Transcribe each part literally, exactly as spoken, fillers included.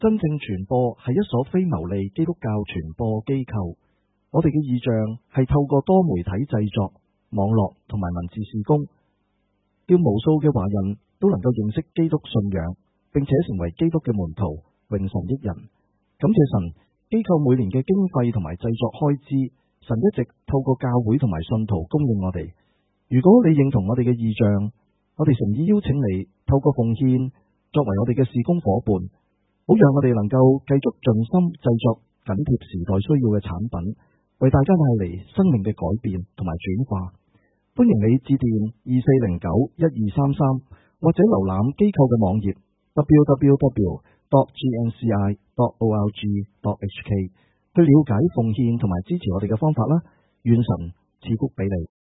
真正傳播係一所非牟利基督教傳播機構。我哋嘅異象係透過多媒體製作、網絡同埋文字事工，叫無數嘅華人都能夠認識基督信仰，並且成為基督嘅門徒，榮神益人。感謝神，機構每年嘅經費同埋製作開支，神一直透過教會同埋信徒供應我哋。如果你認同我哋嘅異象，我哋誠意邀請你透過奉獻作為我哋嘅事工伙伴，好讓我哋能夠繼續盡心製作緊貼時代需要嘅產品，為大家帶嚟生命嘅改變同埋轉化。歡迎你致電二四零九一二三三，或者瀏覽機構嘅網頁 double u double u double u dot g n c i dot org dot h k 去了解奉獻同埋支持我哋嘅方法啦。願神賜福俾你。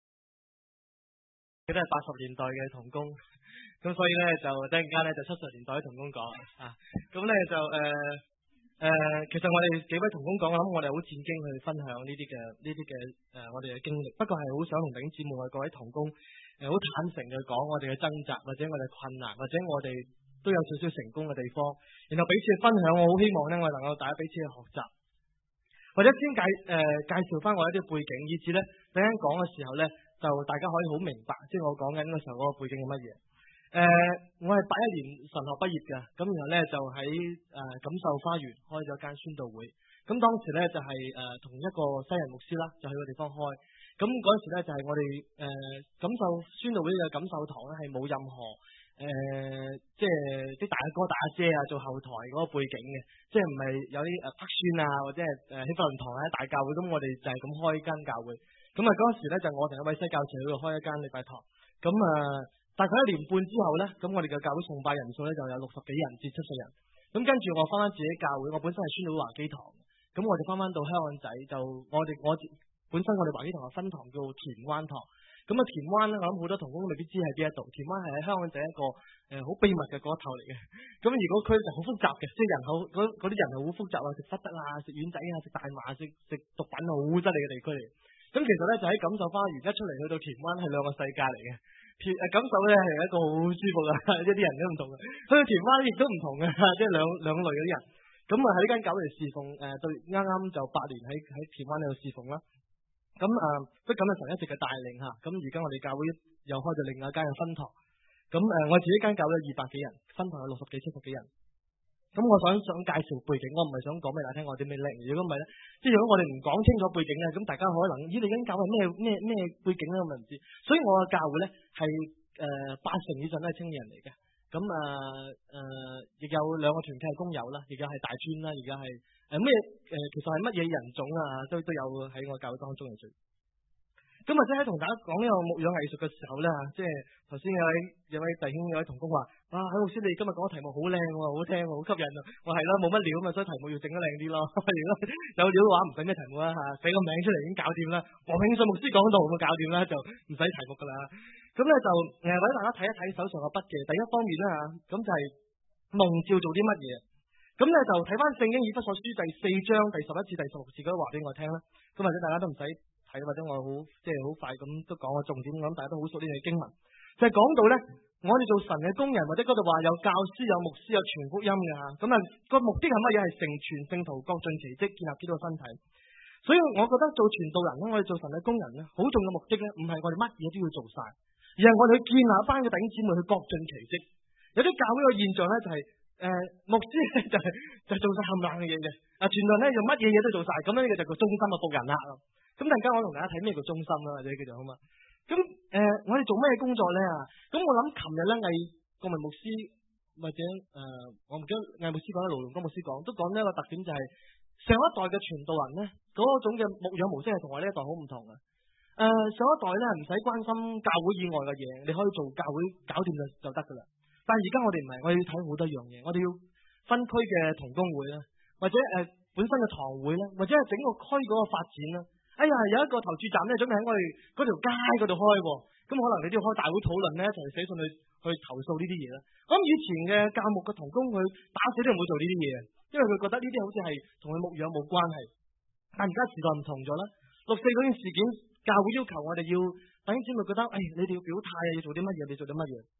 佢都係八十年代嘅同工，咁所以咧就突然間咧就七十年代嘅同工講啊，咁咧就誒誒，其實我哋幾位同工講，我諗我哋好戰兢去分享呢啲嘅呢啲嘅誒我哋嘅經歷，不過係好想同弟兄姊妹我哋各位同工誒好坦誠嘅講我哋嘅掙扎，或者我哋困難，或者我哋都有少少成功嘅地方，然後彼此分享。我好希望咧我哋能夠大家彼此去學習，或者先介誒、呃、介紹翻我一啲背景，以至咧等陣講嘅時候咧。就大家可以好明白，即係我講緊嗰時候嗰個背景係乜嘢。誒、呃，我係八一年神學畢業嘅，咁然後咧就喺誒錦繡花園開咗間宣道會。咁當時咧就係誒同一個西人牧師啦，就去個地方開。咁嗰陣時咧就係我哋誒錦繡宣道會嘅錦繡堂咧係冇任何誒、呃、即係啲大哥大姐啊做後台嗰個背景嘅，即係唔係有啲誒拍宣啊或者係誒希伯倫堂喺大教會。咁我哋就係咁開間教會。咁啊，嗰時咧就我同一位西教士喺度開一間禮拜堂。咁啊，大概一年半之後咧，咁我哋嘅教會崇拜人數咧就有六十幾人至七十人。咁跟住我翻翻自己教會，我本身係宣道會華基堂。咁我哋翻翻到香港仔，就我哋我本身我哋華基堂嘅分堂叫田灣堂。咁啊，田灣咧，我諗好多同工都未必知係邊一度。田灣係喺香港仔一個誒好、呃、秘密嘅嗰一頭嚟嘅。咁而嗰區就好複雜嘅，即係人口嗰啲人係好複雜啊，食忽得啊，食丸仔啊，食大麻，食食毒品好犀利嘅地區嚟。咁其實咧就喺錦繡花園一出嚟去到田灣係兩個世界嚟嘅。田誒錦繡咧係一個好舒服嘅，即係啲人都唔同嘅。去到田灣亦都唔同嘅，即係兩兩類嗰啲人。咁啊喺呢間教會侍奉誒，對啱啱就八年喺喺田灣呢度侍奉啦。咁啊，都咁嘅神一直嘅帶領嚇。咁而家我哋教會又開咗另外一間嘅分堂。咁誒，我自己間教會有二百幾人，分堂有六十幾、七十幾人。咁我想想介紹背景，我唔係想講俾大家聽我啲咩叻。如果唔係咧，即係如果我哋唔講清楚背景咧，咁大家可能咦你間教會咩咩咩背景咧，我唔知。所以我嘅教會咧係誒八成以上都係青年人嚟嘅。咁啊誒，亦有兩個團契係工友啦，亦有係大專啦，而家係誒咩誒，其實係乜嘢人種啊，都都有喺我教會當中嚟做。咁或者喺同大家講呢個牧養藝術嘅時候咧，即係頭先有位有位弟兄有位同工話，啊喺老師你今日講嘅題目好靚喎，好聽喎，好吸引啊！我係啦，冇乜料啊嘛，所以題目要整得靚啲咯。如果有料嘅話唔使咩題目啦嚇，寫個名出嚟已經搞掂啦。黃慶信牧師講到咁搞掂啦，就唔使題目噶啦。咁咧就誒或者大家睇一睇手上嘅筆記，第一方面啦嚇，咁就係蒙召做啲乜嘢。咁咧就睇翻聖經以弗所書第四章第十一至第十六節嗰啲話俾我聽啦。咁或者大家都唔使。係或者我好即係好快咁都講個重點，咁大家都好熟呢啲經文，就係、是、講到咧，我哋做神嘅工人，或者嗰度話有教師、有牧師、有傳福音嘅吓，咁啊個目的係乜嘢？係成全聖徒，各盡其職，建立基督嘅身體。所以我覺得做傳道人咧，我哋做神嘅工人咧，好重要嘅目的咧，唔係我哋乜嘢都要做晒，而係我哋去建立一班嘅弟兄姊妹去各盡其職。有啲教會嘅現象咧就係、是、誒、呃、牧師咧就係、是、就係、是、做晒冚唪唥嘅嘢嘅，啊傳道咧就乜嘢嘢都做晒，咁樣呢個就叫忠心嘅僕人啦。咁突然間我同大家睇咩叫忠心啦，或者叫做好嘛？咁誒、呃，我哋做咩工作咧啊？咁我諗琴日咧魏國民牧師或者誒、呃，我唔記得魏牧師講，盧龍光牧師講，都講呢一個特點就係、是、上一代嘅傳道人咧，嗰種嘅牧養模式係同我呢一代好唔同嘅。誒、呃，上一代咧唔使關心教會以外嘅嘢，你可以做教會搞掂就就得噶啦。但係而家我哋唔係，我哋要睇好多樣嘢，我哋要分區嘅同工會啦，或者誒、呃、本身嘅堂會啦，或者係整個區嗰個發展啦。哎呀，有一個投注站咧，準備喺我哋嗰條街嗰度開，咁可能你都要開大會討論咧，一齊寫信去去投訴呢啲嘢啦。咁以前嘅教牧嘅同工，佢打死都唔會做呢啲嘢，因為佢覺得呢啲好似係同佢牧養冇關係。但而家時代唔同咗啦，六四嗰件事件，教會要求我哋要弟兄姊妹覺得，誒、哎，你哋要表態啊，要做啲乜嘢，你做啲乜嘢。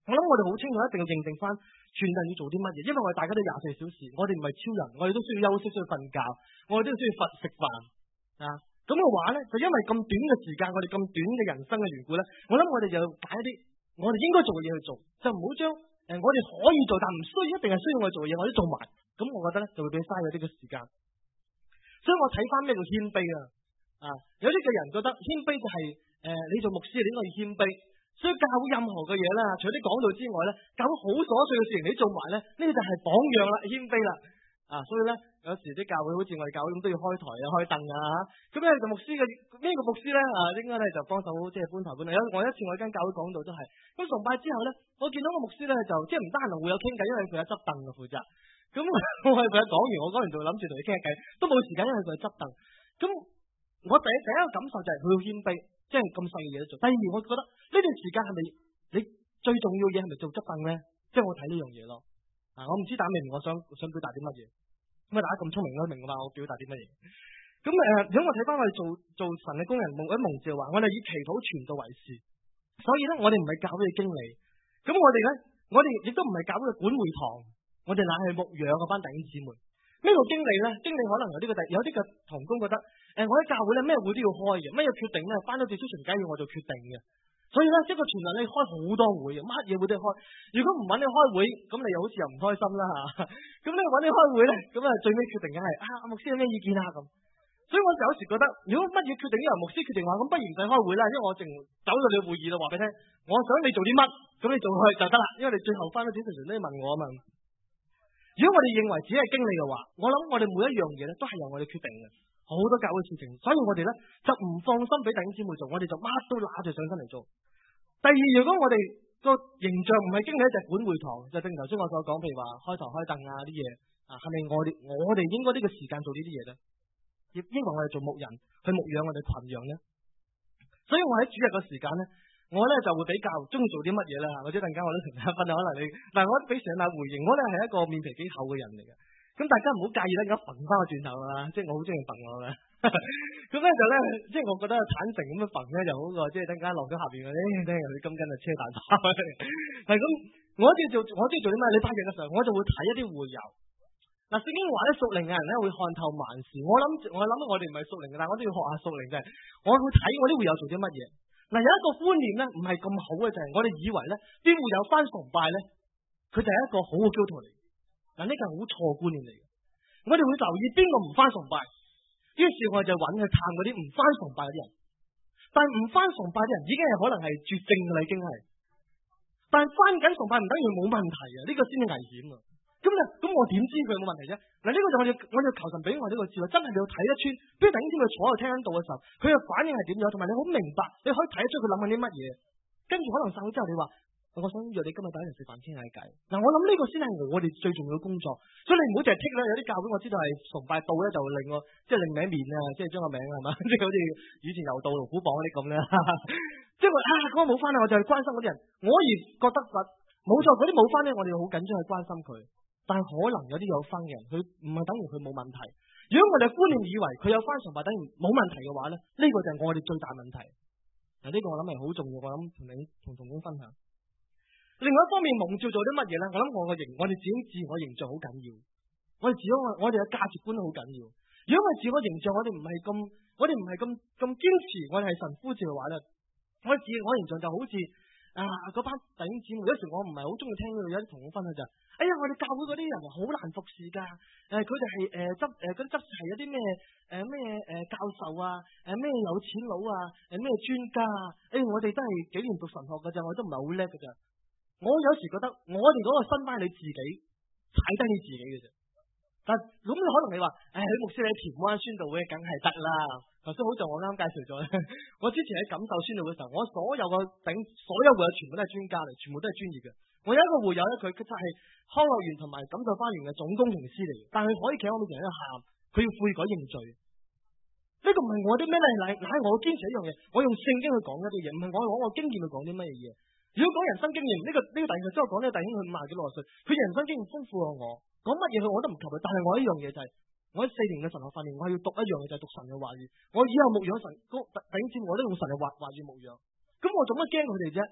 我諗我哋好清楚，一定要認定翻全人要做啲乜嘢，因為我哋大家都廿四小時，我哋唔係超人，我哋都需要休息，需要瞓覺，我哋都需要瞓食飯啊。咁嘅話咧，就因為咁短嘅時間，我哋咁短嘅人生嘅緣故咧，我諗我哋就揀一啲我哋應該做嘅嘢去做，就唔好將誒我哋可以做但唔需要一定係需要我哋做嘅嘢，我都做埋。咁我覺得咧就會俾嘥咗呢個時間。所以我睇翻咩叫謙卑啊？啊，有啲嘅人覺得謙卑就係、是、誒、呃、你做牧師你應該要謙卑。所以教會任何嘅嘢啦，除咗啲講道之外咧，教會好瑣碎嘅事情你做埋咧，呢、這個就係榜樣啦，謙卑啦。啊，所以咧有時啲教會好似我哋教會咁都要開台啊、開凳啊，咁咧就牧師嘅呢個牧師咧啊，應該咧就幫手即係搬台搬凳。有我一次我喺間教會講道都係，咁崇拜之後咧，我見到個牧師咧就即係唔得閒同會友傾偈，因為佢有執凳嘅負責。咁我係佢講完，我講完就諗住同佢傾下偈，都冇時間，因為佢係執凳。咁我第一第一個感受就係佢要謙卑。即係咁細嘅嘢都做。第二，我覺得呢段時間係咪你最重要嘅嘢係咪做執凳咧？即係我睇呢樣嘢咯。啊，我唔知大家明唔明我想想表達啲乜嘢？咁啊，大家咁聰明都明㗎嘛？我表達啲乜嘢？咁誒、呃，如果我睇翻我哋做做神嘅工人，蒙喺蒙召話，我哋以祈禱傳道為事。所以咧，我哋唔係教會嘅經理。咁我哋咧，我哋亦都唔係教會嘅管會堂。我哋乃係牧養嗰班弟兄姊妹。咩叫經理咧？經理可能有啲嘅弟，有啲嘅同工覺得，誒、呃，我喺教會咧咩會都要開嘅，咩嘢決定咧，翻到至出巡街要我做決定嘅。所以咧，一個傳道你開好多會嘅，乜嘢會都要開。如果唔揾你開會，咁你又好似又唔開心啦吓。咁你揾你開會咧，咁啊最尾決定嘅係啊牧師有咩意見啊咁。所以我就有時覺得，如果乜嘢決定由牧師決定話，咁不如唔使開會啦，因為我淨走到你嘅會議度話俾你聽，我想你做啲乜，咁你做去就得啦。因為你最後翻到主巡巡都要問我啊嘛。如果我哋認為只係經理嘅話，我諗我哋每一樣嘢咧都係由我哋決定嘅，好多教會事情，所以我哋咧就唔放心俾弟兄姊妹做，我哋就乜都揦住上身嚟做。第二，如果我哋個形象唔係經理，就係管會堂，就正如頭先我所講，譬如話開台開凳啊啲嘢啊，係咪我哋我哋應該呢個時間做呢啲嘢咧？亦因為我哋做牧人去牧養我哋群羊咧，所以我喺主日嘅時間咧。我咧就會比較中意做啲乜嘢啦，或者陣間我都同大家分享，可能你，但係我俾上下回應，我咧係一個面皮幾厚嘅人嚟嘅，咁大家唔好介意咧，而家揈翻個轉頭啊，即係我好中意揈我嘅，咁咧就咧，即係我覺得坦誠咁樣揈咧就好過，即係陣間落咗下邊嗰啲，聽日啲金筋啊車大炮，係咁，我中意做，我中意做啲咩？禮拜日嘅時候，我就會睇一啲會友。嗱，聖經話咧，屬靈嘅人咧會看透萬事，我諗我諗我哋唔係屬靈嘅，但係我都要學下屬靈嘅，我會睇我啲會友做啲乜嘢。嗱，有一個觀念咧，唔係咁好嘅就係、是、我哋以為咧，啲會友返崇拜咧，佢就係一個好嘅基督徒嚟。嗱，呢個係好錯嘅觀念嚟嘅。我哋會留意邊個唔返崇拜，於是我哋就揾去探嗰啲唔返崇拜嗰啲人。但係唔返崇拜啲人已經係可能係絕症㗎啦，已經係。但係返緊崇拜唔等於冇問題啊，呢、這個先係危險啊。咁啊，咁我點知佢有冇問題啫？嗱，呢個就我哋我哋求神俾我呢個智慧，真係你要睇得穿。邊個頂先佢坐喺度聽緊道嘅時候，佢嘅反應係點樣？同埋你好明白，你可以睇得出佢諗緊啲乜嘢。跟住可能散咗之後，你話我想約你今日第一日食飯傾下偈。嗱，我諗呢個先係我哋最重要嘅工作。所以你唔好淨係剔啦。有啲教會我知道係崇拜到咧，就令我即係令名面啊，即係將個名係嘛，即係好似以前柔道龍虎榜嗰啲咁咧。即係話啊，嗰個冇翻啦，我就係關心嗰啲人。我而覺得實冇錯，嗰啲冇翻咧，我哋好緊張去關心佢。但係可能有啲有翻嘅人，佢唔係等於佢冇問題。如果我哋觀念以為佢有翻崇拜等於冇問題嘅話咧，呢、這個就係我哋最大問題。嗱，呢個我諗係好重要，我諗同你同同工分享。另外一方面，蒙召做啲乜嘢咧？我諗我個形，我哋自己自我形象好緊要。我哋自我我哋嘅價值觀都好緊要。如果我哋自我形象，我哋唔係咁，我哋唔係咁咁堅持，我哋係神呼召嘅話咧，我哋自我形象就好似啊嗰班弟兄姊妹。有時我唔係好中意聽到有啲同工分享就。哎呀，我哋教會嗰啲人好難服侍噶，誒、呃，佢哋係誒執誒嗰啲執事係有啲咩誒咩誒教授啊，誒、呃、咩有錢佬啊，誒、呃、咩專家啊，誒、哎、我哋都係幾年讀神學噶咋，我都唔係好叻噶咋。我有時覺得我哋嗰個身班你自己踩低你自己嘅啫。但咁你可能你話，誒、哎，許牧師喺田灣宣道會梗係得啦。頭先好似我啱啱介紹咗，我之前喺錦繡宣道嘅時候，我所有個頂所有會友全部都係專家嚟，全部都係專業嘅。我有一個會友咧，佢佢就係康樂園同埋錦繡花園嘅總工程師嚟嘅，但係佢可以企喺我面前喺度喊，佢要悔改認罪。呢、這個唔係我啲咩咧，乃乃係我堅持一樣嘢，我用聖經去講一啲嘢，唔係我攞我經驗去講啲乜嘢。如果講人生經驗，呢、這個呢、這個弟兄即係我講呢個弟兄佢五廿幾六十歲，佢人生經驗豐富過我，講乜嘢佢我都唔及佢。但係我一樣嘢就係、是，我喺四年嘅神學訓練，我係要讀一樣嘢就係、是、讀神嘅話語。我以後牧養神，弟兄姊妹我都用神嘅話話語牧養。咁我做乜驚佢哋啫？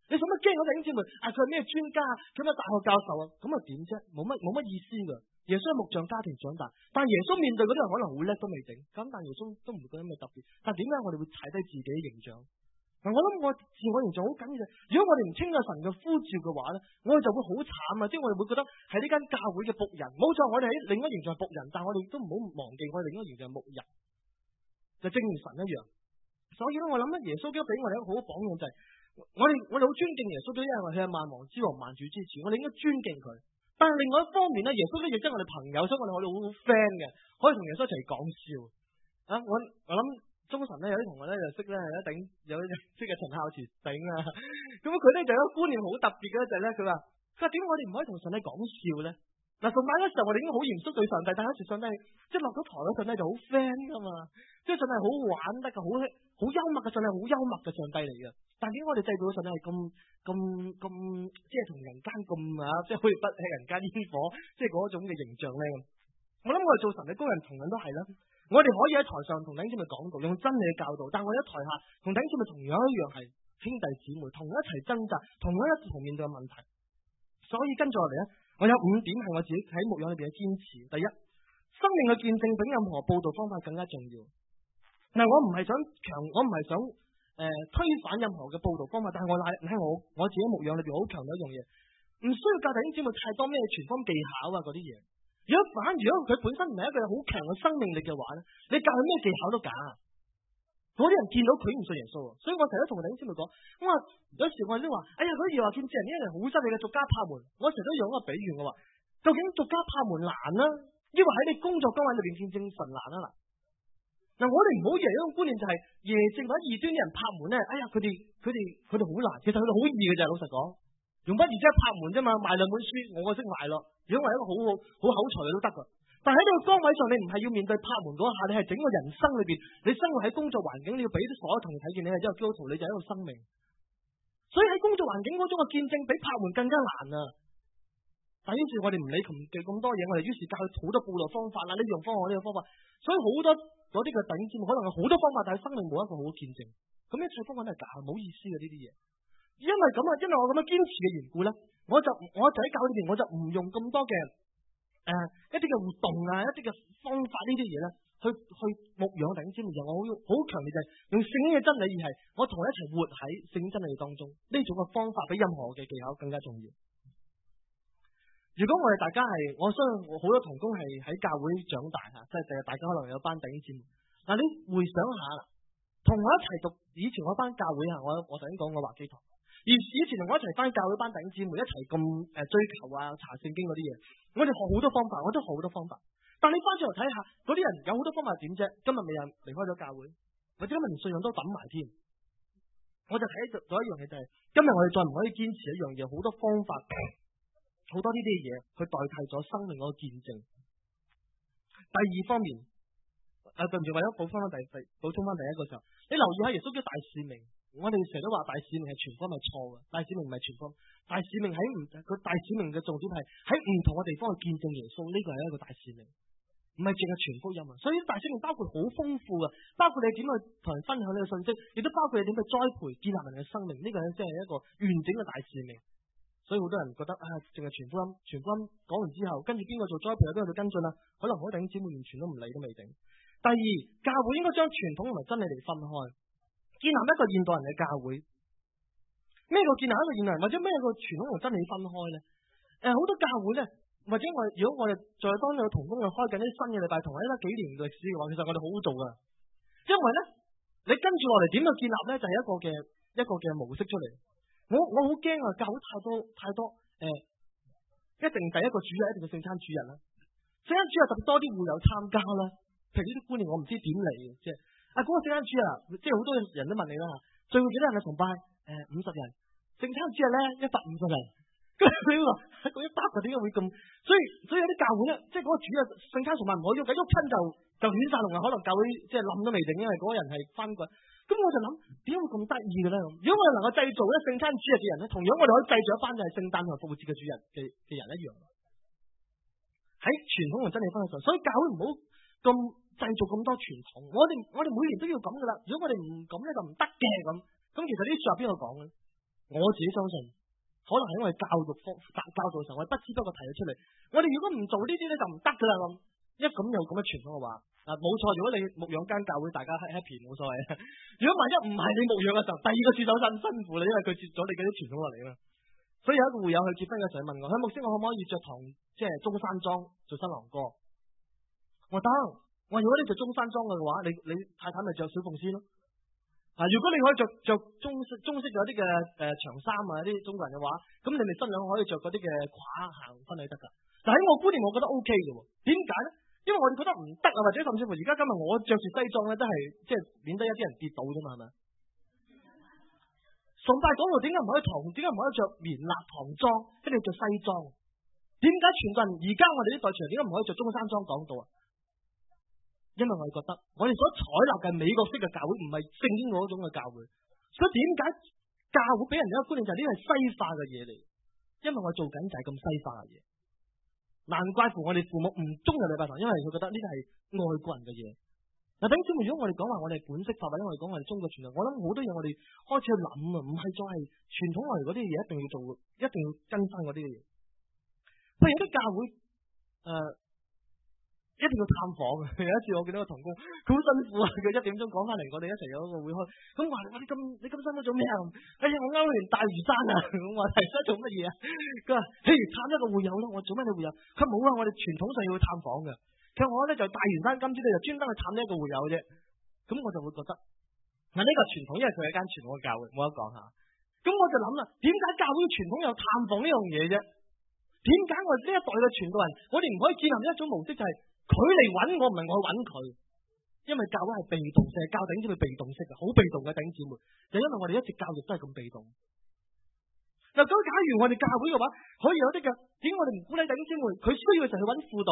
你使乜驚我弟兄姊妹？啊，佢係咩專家？佢咩大學教授啊？咁啊點啫？冇乜冇乜意思噶。耶穌係木匠家庭長大，但係耶穌面對嗰啲人可能好叻都未定。咁但係耶穌都唔會覺得咩特別。但係點解我哋會踩低自己嘅形象？嗱，我諗我自我形象好緊要嘅。如果我哋唔稱個神嘅呼召嘅話咧，我哋就會好慘啊！即係我哋會覺得係呢間教會嘅僕人。冇錯，我哋喺另一形象係僕人，但係我哋都唔好忘記我哋另一形象係牧人，就正如神一樣。所以咧，我諗咧，耶穌基督俾我哋一個好榜樣就係、是。我哋我哋好尊敬耶穌，都因為佢係萬王之王、萬主之主，我哋應該尊敬佢。但係另外一方面咧，耶穌都亦即係我哋朋友，所以我哋我哋好好 friend 嘅，可以同耶穌一齊講笑。啊，我我諗中神咧有啲同學咧就識咧一頂有啲識嘅陳孝慈頂啊，咁佢咧就有一個觀念好特別嘅就係咧，佢話佢話點解我哋唔可以同神咧講笑咧？嗱，同埋嗰時候我哋已經好嚴肅對上帝，但係有時上帝即係落咗台嗰陣咧就好 friend 噶嘛，即係上帝好玩得噶，好好幽默嘅上帝，好幽默嘅上帝嚟嘅。但係點解我哋製造嘅上帝係咁咁咁即係同人間咁啊，即係好似不吃人間煙火，即係嗰種嘅形象咧？我諗我哋做神嘅工人同樣都係啦，我哋可以喺台上同弟兄姊妹講道，用真理嘅教導，但係我哋喺台下同弟兄姊妹同樣一樣係兄弟姊妹，同一齊掙扎，同樣一齊面對嘅問題。所以跟住落嚟咧，我有五點係我自己喺牧養裏邊嘅堅持。第一，生命嘅見證比任何報道方法更加重要。嗱，我唔係想強，我唔係想誒、呃、推反任何嘅報道方法，但係我喺我我自己牧養裏邊好強調一樣嘢，唔需要教弟兄姊妹太多咩傳福音技巧啊嗰啲嘢。如果反如果佢本身唔係一個好強嘅生命力嘅話咧，你教佢咩技巧都假。嗰啲人見到佢唔信耶穌，所以我成日都同弟兄姊妹講，我話有時我哋都話，哎呀嗰啲耶和華見證人呢啲人好犀利嘅逐家拍門。我成日都用一個比喻，我話究竟逐家拍門難啦，抑或喺你工作崗位裏邊見證神難啊嗱？嗱，我哋唔好以為一種觀念就係耶正或者異端啲人拍門咧，哎呀佢哋佢哋佢哋好難，其實佢哋好易嘅啫。老實講，用乜易啫？拍門啫嘛，賣兩本書我就識賣咯。如果我係一個好好好口才嘅都得噶。但喺呢個崗位上，你唔係要面對拍門嗰下，你係整個人生裏邊，你生活喺工作環境，你要俾啲所有同事睇見你係一個基督徒，你就係一個生命。所以喺工作環境嗰種嘅見證，比拍門更加難啊！但於是我哋唔理咁咁多嘢，我哋於是教佢好多報道方法啦，呢樣方法呢樣方法，所以好多嗰啲嘅頂尖，可能有好多方法，但係生命冇一個好嘅見證。咁一切方法都係假，冇意思嘅呢啲嘢。因為咁啊，因為我咁樣堅持嘅緣故咧，我就我就喺教裏邊，我就唔用咁多嘅。誒、呃，一啲嘅活動啊，一啲嘅方法呢啲嘢咧，去去牧養弟兄姊妹，我好好強烈就係用聖經嘅真理，而係我同佢一齊活喺聖經真理當中，呢種嘅方法比任何嘅技巧更加重要。如果我哋大家係，我相信我好多同工係喺教會長大吓，即係第日大家可能有班弟兄姊妹。嗱，你回想下啦，同我一齊讀以前我班教會啊，我我頭先講過華基堂。而以前同我一齊翻教會班弟兄姊妹一齊咁誒追求啊查聖經嗰啲嘢，我哋學好多方法，我都學好多方法。但你翻轉頭睇下，嗰啲人有好多方法點啫？今日未人離開咗教會，或者今日連信仰都抌埋添。我就睇咗一樣嘢就係、是，今日我哋再唔可以堅持一樣嘢，好多方法，好多呢啲嘢去代替咗生命嗰個見證。第二方面，誒對唔住，為咗補充翻第第補充翻第一個時候，你留意下耶穌嘅大使命。我哋成日都話大使命係傳福音係錯嘅，大使命唔係傳福音，大使命喺唔佢大使命嘅重點係喺唔同嘅地方去見證耶穌，呢個係一個大使命，唔係淨係傳福音啊。所以大使命包括好豐富嘅，包括你點去同人分享呢個信息，亦都包括你點去栽培建立人嘅生命，呢、這個咧即係一個完整嘅大使命。所以好多人覺得啊，淨係傳福音，傳福音講完之後，跟住邊個做栽培，邊個做跟進啊？可能好頂姊妹完全都唔理都未定。第二，教會應該將傳統同埋真理嚟分開。建立一個現代人嘅教會，咩個建立一個現代人，或者咩個傳統同真理分開咧？誒、呃，好多教會咧，或者我如果我哋在當有同工去開緊啲新嘅禮拜，同埋呢幾年嘅歷史嘅話，其實我哋好好做噶。因為咧，你跟住落嚟點去建立咧，就係、是、一個嘅一個嘅模式出嚟。我我好驚啊！教會太多太多誒、呃，一定第一個主日一定係聖餐主日啦，聖餐主日特別多啲會友參加啦。譬如呢啲觀念，我唔知點嚟嘅，即係。啊，嗰、那個聖餐主日啊，即係好多人都問你啦吓，最會幾多人去崇拜？誒、呃，五十人。聖餐主日咧，一百五十人。跟住佢話，嗰一百個點解會咁？所以所以有啲教會咧，即係嗰個主日聖餐崇拜唔可以喐嘅，喐親就就亂晒龍啊！可能教會即係冧都未定，因為嗰個人係翻滾。咁我就諗，點解會咁得意嘅咧？如果我哋能夠製造咧聖餐主日嘅人咧，同樣我哋可以製造一班就係聖誕同埋復活節嘅主日嘅嘅人一樣。喺傳統同真理分開上，所以教會唔好咁。製造咁多傳統，我哋我哋每年都要咁噶啦。如果我哋唔咁咧，就唔得嘅咁。咁其實呢啲說話邊個講嘅？ 我自己相信，可能喺我哋教育方教教導嘅時候，我哋不知不覺提咗出嚟。我哋如果唔做呢啲咧，就唔得噶啦咁。一咁有咁嘅傳統嘅話，啊冇錯。如果你牧養間教會，大家 happy 冇所謂。如果萬一唔係你牧養嘅時候，第二個駐守神辛苦你，因為佢接咗你嗰啲傳統落嚟啦。所以有一個會友去結婚嘅時候問我，佢牧師，我可唔可以着唐即係中山裝做新郎哥？我得。我如果你着中山裝嘅話，你你太太咪着小鳳仙咯。啊，如果你可以着着中式中式嗰啲嘅誒長衫啊，啲中國人嘅話，咁你咪新娘可以着嗰啲嘅褂行婚禮得噶。但喺我觀念，我覺得 O K 嘅。點解咧？因為我哋覺得唔得啊，或者甚至乎而家今日我着住西裝咧，都係即係免得一啲人跌倒啫嘛，係咪？崇拜講到點解唔可以唐？點解唔可以着棉衲唐裝？一定要着西裝？點解全個人而家我哋呢代傳人點解唔可以着中山裝講道啊？因為我哋覺得我哋所採納嘅美國式嘅教會唔係聖經嗰種嘅教會，所以點解教會俾人哋一個觀念就係呢係西化嘅嘢嚟？因為我做緊就係咁西化嘅嘢，難怪乎我哋父母唔中意禮拜堂，因為佢覺得呢啲係外國人嘅嘢。嗱，等於如果我哋講話我哋本色化，或者我哋講我哋中國傳統，我諗好多嘢我哋開始去諗啊，唔係再係傳統嚟嗰啲嘢一定要做，一定要跟翻嗰啲嘢。譬如有啲教會誒。呃一定要探訪。有一次我見到個同工，佢好辛苦啊。佢一點鐘講翻嚟，我哋一齊有一個會開。咁話你咁你咁辛苦做咩啊？哎呀，我啱完大嶼山啊！咁話係想做乜嘢啊？佢話譬如探一個會友咯。我做咩你會友？佢冇啊，我哋傳統上要去探訪嘅。其實我咧就大嶼山今朝咧就專登去探呢一個會友啫。咁我就會覺得嗱，呢個傳統，因為佢係間傳統嘅教會，冇得講下。咁我就諗啦，點解教會傳統有探訪呢樣嘢啫？點解我哋呢一代嘅傳道人，我哋唔可以建立一種模式，就係佢嚟揾我，唔係我去揾佢？因為教會係被動式，教頂姊妹被動式嘅，好被動嘅頂姊妹，就因為我哋一直教育都係咁被動。嗱，咁假如我哋教會嘅話，可以有啲嘅，點解我哋唔鼓勵頂姊妹？佢需要就去揾輔導，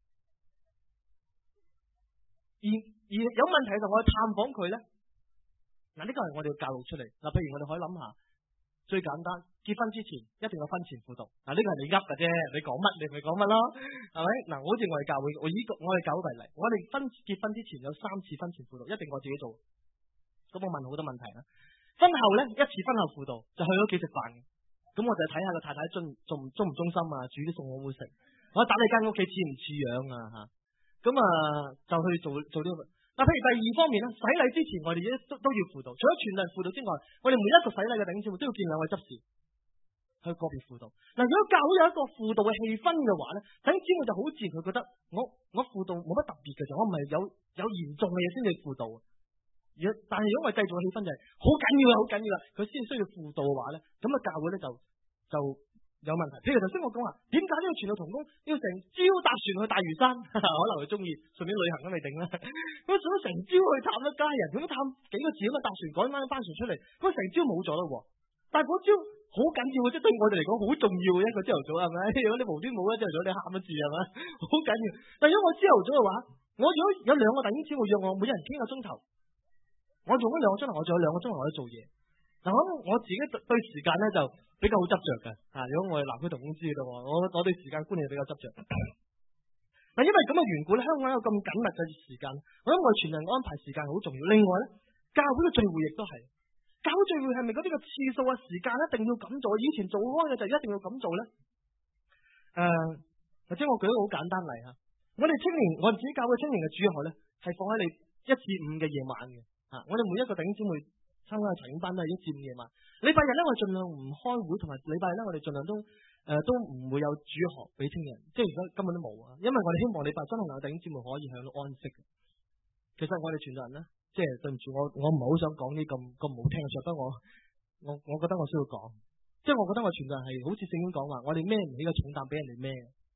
而而有問題就我去探訪佢咧。嗱，呢個係我哋要教育出嚟。嗱，譬如我哋可以諗下。最簡單，結婚之前一定有婚前輔導。嗱，呢個係你噏嘅啫，你講乜你咪講乜咯，係咪？嗱，好似我哋教會，我依個我哋教會為例，我哋婚結婚之前有三次婚前輔導，一定我自己做。咁我問好多問題啦。婚後咧一次婚後輔導就去咗屋企食飯嘅，咁我就睇下個太太忠忠忠唔忠心啊，煮啲餸好唔好食，我打你間屋企似唔似樣啊吓，咁啊就去做做呢個。嗱，譬如第二方面咧，洗禮之前我哋都都要輔導，除咗全人輔導之外，我哋每一個洗禮嘅弟兄姊妹都要見兩位執事去個別輔導。嗱，如果教會有一個輔導嘅氣氛嘅話咧，弟兄姊妹就好自然佢覺得我我輔導冇乜特別嘅，就我唔係有有嚴重嘅嘢先至輔導。如果但係如果我製造嘅氣氛就係好緊要啊，好緊要啦，佢先需要輔導嘅話咧，咁啊教會咧就就有問題。譬如頭先我講話，點解呢個傳道同工要成朝搭船去大嶼山？可能佢中意順便旅行都未定啦。咁做咗成朝去探一家人，咁探幾個字咁啊搭船趕翻翻船出嚟，咁成朝冇咗咯。但係嗰朝好緊要嘅，即係對我哋嚟講好重要嘅一個朝頭早係咪？如果你無端冇咧，朝頭早你喊乜字係咪？好緊要。但係如果我朝頭早嘅話，我如果有兩個弟兄姊妹約我，每人傾個鐘頭，我用咗兩個鐘頭，我仲有兩個鐘頭我去做嘢。嗱，我我自己對對時間咧就比較好執着嘅。啊，如果我係南區同工知道我，我我對時間觀念比較執着。嗱，因為咁嘅緣故咧，香港有咁緊密嘅時間，我諗我哋全人安排時間好重要。另外咧，教會嘅聚會亦都係，教會聚會係咪嗰啲嘅次數啊、時間一定要咁做？以前做開嘅就一定要咁做咧？誒、呃，或者我舉一個好簡單例吓，我哋青年，我哋自己教會青年嘅主日學咧，係放喺你一至五嘅夜晚嘅。啊，我哋每一個弟兄姊妹參加嘅查經班都係一至五夜晚。禮拜日咧，我哋盡量唔開會，同埋禮拜日咧，我哋盡量都誒、呃、都唔會有主學俾青年人，即係而家根本都冇啊。因為我哋希望禮拜真係有弟兄姊妹可以喺度安息嘅。其實我哋全人咧，即係對唔住我，我唔係好想講啲咁咁唔好聽嘅說話，不過我我我覺得我需要講，即係我覺得我全人係好似聖經講話，我哋孭唔起個重擔俾人哋孭。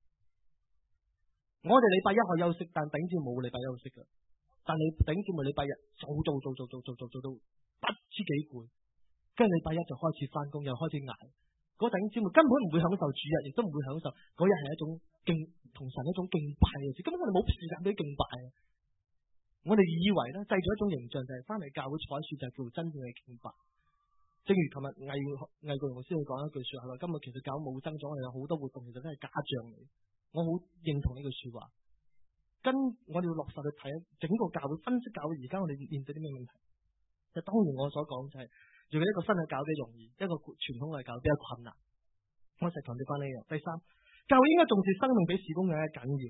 我哋禮拜一可以休息，但頂住冇禮拜休息嘅。但你頂住咪禮拜日做做做做做做做做到不知幾攰，跟住禮拜一就開始翻工，又開始挨。嗰頂住咪根本唔會享受主日，亦都唔會享受嗰日係一種敬同神一種敬拜嘅事。根本我哋冇時間俾敬拜。我哋以為咧製造一種形象就係翻嚟教會坐喺樹就係叫真正嘅敬拜。正如琴日魏魏國榮老師去講一句說話，話今日其實教會冇增長，我哋有好多活動其實都係假象嚟。我好認同呢句說話。跟我哋要落實去睇整個教會，分析教會而家我哋面對啲咩問題。就當然我所講就係、是， 做一個新嘅教比較容易，一個傳統嘅教比較困難。我成日強調翻呢樣。第三，教會應該重視生命比事工更加緊要。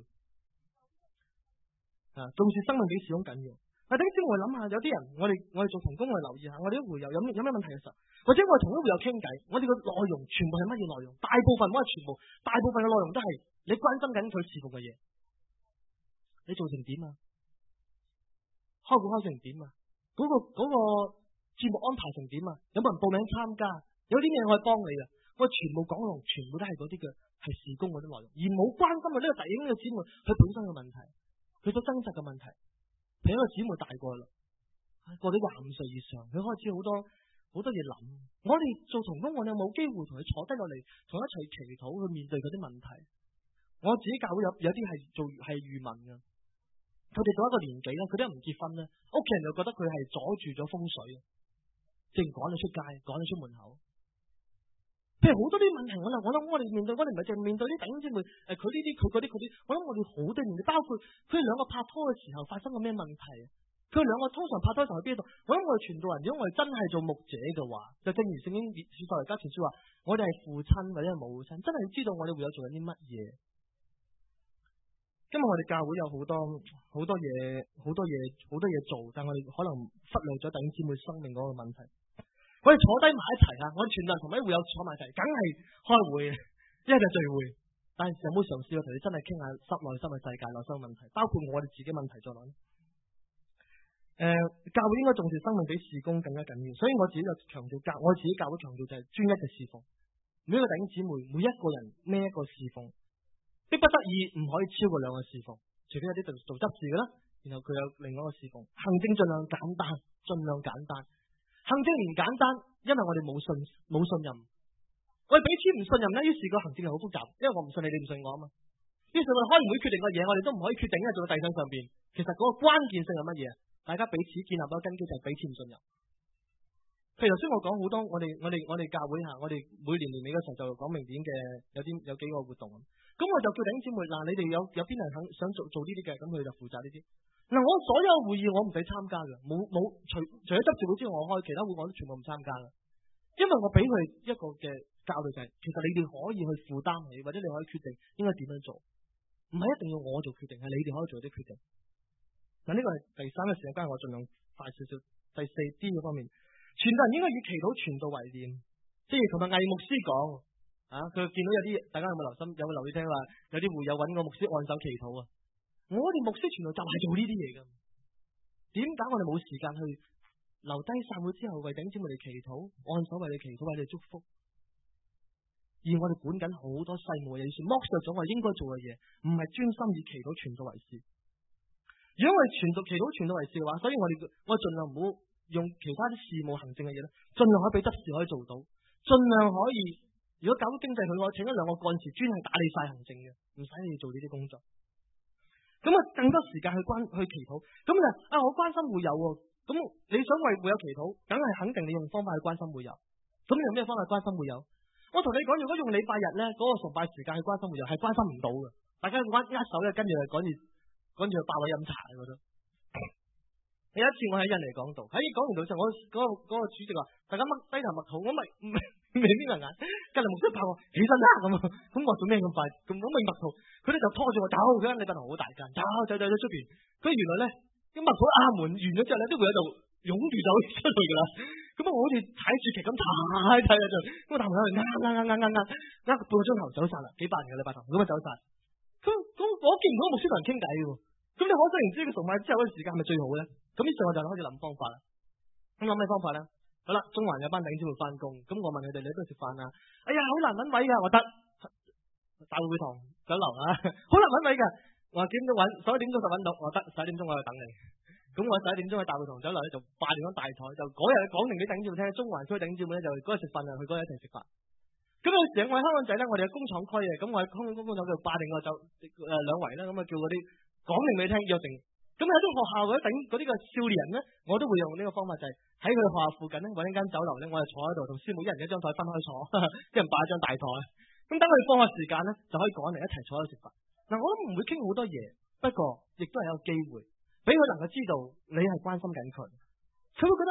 啊，重視生命比事工緊要。啊，等陣我諗下，有啲人我哋我哋做同工，我哋留意下，我哋啲會友有咩有咩問題嘅時候，或者我哋同啲會友傾偈，我哋嘅內容全部係乜嘢內容？大部分我係全部，大部分嘅內容都係你關心緊佢事奉嘅嘢。你做成點啊？開會開成點啊？嗰、嗰個嗰、嗰個節目安排成點啊？有冇人報名參加？有啲嘢我係幫你嘅，我全部講落，全部都係嗰啲嘅係事工嗰啲內容，而冇關心嘅呢個弟兄呢個姊妹佢本身嘅問題，佢所掙扎嘅問題。譬如一個姊妹大個啦，過咗廿五歲以上，佢開始好多好多嘢諗。我哋做同工，我哋有冇機會同佢坐低落嚟，同一齊祈禱去面對嗰啲問題？我自己教會有有啲係做係漁民嘅。佢哋到一個年紀咧，佢哋唔結婚咧，屋企人就覺得佢係阻住咗風水，淨趕你出街，趕你出門口。譬如好多啲問題，我諗我諗我哋面對，我哋唔係淨係面對啲弟兄姊妹，誒佢呢啲佢嗰啲佢啲，我諗我哋好多面對，包括佢哋兩個拍拖嘅時候發生過咩問題，佢哋兩個通常拍拖嘅時候喺邊度？我諗我哋傳道人，如果我哋真係做牧者嘅話，就正如聖經使徒嚟家前書話，我哋係父親或者係母親，真係知道我哋會有做緊啲乜嘢。今日我哋教會有好多好多嘢，好多嘢，好多嘢做，但我哋可能忽略咗弟兄姊妹生命嗰個問題。我哋坐低埋一齊啊！我哋全人同啲會友坐埋一齊，梗係開會，一係就聚會。但係有冇嘗試過同你真係傾下室內心嘅世界、內心問題，包括我哋自己問題在內？誒、呃，教會應該重視生命比事工更加緊要，所以我自己就強調教，我自己教會強調就係專一嘅侍奉。每一個弟兄姊妹，每一個人孭一個侍奉。迫不得已唔可以超過兩個侍奉，除非有啲做做執事嘅啦，然後佢有另外一個侍奉。行政盡量簡單，盡量簡單。行政唔簡單，因為我哋冇信冇信任，我哋彼此唔信任咧，於是個行政係好複雜，因為我唔信你，你唔信我啊嘛。於是我哋開唔會決定嘅嘢，我哋都唔可以決定，因為做到地上上邊，其實嗰個關鍵性係乜嘢？大家彼此建立咗根基就係彼此唔信任。譬如頭先我講好多，我哋我哋我哋教會下，我哋每年年尾嘅時候就講明年嘅有啲有幾個活動。咁我就叫弟兄姊妹，嗱，你哋有有邊人肯想做做呢啲嘅，咁佢就負責呢啲。嗱，我所有會議我唔使參加嘅，冇冇除除咗執事會之外，我開其他會我都全部唔參加嘅，因為我俾佢一個嘅教導就係，其實你哋可以去負擔起，或者你可以決定應該點樣做，唔係一定要我做決定，係你哋可以做啲決定。嗱，呢個係第三個時間關係，我盡量快少少。第四 D 嗰方面，傳道人應該以祈禱傳道為念，即係同埋魏牧師講。啊！佢見到有啲，大家有冇留心？有冇留意聽話？有啲會友揾個牧師按手祈禱啊！我哋牧師傳道就係做呢啲嘢噶。點解我哋冇時間去留低散會之後為弟兄姊妹嚟祈禱，按手為你祈禱，為你祝福？而我哋管緊好多細務嘅嘢，剝削咗我哋應該做嘅嘢，唔係專心以祈禱傳道為事。如果我哋傳道祈禱傳道為事嘅話，所以我哋我盡量唔好用其他啲事務行政嘅嘢咧，盡量可以俾執事可以做到，盡量可以。如果搞到經濟佢，我請咗兩個幹事專係打理晒行政嘅，唔使你做呢啲工作。咁啊，更多時間去關去祈禱。咁就啊，我關心會友喎。咁你想為會友祈禱，梗係肯定你用方法去關心會友。咁你用咩方法去關心會友？我同你講，如果用禮拜日咧嗰、那個崇拜時間去關心會友，係關心唔到嘅。大家握握手咧，跟住就趕住趕住去霸位飲茶嗰度。有一次我喺印尼講道，喺講完道之後，我嗰、那個嗰、那個主席話：大家擘低頭默禱，我咪唔係。未邊個眼？隔籬牧師拍我起身啦咁，咁我做咩咁快？咁我咪默禱，佢哋就拖住我走。佢間禮拜堂好大間，走走走咗出邊。佢原來咧，咁默禱阿門完咗之後咧，啲會喺度湧住走出去噶啦。咁我好似踩住旗咁踩踩啊就，咁我大門喺度啱啱啱啱啱啱，啱半個鐘頭走晒啦，幾百人嘅禮拜堂咁啊走晒。咁咁我見唔到牧師同人傾偈嘅，咁你可想而知佢崇拜之後嘅時間係咪最好咧？咁於是我就開始諗方法啦。咁諗咩方法咧？好啦，中環有班弟兄姊妹翻工，咁我問佢哋你喺邊度食飯啊？哎呀，好難揾位噶，我得大會堂酒樓啊，好難揾位噶。我話幾點鐘揾？十一點鐘就揾到，我得十一點鐘我去等你。咁我十一點鐘去大會堂酒樓咧就霸定咗大台，就嗰日講定俾弟兄姊妹聽，中環區弟兄姊妹咧就嗰日食飯啊，去嗰日一齊食飯。咁有時我喺香港仔咧，我哋有工廠區嘅，咁我喺香港工廠就霸定我就誒兩圍啦，咁啊叫嗰啲講定俾你聽約定。咁有啲學校嗰啲頂嗰啲嘅少年人咧，我都會用呢個方法，就係喺佢哋學校附近咧揾一間酒樓咧，我就坐喺度同師母一人一張台分開坐，一人擺一張大台。咁等佢哋放學時間咧，就可以趕嚟一齊坐喺度食飯。嗱，我都唔會傾好多嘢，不過亦都係有機會俾佢能夠知道你係關心緊佢，佢會覺得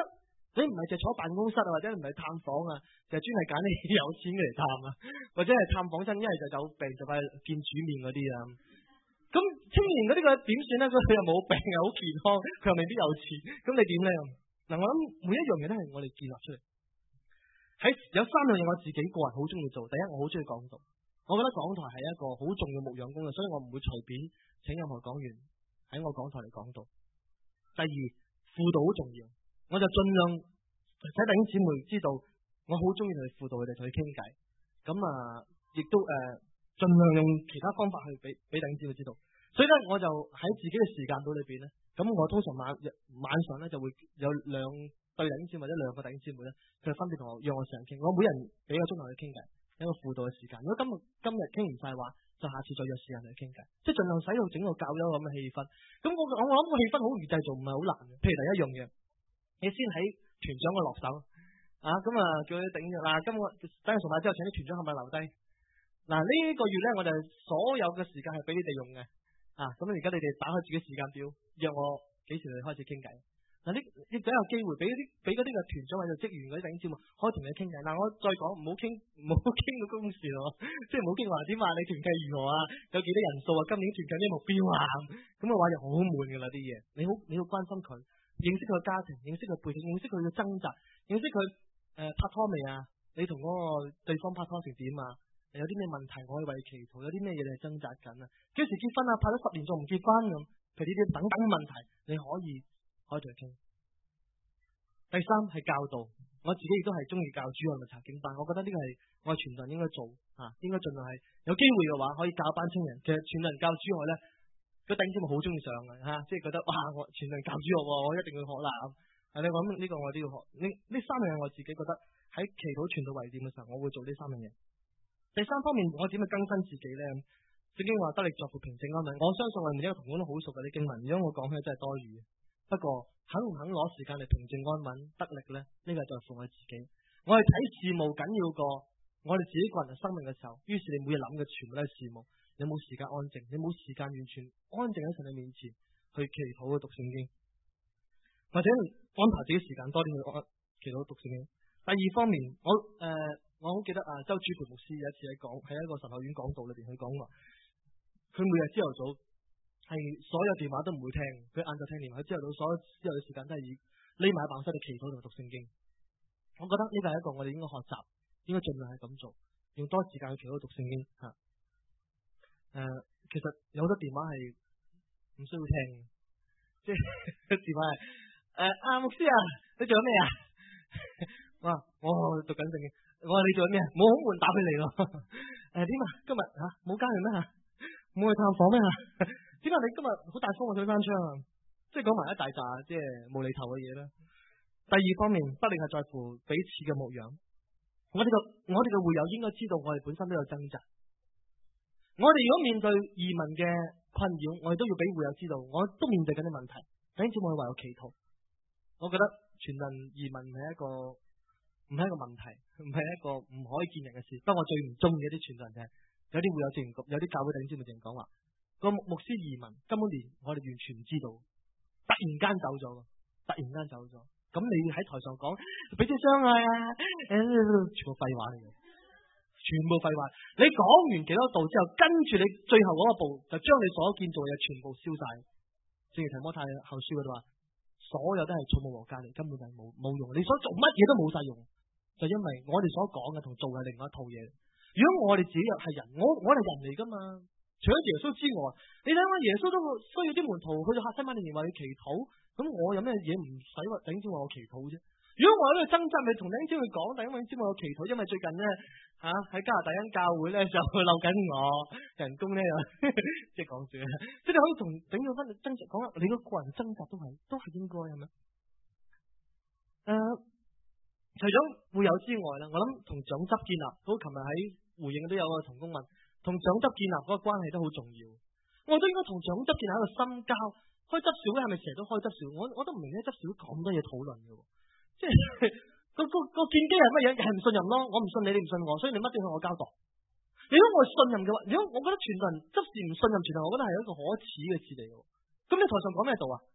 你唔係就坐辦公室啊，或者唔係探訪啊，就專係揀你有錢嘅嚟探啊，或者係探訪親，一係就有病就快見主面嗰啲啊。咁青年嗰啲個點算咧？佢又冇病又好健康，佢又未必有錢，咁你點咧？嗱，我諗每一樣嘢都係我哋建立出嚟。喺有三樣嘢我自己個人好中意做。第一，我好中意講道，我覺得講台係一個好重要牧養工作，所以我唔會隨便請任何講員喺我講台嚟講道。第二，輔導好重要，我就盡量使弟兄姊妹知道我好中意同佢輔導佢哋，同佢傾偈。咁啊，亦都誒盡量用其他方法去俾俾弟兄姊妹知道。所以咧，我就喺自己嘅時間表裏邊咧，咁我通常晚晚上咧就會有兩對弟兄姊妹或者兩個弟兄姊妹咧，佢分別同我約我上傾。我每人俾個鐘頭去傾偈，一個輔導嘅時間。如果今日今日傾唔晒話，就下次再約時間去傾偈，即係盡量使到整個教友咁嘅氣氛。咁我我我諗個氣氛好易製造，唔係好難嘅。譬如第一樣嘢，你先喺團長嘅落手啊，咁啊叫佢頂住嗱，今個等佢崇拜之後，請啲團長係咪留低？嗱、啊、呢、這個月咧，我就所有嘅時間係俾你哋用嘅啊。咁而家你哋打開自己時間表，約我幾時去開始傾偈。嗱，呢亦都有機會俾啲俾嗰啲嘅團長或者職員嗰啲頂尖啊，可以同你傾偈。嗱，我再講唔好傾唔好傾到公事咯，即係唔好傾話點話你團契如何啊，有幾多人數啊，今年團契咩目標啊，咁嘅話就好悶噶啦啲嘢。你好你要關心佢，認識佢嘅家庭，認識佢背景，認識佢嘅掙扎，認識佢誒、呃、拍拖未啊？你同嗰個對方拍拖成點啊？有啲咩問題我可以為祈禱？有啲咩嘢你係掙扎緊啊？幾時結婚啊？拍咗十年仲唔結婚咁？譬如呢啲等等問題，你可以。可以同佢傾。第三係教導，我自己亦都係中意教主日查經班，我覺得呢個係我哋傳道人應該做啊，應該盡量係有機會嘅話可以教班青人。其實傳道人教主日咧，個頂尖咪好中意上嘅吓，即係覺得哇，我傳道人教主日，我一定要學啦。係你講呢個我都要學。呢呢三樣嘢我自己覺得喺祈禱傳道為點嘅時候，我會做呢三樣嘢。第三方面，我點去更新自己咧？聖經話得力作父平靜安穩，我相信我哋每一個同工都好熟嗰啲經文，如果我講起真係多餘。不過肯唔肯攞時間嚟平靜安穩得力咧？呢、這個就係父我自己。我哋睇事務緊要過我哋自己個人嘅生命嘅時候，於是你每日諗嘅全部都係事務，你冇時間安靜，你冇時間完全安靜喺神嘅面前去祈禱去讀聖經，或者安排自己時間多啲去安祈禱讀聖經。第二方面，我誒、呃、我好記得啊，周主培牧師有一次喺講喺一個神學院講道裏邊去講話，佢每日朝頭早。係所有電話都唔會聽，佢晏晝聽電話，佢朝頭早所有之後嘅時間都係以匿埋喺辦公室度祈禱同讀聖經。我覺得呢個係一個我哋應該學習，應該盡量係咁做，用多時間去祈禱讀聖經吓。誒、呃，其實有好多電話係唔需要聽嘅，即係電話係誒阿牧師啊，你做緊咩啊？哇，我讀緊聖經。我話你做緊咩啊？冇好悶打俾你咯。誒點啊？今日吓冇家人咩吓？冇去探訪咩吓？點解你今日好大風啊？水山窗啊，即係講埋一大扎即係無厘頭嘅嘢啦。第二方面，不力係在乎彼此嘅牧養。我哋個我哋嘅會友應該知道，我哋本身都有掙扎。我哋如果面對移民嘅困擾，我哋都要俾會友知道，我都面對緊啲問題。等住我哋為我祈禱。我覺得全能移民係一個唔係一個問題，唔係一個唔可以見人嘅事。不過我最唔中意一啲傳道人就係有啲會友直情有啲教會弟兄姊妹直情講話。個牧牧師移民根本連我哋完全唔知道，突然間走咗，突然間走咗。咁你喺台上講俾啲傷害啊，全部廢話嚟嘅，全部廢話。你講完幾多道之後，跟住你最後嗰個步就將你所建造嘅嘢全部燒晒。正如提摩太後書嗰度話，所有都係草木禾稭嚟，根本就係冇冇用。你所做乜嘢都冇晒用，就因為我哋所講嘅同做嘅另外一套嘢。如果我哋自己係人，我我係人嚟噶嘛。除咗耶穌之外，你睇下耶穌都需要啲門徒去到客西馬尼園為佢祈禱，咁我有咩嘢唔使話頂先為我祈禱啫？如果我喺度掙扎，咪同頂先去講，頂先為我祈禱，因為最近咧吓喺加拿大間教會咧就漏緊我人工咧，即係講笑，即係你可以同頂先分掙扎講，你個個人掙扎都係都係應該係咪？誒、呃，除咗會友之外啦，我諗同長執建立，好琴日喺回應都有個同工問。同長執建立嗰個關係都好重要，我都應該同長執建立一個深交。開執事會係咪成日都開執事會？我我都唔明咧，執事會咁多嘢討論嘅，即係個個個建基係乜嘢？係唔信任咯，我唔信你，你唔信我，所以你乜都要向我交代。如果我係信任嘅話，如果我覺得傳道人執事唔信任傳道人，我覺得係一個可恥嘅事嚟嘅。咁你台上講咩道啊？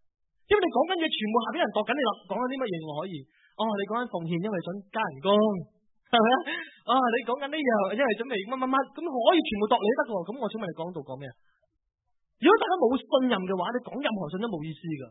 因為你講緊嘢，全部下邊人度緊你講緊啲乜嘢我可以？哦，你講緊奉獻，因為想加人工，係咪啊？啊，你講緊呢樣，因為準備乜乜乜，咁可以全部度你得嘅。咁我請問你講到講咩啊？如果大家冇信任嘅話，你講任何信都冇意思噶。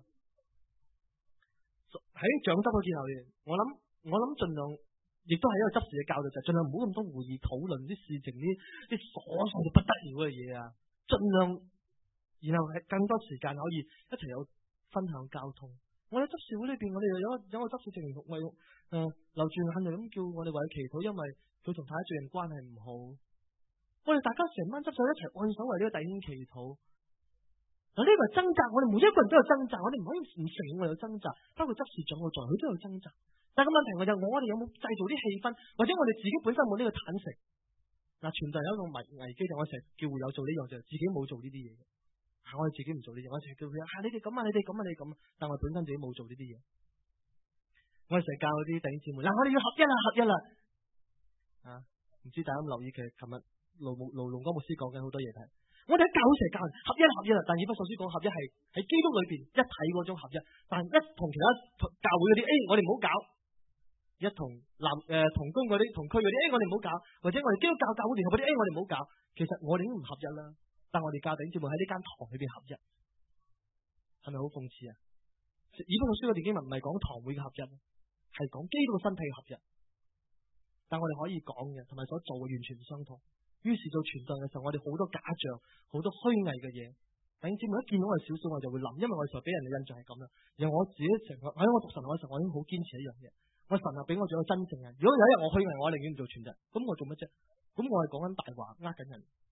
喺長執嗰件後邊，我諗我諗盡量，亦都係一個執事嘅教導，就係盡量唔好咁多會議討論啲事情，啲啲瑣碎到不得了嘅嘢啊，盡量，然後係更多時間可以一齊有分享交通。我喺執事會裏邊，我哋有有有個執事成員為誒流住眼淚咁叫我哋為佢祈禱，因為佢同太太最近關係唔好。我哋大家成班執事一齊按手為呢個弟兄祈禱。嗱，呢個係掙扎，我哋每一個人都有掙扎，我哋唔可以唔承認我哋有掙扎，包括執事長我在，佢都有掙扎。但係個問題我就我哋有冇製造啲氣氛，或者我哋自己本身有冇呢個坦誠？嗱，存在有一個危危機，就我成日叫會友做呢樣，就自己冇做呢啲嘢。我哋自己唔做呢啲嘢，我成日叫佢啊，你哋咁啊，你哋咁啊，你咁啊，但我本身自己冇做呢啲嘢。我哋成日教啲弟兄姊妹，嗱，我哋要合一啦，合一啦。啊，唔知大家有冇留意其實琴日盧盧龍江牧師講緊好多嘢睇。我哋喺教會成日教人合一合一啦，但以弗所書講合一係喺基督裏邊一體嗰種合一，但一同其他教會嗰啲，誒、哎，我哋唔好搞；一同南誒、呃、同工嗰啲同區嗰啲，誒、哎，我哋唔好搞；或者我哋基督教教會聯合嗰啲，誒、哎，我哋唔好搞。其實我哋已經唔合一啦，但我哋教弟兄姊妹喺呢間堂裏邊合一，係咪好諷刺啊？以弗所書嗰段經文唔係講堂會嘅合一，係講基督嘅身體嘅合一。但我哋可以講嘅同埋所做嘅完全唔相同。於是到傳道嘅時候，我哋好多假象，好多虛偽嘅嘢。弟兄姊妹一見到我哋少少，我就會諗，因為我哋時候俾人嘅印象係咁樣。然後我自己成個喺我讀神學嘅時候，我已經好堅持一樣嘢。我神學俾我做個真正嘅。如果有一日我虛偽，我寧願唔做傳道。咁我做乜啫？咁我係講緊大話，呃緊人。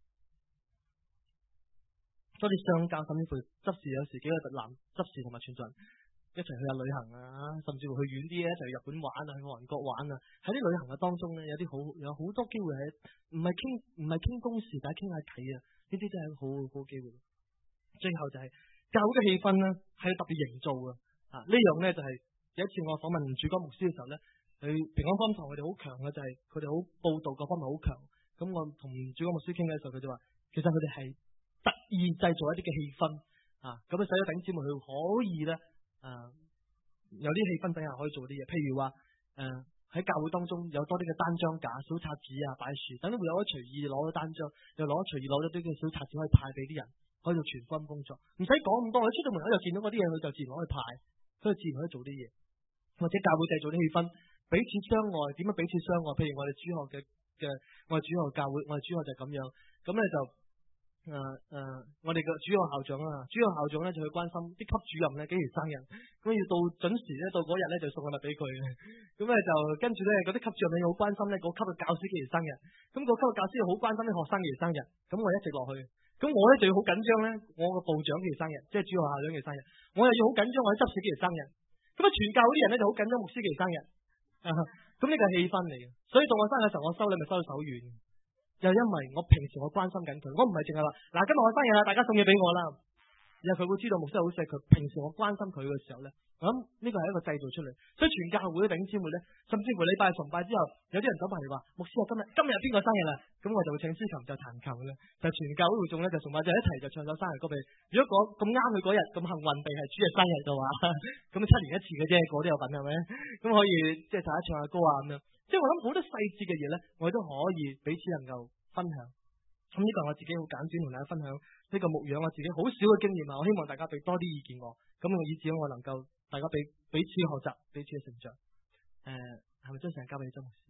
所以相交甚至乎執事有時幾個男執事同埋傳道人一齊去下旅行啊，甚至乎去遠啲嘅一齊去日本玩啊，去韓國玩啊。喺啲旅行嘅當中咧，有啲好有好多機會係唔係傾唔係傾公事，但係傾下偈啊。呢啲真係好好機會。最後就係、是、教會嘅氣氛咧，係特別營造嘅啊。呢樣咧就係、是、有一次我訪問主講牧師嘅時候咧，佢平安方堂佢哋好強嘅就係佢哋好報道各方面好強。咁我同主講牧師傾嘅時候，佢就話其實佢哋係特意製造一啲嘅氣氛啊，咁啊使咗弟兄姊妹佢可以咧。誒、呃，有啲氣氛底下可以做啲嘢，譬如話誒喺教會當中有多啲嘅單張架、小冊子啊擺樹，等你會有得隨意攞咗單張，又攞隨意攞咗啲嘅小冊子可以派俾啲人，可以做傳福音工作，唔使講咁多，佢出到門口就見到嗰啲嘢，佢就自然可以派，佢就自然可以做啲嘢，或者教會製造啲氣氛，彼此相愛，點樣彼此相愛？譬如我哋主學嘅嘅，我哋主學教會，我哋主學就係咁樣，咁咧就。誒誒、呃呃，我哋嘅主要校長啊，主要校長咧就去關心啲級主任咧幾時生日，咁要到準時咧到嗰日咧就送禮物俾佢，咁咧就跟住咧嗰啲級主任咧好關心咧嗰級嘅教師幾時生日，咁嗰級嘅教師又好關心啲學生幾時生日，咁我一直落去，咁我咧就要好緊張咧，我個部長幾時生日，即係主要校長幾時生日，我又要好緊張我啲執事幾時生日，咁啊全教嗰啲人咧就好緊張牧師幾時生日，咁呢個係氣氛嚟嘅，所以到我生日嘅時候我收禮咪收到手軟。就因為我平時我關心緊佢，我唔係淨係話嗱今日我生日啦，大家送嘢俾我啦。然後佢會知道牧師好錫佢，平時我關心佢嘅時候咧，我諗呢個係一個製造出嚟。所以全教會嘅弟兄姊妹咧，甚至乎禮拜崇拜之後，有啲人走埋嚟話牧師啊，今日今日邊個生日啦？咁我就會請司琴就彈琴咧，就全教會會眾咧就崇拜就一齊就唱首生日歌俾。如果咁啱佢嗰日咁幸運地係主日生日嘅話，咁七年一次嘅啫，嗰啲有份係咪？咁可以即係大家唱下歌啊咁樣。即係我諗好多細節嘅嘢咧，我哋都可以彼此能夠分享。咁呢個係我自己好簡短同大家分享呢個牧養我自己好少嘅經驗啊！我希望大家俾多啲意見我，咁我以至我能夠大家俾彼此學習，彼此嘅成長。誒、呃，係咪將成日交俾周牧師？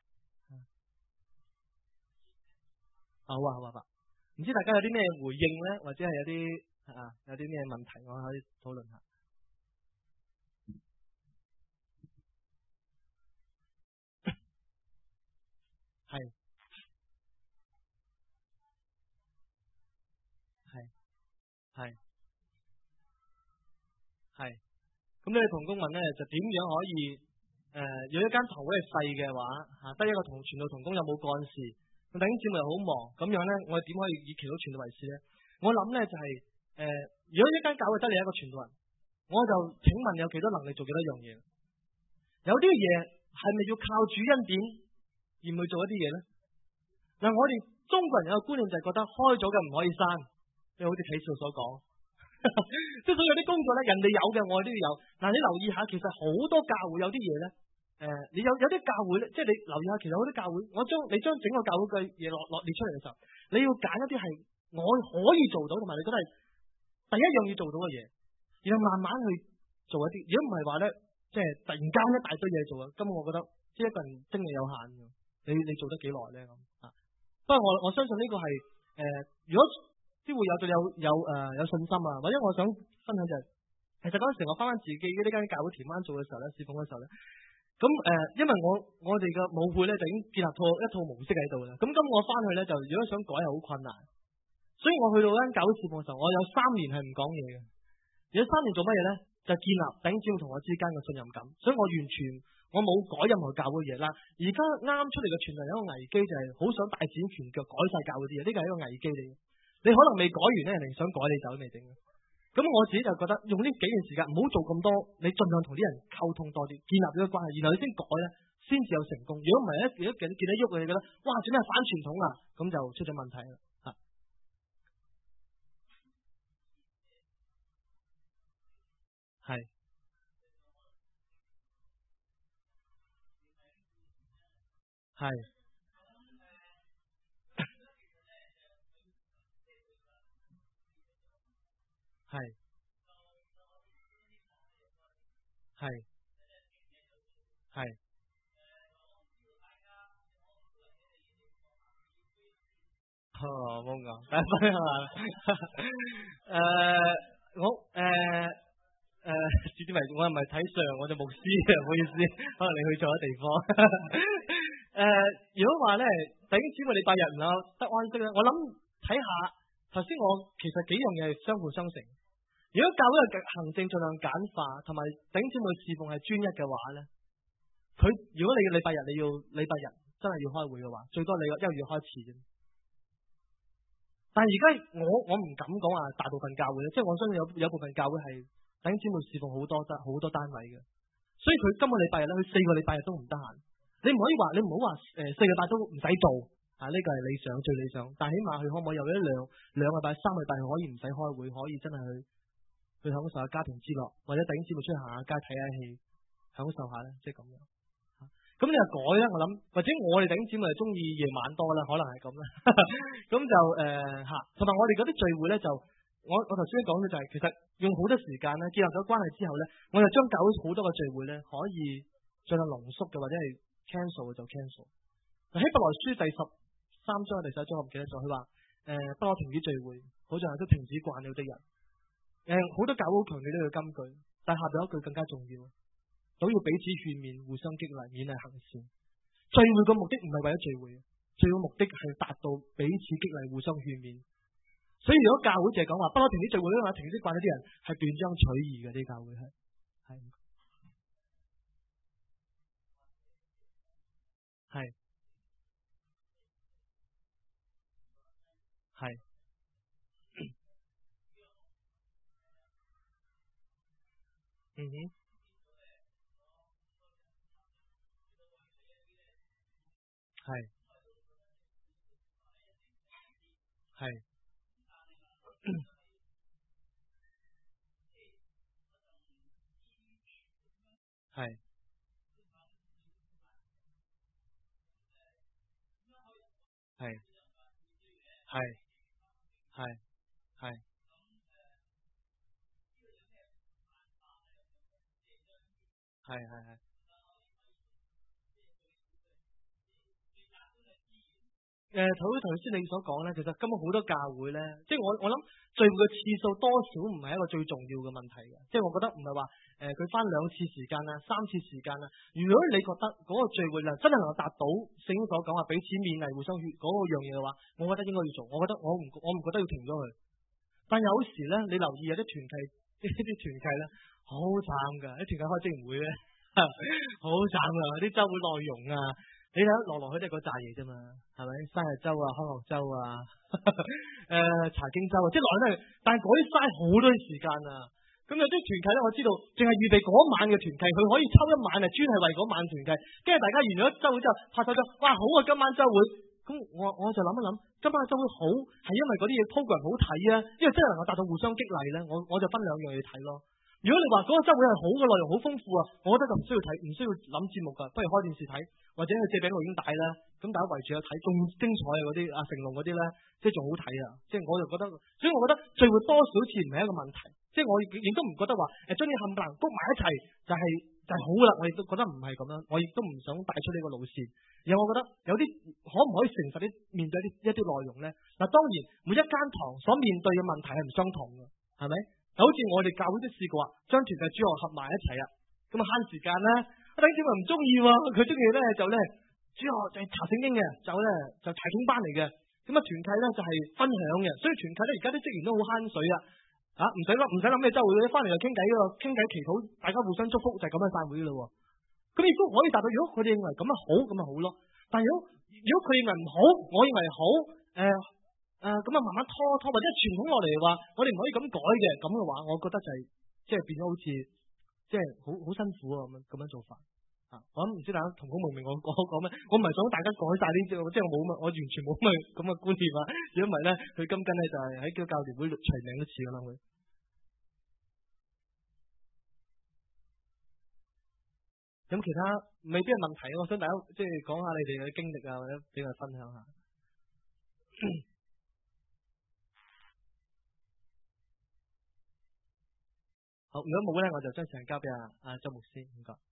好啊，好啊，好啊。唔知大家有啲咩回應咧，或者係有啲啊有啲咩問題，我可以討論下。係係係係，咁你哋同工問咧就點樣可以誒？如果一間堂會係細嘅話，吓得一個同傳道同工有冇幹事？咁弟兄姊妹好忙，咁樣咧，我哋點可以以祈禱傳道為事咧？我諗咧就係、是、誒、呃，如果一間教會得你一個傳道人，我就請問有幾多能力做幾多樣嘢？有啲嘢係咪要靠主恩典而唔去做一啲嘢咧？嗱，我哋中國人有個觀念就係覺得開咗嘅唔可以閂，即係好似啟示所講， 即係所以有啲工作咧，人哋有嘅我哋都要有。嗱，你留意下，其實好多教會有啲嘢咧，誒、呃，你有有啲教會咧，即係你留意下，其實好多教會，我將你將整個教會嘅嘢落落列出嚟嘅時候，你要揀一啲係我可以做到，同埋你覺得係第一樣要做到嘅嘢，然後慢慢去做一啲。如果唔係話咧，即係突然間一大堆嘢做啊，咁我覺得即係一個人精力有限嘅，你你做得幾耐咧咁啊？不過我我相信呢個係誒、呃，如果先會有對有有誒、呃、有信心啊，或者我想分享就係、是，其實嗰陣時我翻翻自己呢間教會田灣做嘅時候咧，侍奉嘅時候咧，咁誒、呃，因為我我哋嘅舞會咧就已經建立套一套模式喺度啦，咁咁我翻去咧就如果想改係好困難，所以我去到間教會侍奉嘅時候，我有三年係唔講嘢嘅，有三年做乜嘢咧？就建立弟兄姊妹同我之間嘅信任感，所以我完全我冇改任何教會嘢啦。而家啱出嚟嘅傳道人有一個危機就係好想大展拳腳改晒教會啲嘢，呢個係一個危機嚟嘅。你可能未改完咧，人哋想改你走都未定嘅。咁我自己就覺得用呢幾年時間唔好做咁多，你盡量同啲人溝通多啲，建立呢個關係，然後你先改咧，先至有成功。如果唔係咧，如果見見得喐你覺得哇，做咩反傳統啊，咁就出咗問題啦。係係係係係係。哦，冇講，大家分享下啦。誒，我誒誒，至啲為我又唔係睇相，我就牧師嘅，唔好意思，可能你去錯咗地方。誒，如果話咧，弟兄姊妹禮拜日唔能夠得安息咧，我諗睇下頭先我其實幾樣嘢係相輔相成。如果教會嘅行政盡量簡化，同埋弟兄姊妹侍奉係專一嘅話咧，佢如果你嘅禮拜日你要禮拜日真係要開會嘅話，最多你一個月開一次啫。但係而家我我唔敢講話大部分教會咧，即係我相信有有部分教會係弟兄姊妹侍奉好多得好多單位嘅，所以佢今個禮拜日咧，佢四個禮拜日都唔得閒。你唔可以話你唔好話誒四個禮拜都唔使做啊，呢個係理想最理想。但係起碼佢可唔可以有一兩兩個禮拜、三個禮拜可以唔使開會，可以真係去去享受下家庭之樂，或者弟兄姊妹出去行下街睇下戲，享受下咧，即係咁樣。咁你就改啦，我諗，或者我哋弟兄姊妹係中意夜晚多啦，可能係咁啦。咁就誒吓，同、呃、埋我哋嗰啲聚會咧，就我我頭先講嘅就係、是，其實用好多時間咧，建立咗關係之後咧，我就將教會好多個聚會咧，可以盡量濃縮嘅，或者係 cancel 嘅就 cancel。嗱喺伯來書第十三章第十一章我唔記得咗，佢話誒不可停止聚會，好像係都停止慣了的人。誒、呃、好多教會好強調呢個金句，但係下邊有一句更加重要。都要彼此勸勉，互相激勵，勉勵行善。聚會嘅目的唔係為咗聚會，最嘅目的係達到彼此激勵，互相勸勉。所以如果教會淨係講話不可停止聚會，因為停止慣咗啲人係斷章取義嘅，啲教會係係係係嗯哼係係係係係係係係係。誒，頭頭先你所講咧，其實根本好多教會咧，即係我我諗聚會嘅次數多少唔係一個最重要嘅問題嘅，即係我覺得唔係話誒佢翻兩次時間啦，三次時間啦。如果你覺得嗰個聚會量真係能夠達到聖經所講話彼此勉勵、互相血嗰個樣嘢嘅話，我覺得應該要做。我覺得我唔我唔覺得要停咗佢。但有時咧，你留意有啲團契，呢啲團契咧好慘噶，啲團契開職員會咧好慘噶，啲周會內容啊。你睇落落去都係嗰扎嘢啫嘛，係咪？生日周啊，開學周啊，誒、呃，查經周啊，即係落去都係，但係嗰啲嘥好多時間啊。咁有啲團契咧，我知道淨係預備嗰晚嘅團契，佢可以抽一晚啊，專係為嗰晚團契。跟住大家完咗周會之後，拍手咗，哇，好啊，今晚周會嗰咁我我就諗一諗，今晚周會好係因為嗰啲嘢 program 好睇啊，因為真係能夠達到互相激勵咧，我我就分兩樣嘢睇咯。如果你話嗰個周會係好嘅內容好豐富啊，我覺得就唔需要睇，唔需要諗節目噶，不如開電視睇，或者去借餅錄影帶啦，咁大家圍住去睇，仲精彩啊嗰啲阿成龍嗰啲咧，即係仲好睇啊！即係我就覺得，所以我覺得聚會多少次唔係一個問題，即係我亦都唔覺得話誒將啲冚唪唥谷埋一齊就係、是、就係、是、好啦，我亦都覺得唔係咁樣，我亦都唔想帶出呢個路線。而我覺得有啲可唔可以誠實啲面對一啲一啲內容咧？嗱，當然每一間堂所面對嘅問題係唔相同嘅，係咪？就好似我哋教會都試過啊，將團契主學合埋一齊啊，咁啊慳時間啦。弟兄姊妹唔中意喎，佢中意咧就咧主學就係查聖經嘅，就咧就查經班嚟嘅。咁啊團契咧就係分享嘅，所以團契咧而家啲職員都好慳水啊，啊唔使諗唔使諗咩周會，翻嚟就傾偈咯，傾偈祈禱，大家互相祝福就係咁樣散會咯。咁亦都可以達到，如果佢哋認為咁樣好，咁咪好咯。但係如果如果佢認為唔好，我認為好，誒誒咁啊慢慢拖拖，或者傳統落嚟話，我哋唔可以咁改嘅，咁嘅話，我覺得就係即係變咗好似即係好好辛苦啊咁樣咁樣做法啊。我諗唔知大家同工明唔明我講講咩？我唔係想大家改晒呢啲，即係我冇乜，我完全冇乜咁嘅觀念啊。如果唔係咧，佢今根咧就係喺基督教聯會除名都似噶啦佢。咁其他未必係問題，我想大家即係講下你哋嘅經歷啊，或者俾我分享下。好，如果冇咧，我就將時間交俾阿阿周牧師。唔該。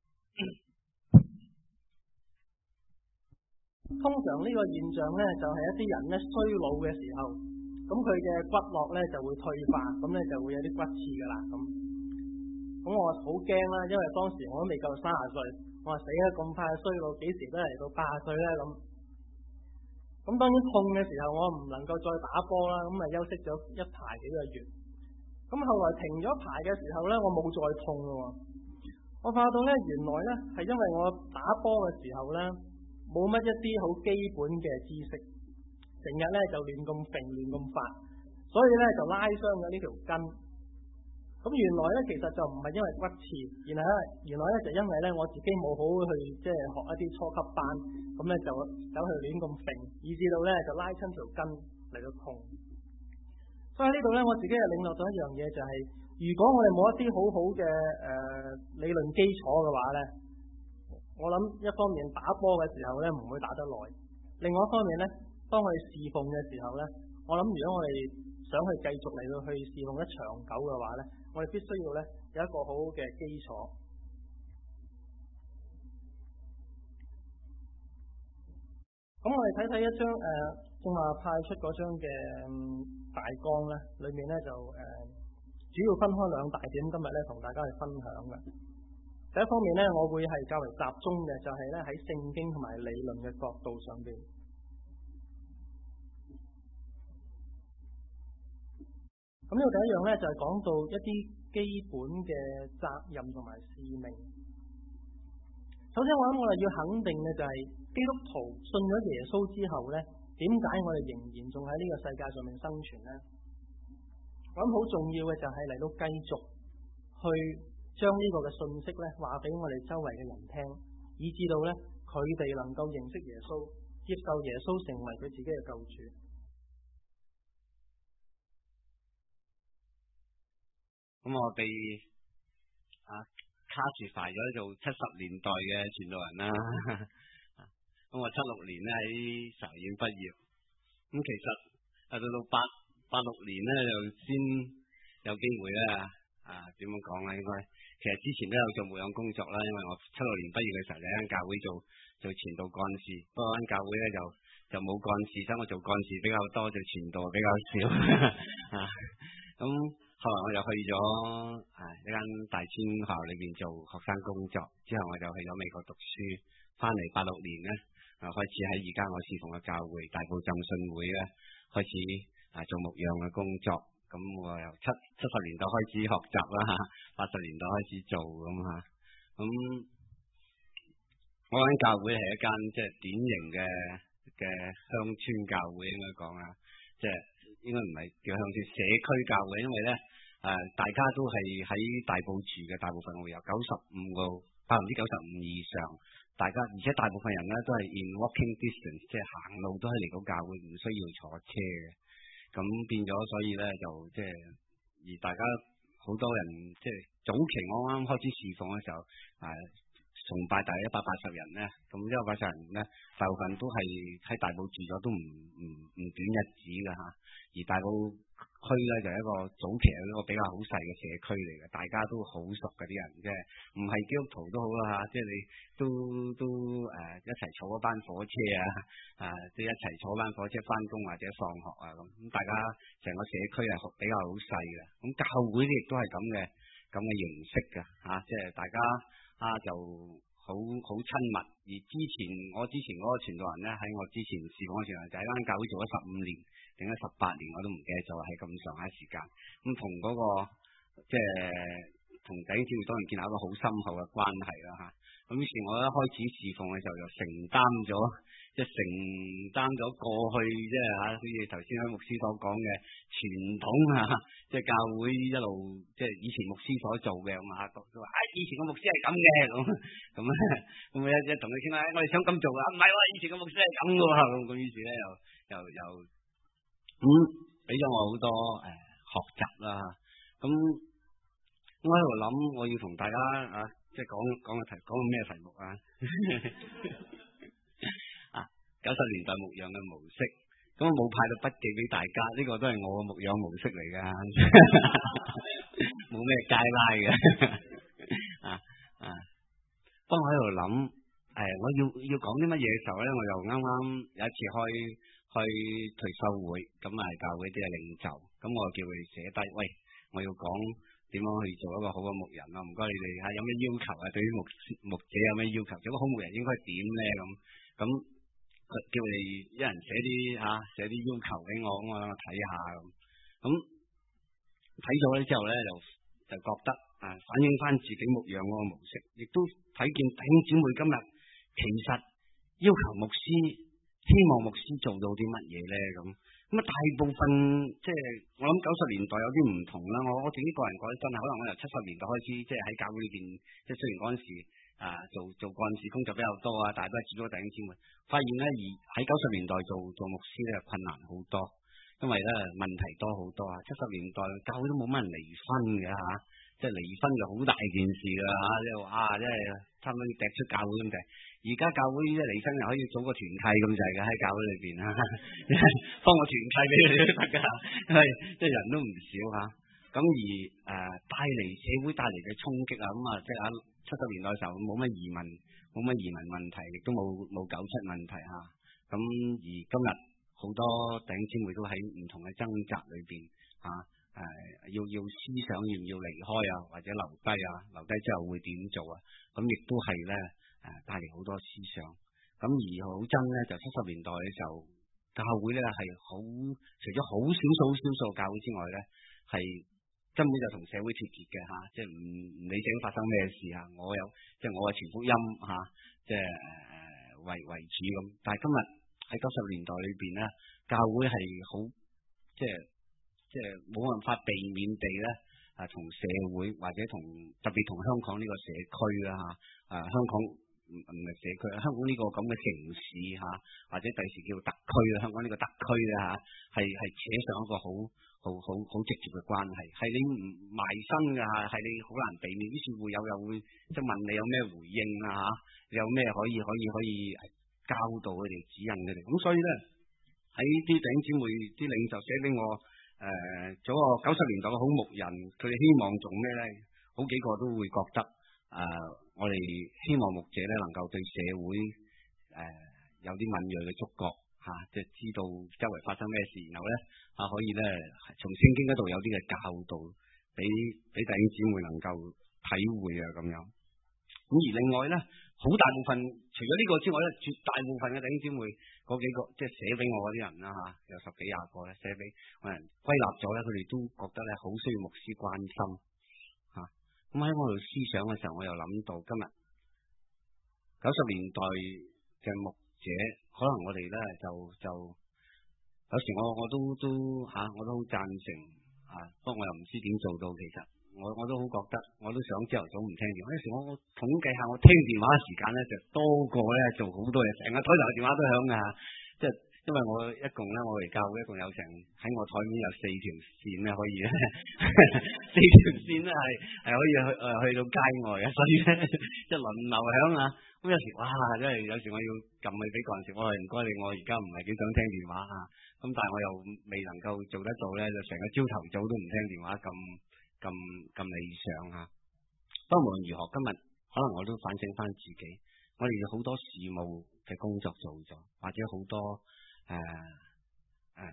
通常呢個現象咧，就係、是、一啲人咧衰老嘅時候，咁佢嘅骨骼咧就會退化，咁咧就會有啲骨刺噶啦咁。咁我好驚啦，因為當時我都未夠三十歲，我話死啦，咁快衰老，幾時都嚟到八十歲咧咁。咁當然痛嘅時候，我唔能夠再打波啦，咁咪休息咗一排幾個月。咁後來停咗排嘅時候咧，我冇再痛咯。我發覺到咧，原來咧係因為我打波嘅時候咧，冇乜一啲好基本嘅知識，成日咧就亂咁揈亂咁發，所以咧就拉傷咗呢條筋。咁原來咧其實就唔係因為骨刺，原來咧原來咧就因為咧我自己冇好去即係學一啲初級班，咁咧就走去亂咁揈，以至到咧就拉親條筋嚟到痛。所以喺呢度咧，我自己係領略到一樣嘢，就係、是、如果我哋冇一啲好好嘅誒理論基礎嘅話咧，我諗一方面打波嘅時候咧唔會打得耐，另外一方面咧，當我哋侍奉嘅時候咧，我諗如果我哋想去繼續嚟到去侍奉一長久嘅話咧，我哋必須要咧有一個好好嘅基礎。咁我哋睇睇一張誒正話派出嗰張嘅大綱咧，裏面咧就誒、呃、主要分開兩大點，今日咧同大家去分享嘅。第一方面咧，我會係較為集中嘅，就係咧喺聖經同埋理論嘅角度上邊。咁呢個第一樣咧，就係、是、講到一啲基本嘅責任同埋使命。首先我諗我哋要肯定嘅就係、是、基督徒信咗耶穌之後咧，點解我哋仍然仲喺呢個世界上面生存咧？我諗好重要嘅就係嚟到繼續去將呢個嘅信息咧話俾我哋周圍嘅人聽，以至到咧佢哋能夠認識耶穌，接受耶穌成為佢自己嘅救主。 咁我哋啊卡住排咗做七十年代嘅傳道人啦。咁我七六年咧喺神學院畢業，咁其實啊到到八八六年咧就先有機會咧啊點樣講咧？應該其實之前都有做牧養工作啦，因為我七六年畢業嘅時候就喺間教會做做傳道幹事，不過間教會咧就就冇幹事，所以我做幹事比較多，做傳道比較少啊。咁後來我就去咗啊一間大專學校裏邊做學生工作，之後我就去咗美國讀書，翻嚟八六年咧。啊！開始喺而家我侍奉嘅教會大埔浸信會咧，開始啊做牧養嘅工作。咁我由七七十年代開始學習啦嚇，八十年代開始做咁嚇。咁我間教會係一間即係典型嘅嘅鄉村教會應該講啦，即係應該唔係叫鄉村社區教會，因為咧誒、呃、大家都係喺大埔住嘅，大部分會有九十五個百分之九十五以上，大家而且大部分人咧都係 in walking distance，即係行路都係嚟到教會，唔需要坐車嘅。咁變咗，所以咧就即係而大家好多人即係早期我啱啱開始侍奉嘅時候，誒、啊、崇拜大約一百八十人咧，咁一百八十人咧，大部分都係喺大埔住咗都唔唔唔短日子㗎嚇，而大埔區咧就係一個早期係一個比較好細嘅社區嚟嘅，大家都好熟嗰啲人，即係唔係基督徒都好啦嚇，即係你都都誒、呃、一齊坐一班火車啊，啊即係一齊坐班火車翻工或者放學啊咁，咁大家成個社區係比較好細嘅，咁教會亦都係咁嘅咁嘅形式㗎嚇，即係大家啊就好好親密。而之前我之前嗰個傳道人咧，喺我之前事奉嘅傳道人就喺間教會做咗十五年。定咗十八年我都唔記得咗，係咁上下時間。咁同嗰個即係同弟兄姊妹當然建立一個好深厚嘅關係啦嚇。咁於是我一開始侍奉嘅時候就承擔咗，即係承擔咗過去即係嚇，好似頭先喺牧師所講嘅傳統啊，即係教會一路即係以前牧師所做嘅咁啊，都話啊以前個牧師係咁嘅咁咁咧，咁一一同佢傾啦，我哋想咁做啊，唔係喎，以前個牧師係咁嘅喎，咁咁於是咧又又又。咁俾咗我好多誒、呃、學習啦，咁我喺度諗，我要同大家啊，即係講講個題，講個咩題目啊？啊，九十年代牧養嘅模式，咁我冇派到筆記俾大家，呢、這個都係我嘅牧養模式嚟噶，冇咩街拉嘅，啊啊，當我喺度諗，誒、呃，我要要講啲乜嘢嘅時候咧，我又啱啱有一次開。去退休會，咁啊教會啲嘅領袖，咁我就叫佢哋寫低，喂，我要講點樣去做一個好嘅牧人啊，唔該你哋嚇，有咩要求啊？對於牧牧者有咩要求？做個好牧人應該點咧？咁咁叫佢哋一人寫啲嚇，寫啲要求俾我，咁我睇下咁，咁睇咗咧之後咧，就就覺得啊，反映翻自己牧養嗰個模式，亦都睇見弟兄姊妹今日其實要求牧師。希望牧師做到啲乜嘢咧？咁咁啊，大部分即係我諗九十年代有啲唔同啦。我我自己個人覺得真係，可能我由七十年代開始，即係喺教會裏邊，即係雖然嗰陣時啊做做幹事工作比較多啊，但係都係接觸弟兄姊妹，發現咧而喺九十年代做做牧師咧困難好多，因為咧問題多好多啊。七十年代教會都冇乜人離婚嘅嚇，即係離婚就好大件事㗎嚇，即係話即係差唔多要踢出教會咁滯。而家教會一離婚又可以組個團契咁滯嘅喺教會裏邊啊，幫個團契俾佢哋都得㗎，因為即係人都唔少嚇。咁而誒帶嚟社會帶嚟嘅衝擊啊，咁啊即係喺七十年代嘅時候冇乜移民，冇乜移民問題，亦都冇冇九七問題嚇。咁而今日好多弟兄姊妹都喺唔同嘅掙扎裏邊嚇，誒要要思想要唔要離開啊，或者留低啊，留低之後會點做啊？咁亦都係咧。誒，帶嚟好多思想，咁而好真咧，就七十年代嘅時候，教會咧係好，除咗好少數少數教會之外咧，係根本就同社會脫節嘅吓，即係唔唔理社會發生咩事啊，我有即係我係傳福音吓，即係誒為為主咁。但係今日喺九十年代裏邊咧，教會係好，即係即係冇辦法避免地咧，啊同社會或者同特別同香港呢個社區啦吓，啊香港。唔唔係社區，香港呢個咁嘅城市嚇，或者第時叫特區啦，香港呢個特區咧嚇，係係扯上一個好好好好直接嘅關係，係你唔埋身㗎嚇，係你好難避免。於是會有又會即係問你有咩回應啊嚇，你有咩可以可以可以教導佢哋指引佢哋。咁所以咧喺啲弟兄姊妹啲領袖寫俾我誒，做、呃、個九十年代嘅好牧人，佢哋希望做咩咧？好幾個都會覺得。誒、呃，我哋希望牧者咧能夠對社會誒、呃、有啲敏銳嘅觸覺嚇，即係知道周圍發生咩事，然後咧啊可以咧從聖經嗰度有啲嘅教導，俾俾弟兄姊妹能夠體會啊咁樣。咁而另外咧，好大部分除咗呢個之外咧，絕大部分嘅弟兄姊妹嗰幾個即係寫俾我嗰啲人啦嚇，有十幾廿個咧寫俾我人歸納咗咧，佢哋都覺得咧好需要牧師關心。咁喺我度思想嘅時候，我又諗到今日九十年代嘅牧者，可能我哋咧就就有時我我都都吓、啊，我都好贊成啊。不過我又唔知點做到。其實我我我都好覺得，我都想朝頭早唔聽電話。有時我我統計下，我聽電話嘅時間咧就多過咧做好多嘢，成個台頭嘅電話都響㗎。即係因為我一共咧，我嚟教會一共有成喺我台面有四條線咧，可以咧四條線咧係係可以去誒、呃、去到街外嘅，所以咧即係輪流響啊。咁有時哇，真係有時我要撳去俾嗰陣時，我係唔該你，我而家唔係幾想聽電話啊。咁但係我又未能夠做得到咧，就成個朝頭早都唔聽電話咁。咁咁理想啊！不過無論如何，今日可能我都反省翻自己，我哋有好多事務嘅工作做咗，或者好多誒誒，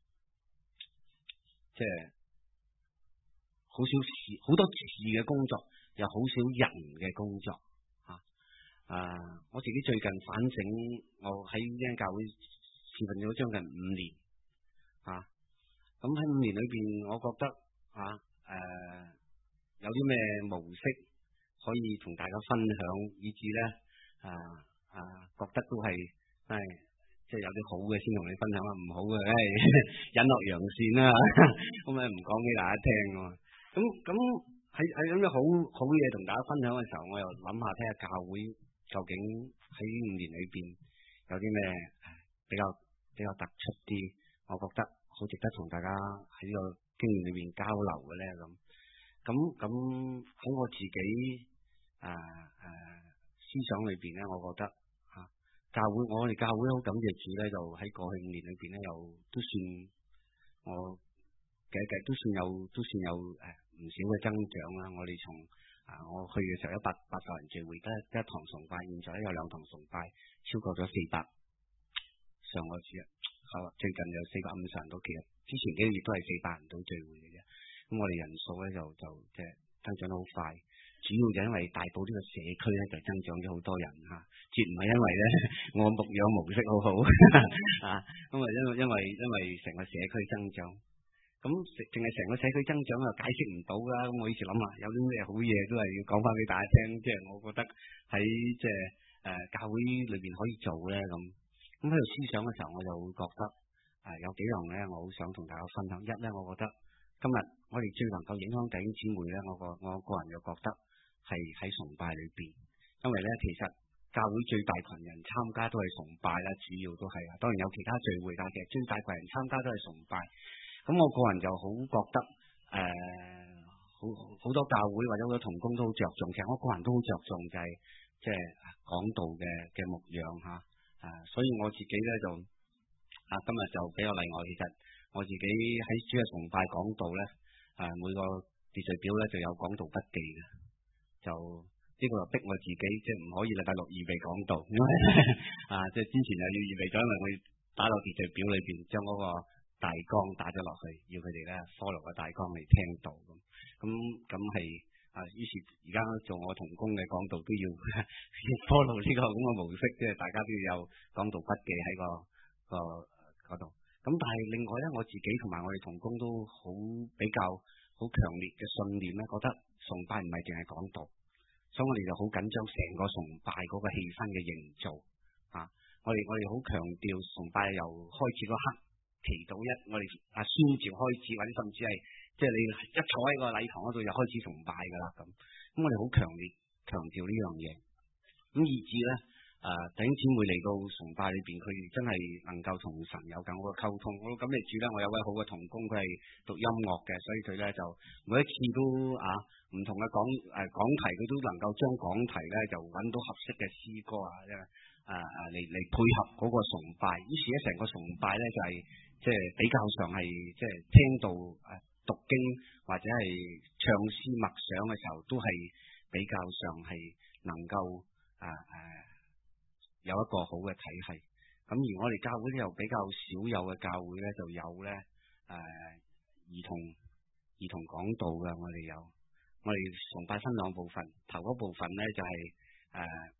即係好少事，好多事嘅工作，又好少人嘅工作啊！誒、啊，我自己最近反省，我喺呢間教會侍奉咗將近五年啊，咁喺五年裏邊，我覺得啊〜誒、呃，有啲咩模式可以同大家分享，以至咧啊啊，覺得都係係即係有啲好嘅先同你分享啦，唔好嘅唉隱惡揚善啦，咁啊唔講俾大家聽啊。咁咁喺喺有咩好好嘢同大家分享嘅時候，我又諗下睇下教會究竟喺五年裏邊有啲咩比較比較突出啲，我覺得好值得同大家喺呢個經驗裏邊交流嘅咧。咁咁咁喺我自己誒誒、啊啊、思想裏邊咧，我覺得吓、啊、教會我哋教會好感謝主咧，就喺過去五年裏邊咧，又都算我計計都算有都算有誒唔、啊、少嘅增長啦。我哋從啊我去嘅時候一百八十人聚會，得一堂崇拜，現在咧有兩堂崇拜，超過咗四百。上個主日係最近有四百五十人到，其實之前幾個月都係四百人到聚會嘅啫。咁我哋人數咧就就即係增長得好快，主要就因為大埔呢個社區咧就增長咗好多人吓，絕唔係因為咧我牧養模式好好啊，咁啊因為因為因為成個社區增長，咁淨係成個社區增長又解釋唔到啦。咁我以前諗下有啲咩好嘢都係要講翻俾大家聽，即係我覺得喺即係誒教會裏邊可以做咧咁。咁喺度思想嘅時候，我就會覺得誒、呃、有幾樣咧，我好想同大家分享。一咧，我覺得今日我哋最能夠影響弟兄姊妹咧，我個我個人就覺得係喺崇拜裏邊，因為咧其實教會最大群人參加都係崇拜啦，主要都係啊，當然有其他聚會，但係其實最大群人參加都係崇拜。咁我個人就好覺得誒，好、呃、好多教會或者好多同工都好着重，其實我個人都好着重就係即係講道嘅嘅牧養吓。啊，所以我自己咧就啊，今日就比較例外。其實我自己喺主日崇拜講道咧，啊每個秩序表咧就有講道筆記嘅，就呢、這個就逼我自己，即係唔可以禮拜六預備講道，因為啊即係之前又要預備咗，因為我要打落秩序表裏邊將嗰個大綱打咗落去，要佢哋咧 follow 個大綱嚟聽道咁，咁咁係。啊，於是而家做我同工嘅講道都要 follow 呢個咁嘅模式，即係大家都要有講道筆記喺個個嗰度。咁但係另外咧，我自己同埋我哋同工都好比較好強烈嘅信念咧，覺得崇拜唔係淨係講道，所以我哋就好緊張成個崇拜嗰個氣氛嘅營造。啊，我哋我哋好強調崇拜由開始嗰刻祈禱一，我哋啊宣召開始，或者甚至係。即係你一坐喺個禮堂嗰度就開始崇拜噶啦咁，咁我哋好強烈強調呢樣嘢，咁以至咧誒弟兄姊妹嚟到崇拜裏邊，佢哋真係能夠同神有更好嘅溝通。我感謝主咧，我有位好嘅同工，佢係讀音樂嘅，所以佢咧就每一次都啊唔同嘅講誒講題，佢都能夠將講題咧就揾到合適嘅詩歌啊，誒誒嚟嚟配合嗰個崇拜。於是咧成個崇拜咧就係即係比較上係即係聽到誒。讀經或者係唱詩默想嘅時候，都係比較上係能夠誒誒、啊啊、有一個好嘅體系。咁而我哋教會咧又比較少有嘅教會咧，就有咧誒、啊、兒童兒童講道嘅。我哋有我哋崇拜分兩部分，頭嗰部分咧就係誒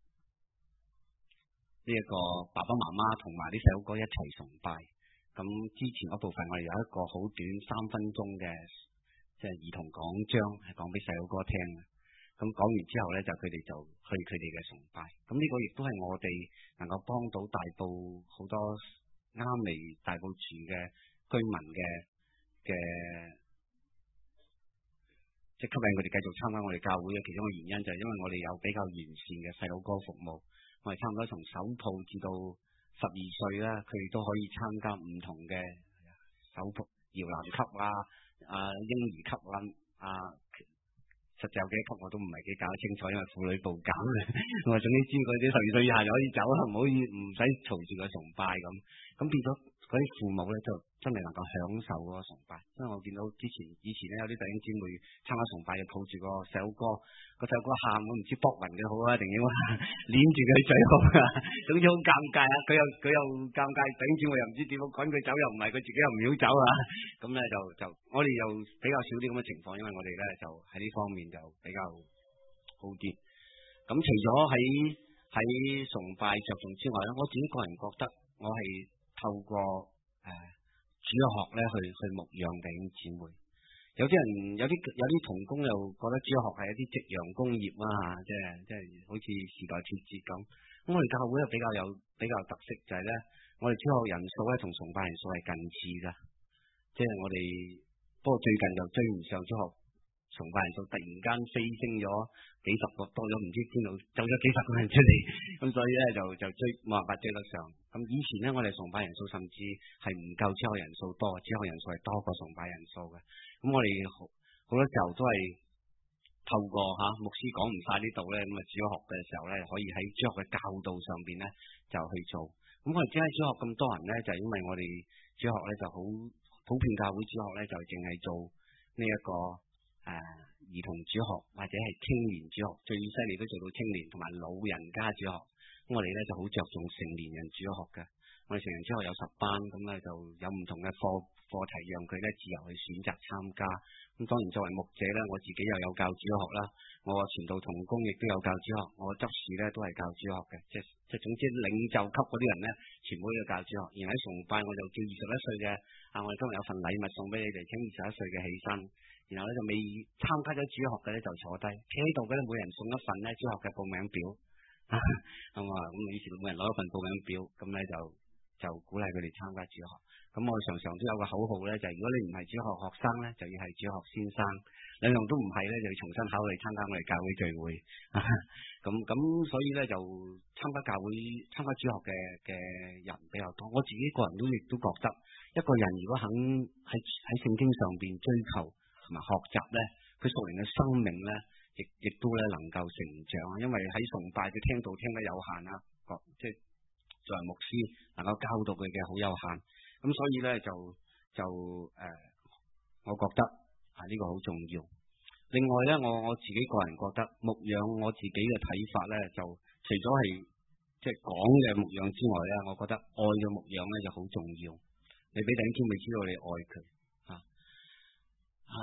呢一個爸爸媽媽同埋啲細佬哥一齊崇拜。咁之前嗰部分我哋有一個好短三分鐘嘅即係兒童講章，係講俾細佬哥聽嘅。咁講完之後咧，就佢哋就去佢哋嘅崇拜。咁呢個亦都係我哋能夠幫到大埔好多啱嚟大埔住嘅居民嘅嘅即係吸引佢哋繼續參加我哋教會嘅其中一個原因就係因為我哋有比較完善嘅細路哥服務，我哋差唔多從手抱至到十二歲啦，佢哋都可以參加唔同嘅手抱搖籃級啊、啊嬰兒級啊、啊實際有幾級我都唔係幾搞得清楚，因為婦女部減嘅，我總之知嗰啲十二歲以下就可以走，唔好唔使嘈住個崇拜咁，咁變咗嗰啲父母咧就真係能夠享受嗰個崇拜，因為我見到之前以前咧有啲弟兄姊妹參加崇拜就抱住個細佬哥，個細佬哥喊，我唔知搏暈佢好啊，定點啊，捏住佢嘴好啊，總之好尷尬啊，佢又佢又尷尬，弟兄姊妹又唔知點樣趕佢走，又唔係佢自己又唔曉走啊，咁咧就就我哋又比較少啲咁嘅情況，因為我哋咧就喺呢方面就比較好啲。咁除咗喺喺崇拜着重之外咧，我自己個人覺得我係透過誒、呃、主學咧去去牧養弟兄姊妹，有啲人有啲有啲同工又覺得主學係一啲夕陽工業啊，即係即係好似時代脫節咁。咁我哋教會又比較有比較特色就係咧，我哋主學人數咧同崇拜人數係近似噶，即係我哋不過最近就追唔上主學崇拜人數，突然間飛升咗幾十個，多咗唔知邊度走咗幾十個人出嚟，咁所以咧就就追冇辦法追得上。咁以前咧我哋崇拜人數甚至係唔夠主學人數多，主學人數係多過崇拜人數嘅。咁我哋好好多時候都係透過吓、啊、牧師講唔晒呢度咧，咁啊主學嘅時候咧可以喺主學嘅教導上邊咧就去做。咁我哋點解主學咁多人咧？就係、是、因為我哋主學咧就好普遍教會主學咧就淨係做呢、這、一個誒、啊、兒童主學或者係青年主學，最犀利都做到青年同埋老人家主學。咁我哋咧就好着重成年人主學嘅。我哋成年主學有十班，咁咧就有唔同嘅課課題，讓佢咧自由去選擇參加。咁當然作為牧者咧，我自己又有教主學啦，我傳道同工亦都有教主學，我執事咧都係教主學嘅，即即總之領袖級嗰啲人咧，全部都有教主學。而喺崇拜我就叫二十一歲嘅，啊我哋今日有份禮物送俾你哋，請二十一歲嘅起身，然後咧就未參加咗主學嘅咧就坐低，企喺度嘅咧每人送一份咧主學嘅報名表，咁啊咁以前每人攞一份報名表，咁咧就就鼓勵佢哋參加主學。咁我哋常常都有個口號咧，就係、是、如果你唔係主學學生咧，就要係主學先生；兩樣都唔係咧，就要重新考慮參加我哋教會聚會。咁咁所以咧就參加教會、參加主學嘅嘅人比較多。我自己個人都亦都覺得，一個人如果肯喺喺聖經上邊追求同埋學習咧，佢屬靈嘅生命咧，亦亦都咧能夠成長。因為喺崇拜佢聽到聽得有限啊，即係作為牧師能夠教導佢嘅好有限。咁所以咧就就誒、呃，我覺得啊呢、這個好重要。另外咧，我我自己個人覺得牧養我自己嘅睇法咧，就除咗係即係講嘅牧養之外咧，我覺得愛嘅牧養咧就好重要。你俾弟兄姊妹知道你愛佢啊啊！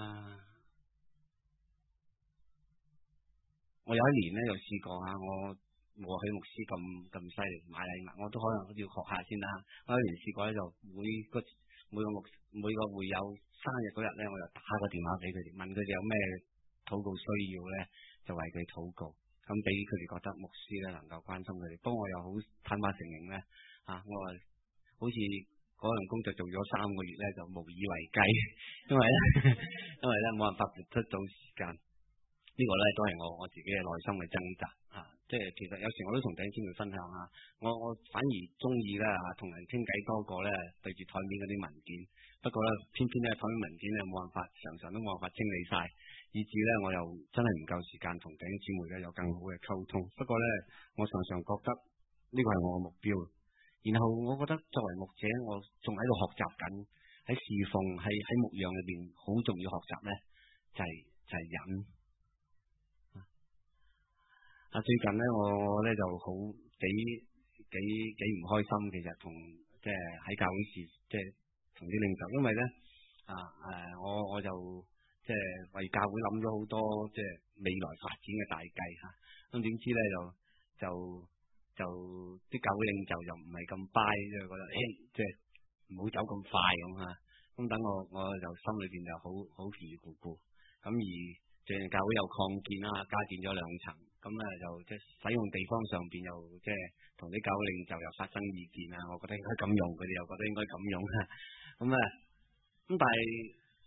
我有一年咧又試過啊，我。我許牧師咁咁犀利買禮物，我都可能要學下先啦。我有年試過咧，就每個每個牧每個會友生日嗰日咧，我就打個電話俾佢哋，問佢哋有咩禱告需要咧，就為佢禱告。咁俾佢哋覺得牧師咧能夠關心佢哋。不過我又好坦白承認咧，啊，我話好似嗰樣工作做咗三個月咧，就無以為繼，因為咧因為咧冇辦法撥出到時間。呢個咧都係我我自己嘅內心嘅掙扎啊！即係其實有時我都同弟兄姊妹分享下，我我反而中意咧同人傾偈多過咧對住台面嗰啲文件。不過咧偏偏咧台面文件咧冇辦法，常常都冇辦法清理晒，以至咧我又真係唔夠時間同弟兄姊妹咧有更好嘅溝通。不過咧我常常覺得呢個係我嘅目標。然後我覺得作為牧者，我仲喺度學習緊，喺侍奉喺喺牧養裏邊好重要學習咧，就係、是、就係、是、忍。啊！最近咧，我咧就好幾幾幾唔開心，其實同即係喺教會時，即係同啲領袖，因為咧啊誒，我我就即係為教會諗咗好多即係未來發展嘅大計嚇。咁、啊、點知咧就就就啲教會領袖又唔係咁 buy，即係覺得誒，即係唔好走咁快咁嚇。咁、啊、等我我就心裏邊就好好疲於咕咕。咁而最近教會又擴建啦，加建咗兩層。咁咧就即係使用地方上邊又即係同啲教會領袖又發生意見啊！我覺得應該咁用，佢哋又覺得應該咁用。咁啊咁但係啊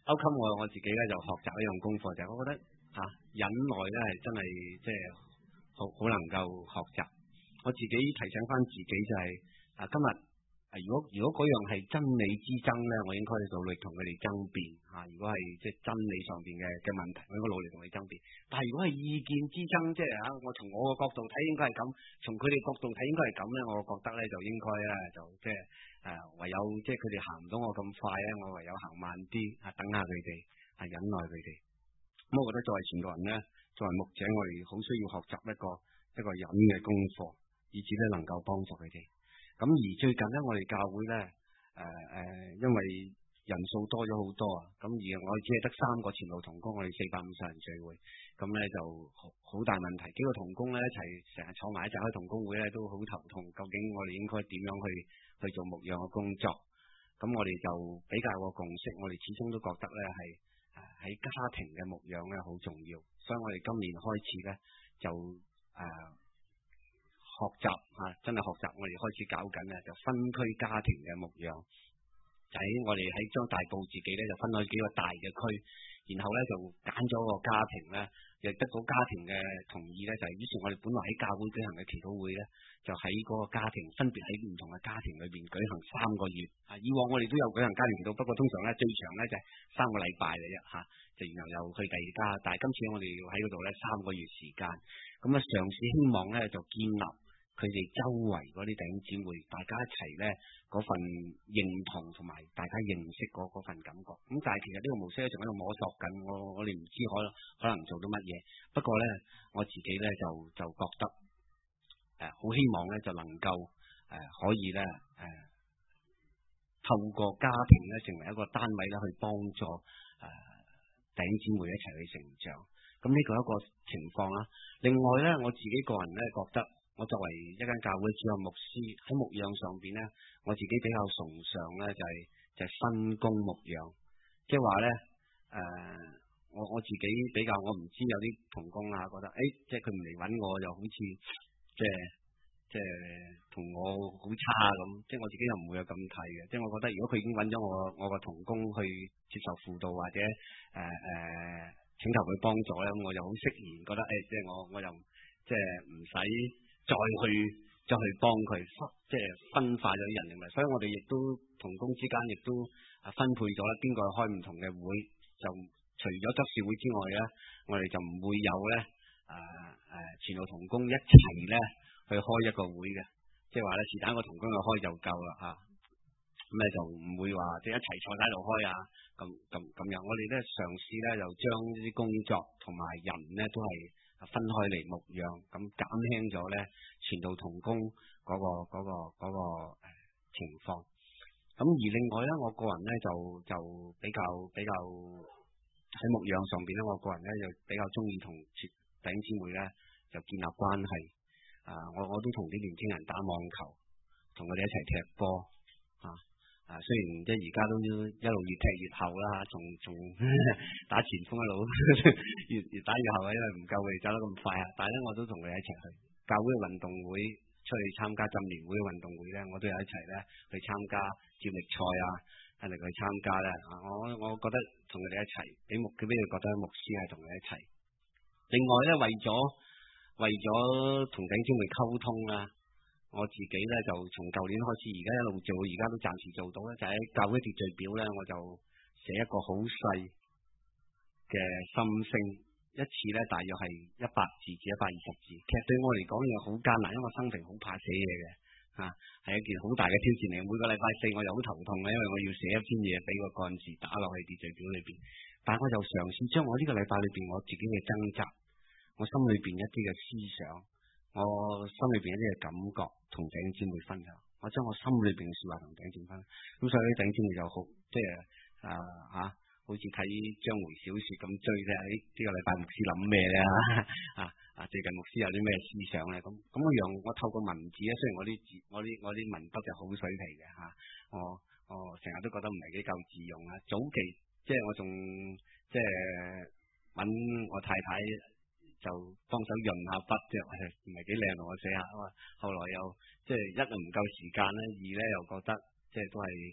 歐襟我我自己咧就學習一樣功課，就係、我覺得嚇、啊、忍耐咧係真係即係好好能夠學習。我自己提醒翻自己就係、是、啊今日啊如果如果嗰樣係真理之爭咧，我應該努力同佢哋爭辯嚇、啊。如果係即係真理上邊嘅嘅問題，我應該努力同佢爭辯。但係如果係意見之爭，即係嚇我從我個角度睇應該係咁，從佢哋角度睇應該係咁咧，我覺得咧就應該咧就即係。誒、啊、唯有即係佢哋行唔到我咁快咧，我唯有行慢啲啊，等下佢哋啊，忍耐佢哋。咁、嗯、我覺得作為傳道人咧，作為牧者，我哋好需要學習一個一個忍嘅功課，以至咧能夠幫助佢哋。咁、嗯、而最近咧，我哋教會咧誒誒，因為人數多咗好多啊，咁、嗯、而我哋只係得三個前路同工，我哋四百五十人聚會，咁、嗯、咧就好大問題。幾個同工咧一齊成日坐埋一齊開同工會咧，都好頭痛。究竟我哋應該點樣去去做牧養嘅工作？咁我哋就比較個共識，我哋始終都覺得咧係喺家庭嘅牧養咧好重要，所以我哋今年開始咧就誒、呃、學習嚇、啊，真係學習，我哋開始搞緊咧就分區家庭嘅牧養。就喺我哋喺將大埔自己咧就分開幾個大嘅區，然後咧就揀咗個家庭咧，亦得到家庭嘅同意咧，就係、是、於是我哋本來喺教會舉行嘅祈禱會咧，就喺嗰個家庭分別喺唔同嘅家庭裏邊舉行三個月。啊，以往我哋都有舉行家庭祈禱，不過通常咧最長咧就係三個禮拜嚟啫嚇，就然後又去第二家。但係今次我哋要喺嗰度咧三個月時間，咁啊嘗試希望咧就建立佢哋周圍嗰啲弟兄姊妹，大家一齊咧嗰份認同同埋大家認識嗰嗰份感覺。咁但係其實呢個模式咧仲喺度摸索緊，我我哋唔知可能可能做到乜嘢。不過咧我自己咧就就覺得誒好、呃、希望咧就能夠誒、呃、可以咧誒、呃、透過家庭咧成為一個單位咧去幫助誒、呃、弟兄姊妹一齊去成長。咁呢個一個情況啦。另外咧我自己個人咧覺得。我作為一間教會主任牧師喺牧養上邊咧，我自己比較崇尚咧就係、是、就係、是、分工牧養，即係話咧誒，我我自己比較我唔知有啲同工啊覺得誒、哎，即係佢唔嚟揾我又好似即係即係同我好差咁，即係我自己又唔會有咁睇嘅，即係我覺得如果佢已經揾咗我我個同工去接受輔導或者誒誒、呃呃、請求佢幫助咧，咁我就好釋然覺得誒、哎，即係我我又即係唔使。再去再去幫佢，即係分化咗啲人力，所以我哋亦都同工之間亦都啊分配咗啦，邊個開唔同嘅會，就除咗執事會之外咧，我哋就唔會有咧誒誒前路同工一齊咧去開一個會嘅，即係話咧是但一個同工去開就夠啦嚇，咁、啊、咧就唔會話即係一齊坐喺度開啊，咁咁咁樣，我哋咧嘗試咧就將呢啲工作同埋人咧都係。分開嚟牧養，咁減輕咗咧前路同工嗰、那個嗰、那個嗰、那個誒情況。咁而另外咧，我個人咧就就比較比較喺牧養上邊咧，我個人咧就比較中意同弟兄姊妹咧就建立關係。啊，我我都同啲年輕人打網球，同佢哋一齊踢波啊。啊，雖然即係而家都一路越踢越後啦，從從打前鋒一路越越打越後啊，因為唔夠佢哋走得咁快啊。但係咧，我都同佢哋一齊去教會嘅運動會，出去參加浸聯會嘅運動會咧，我都有一齊咧去參加接力賽啊，一齊去參加咧。我我覺得同佢哋一齊，俾牧佢俾佢覺得牧師係同佢一齊。另外咧，為咗為咗同弟兄姊妹溝通啦。我自己咧就從舊年開始，而家一路做，而家都暫時做到咧，就喺教會秩序表咧，我就寫一個好細嘅心聲，一次咧大約係一百字至一百二十字。其實對我嚟講又好艱難，因為我生平好怕寫嘢嘅，嚇、啊、係一件好大嘅挑戰嚟。每個禮拜四我又好頭痛嘅，因為我要寫一篇嘢俾個幹事打落去秩序表裏邊。但係我就嘗試將我呢個禮拜裏邊我自己嘅掙扎，我心裏邊一啲嘅思想。我心裏邊一啲嘅感覺同弟兄姊妹分享，我將我心裏邊嘅說話同弟兄姊妹分享，咁所以啲弟兄姊妹就好，即係啊吓，好似睇章回小說咁追咧。呢、哎、呢、這個禮拜牧師諗咩咧啊啊，最近牧師有啲咩思想咧？咁咁我讓我透過文字咧，雖然我啲字我啲我啲文筆就好水皮嘅吓，我我成日都覺得唔係幾夠字用啊。早期即係我仲即係搵我太太。就幫手潤下筆啫，唔係幾靚同我寫下啊嘛。後來又即係一唔夠時間咧，二咧又覺得即係都係即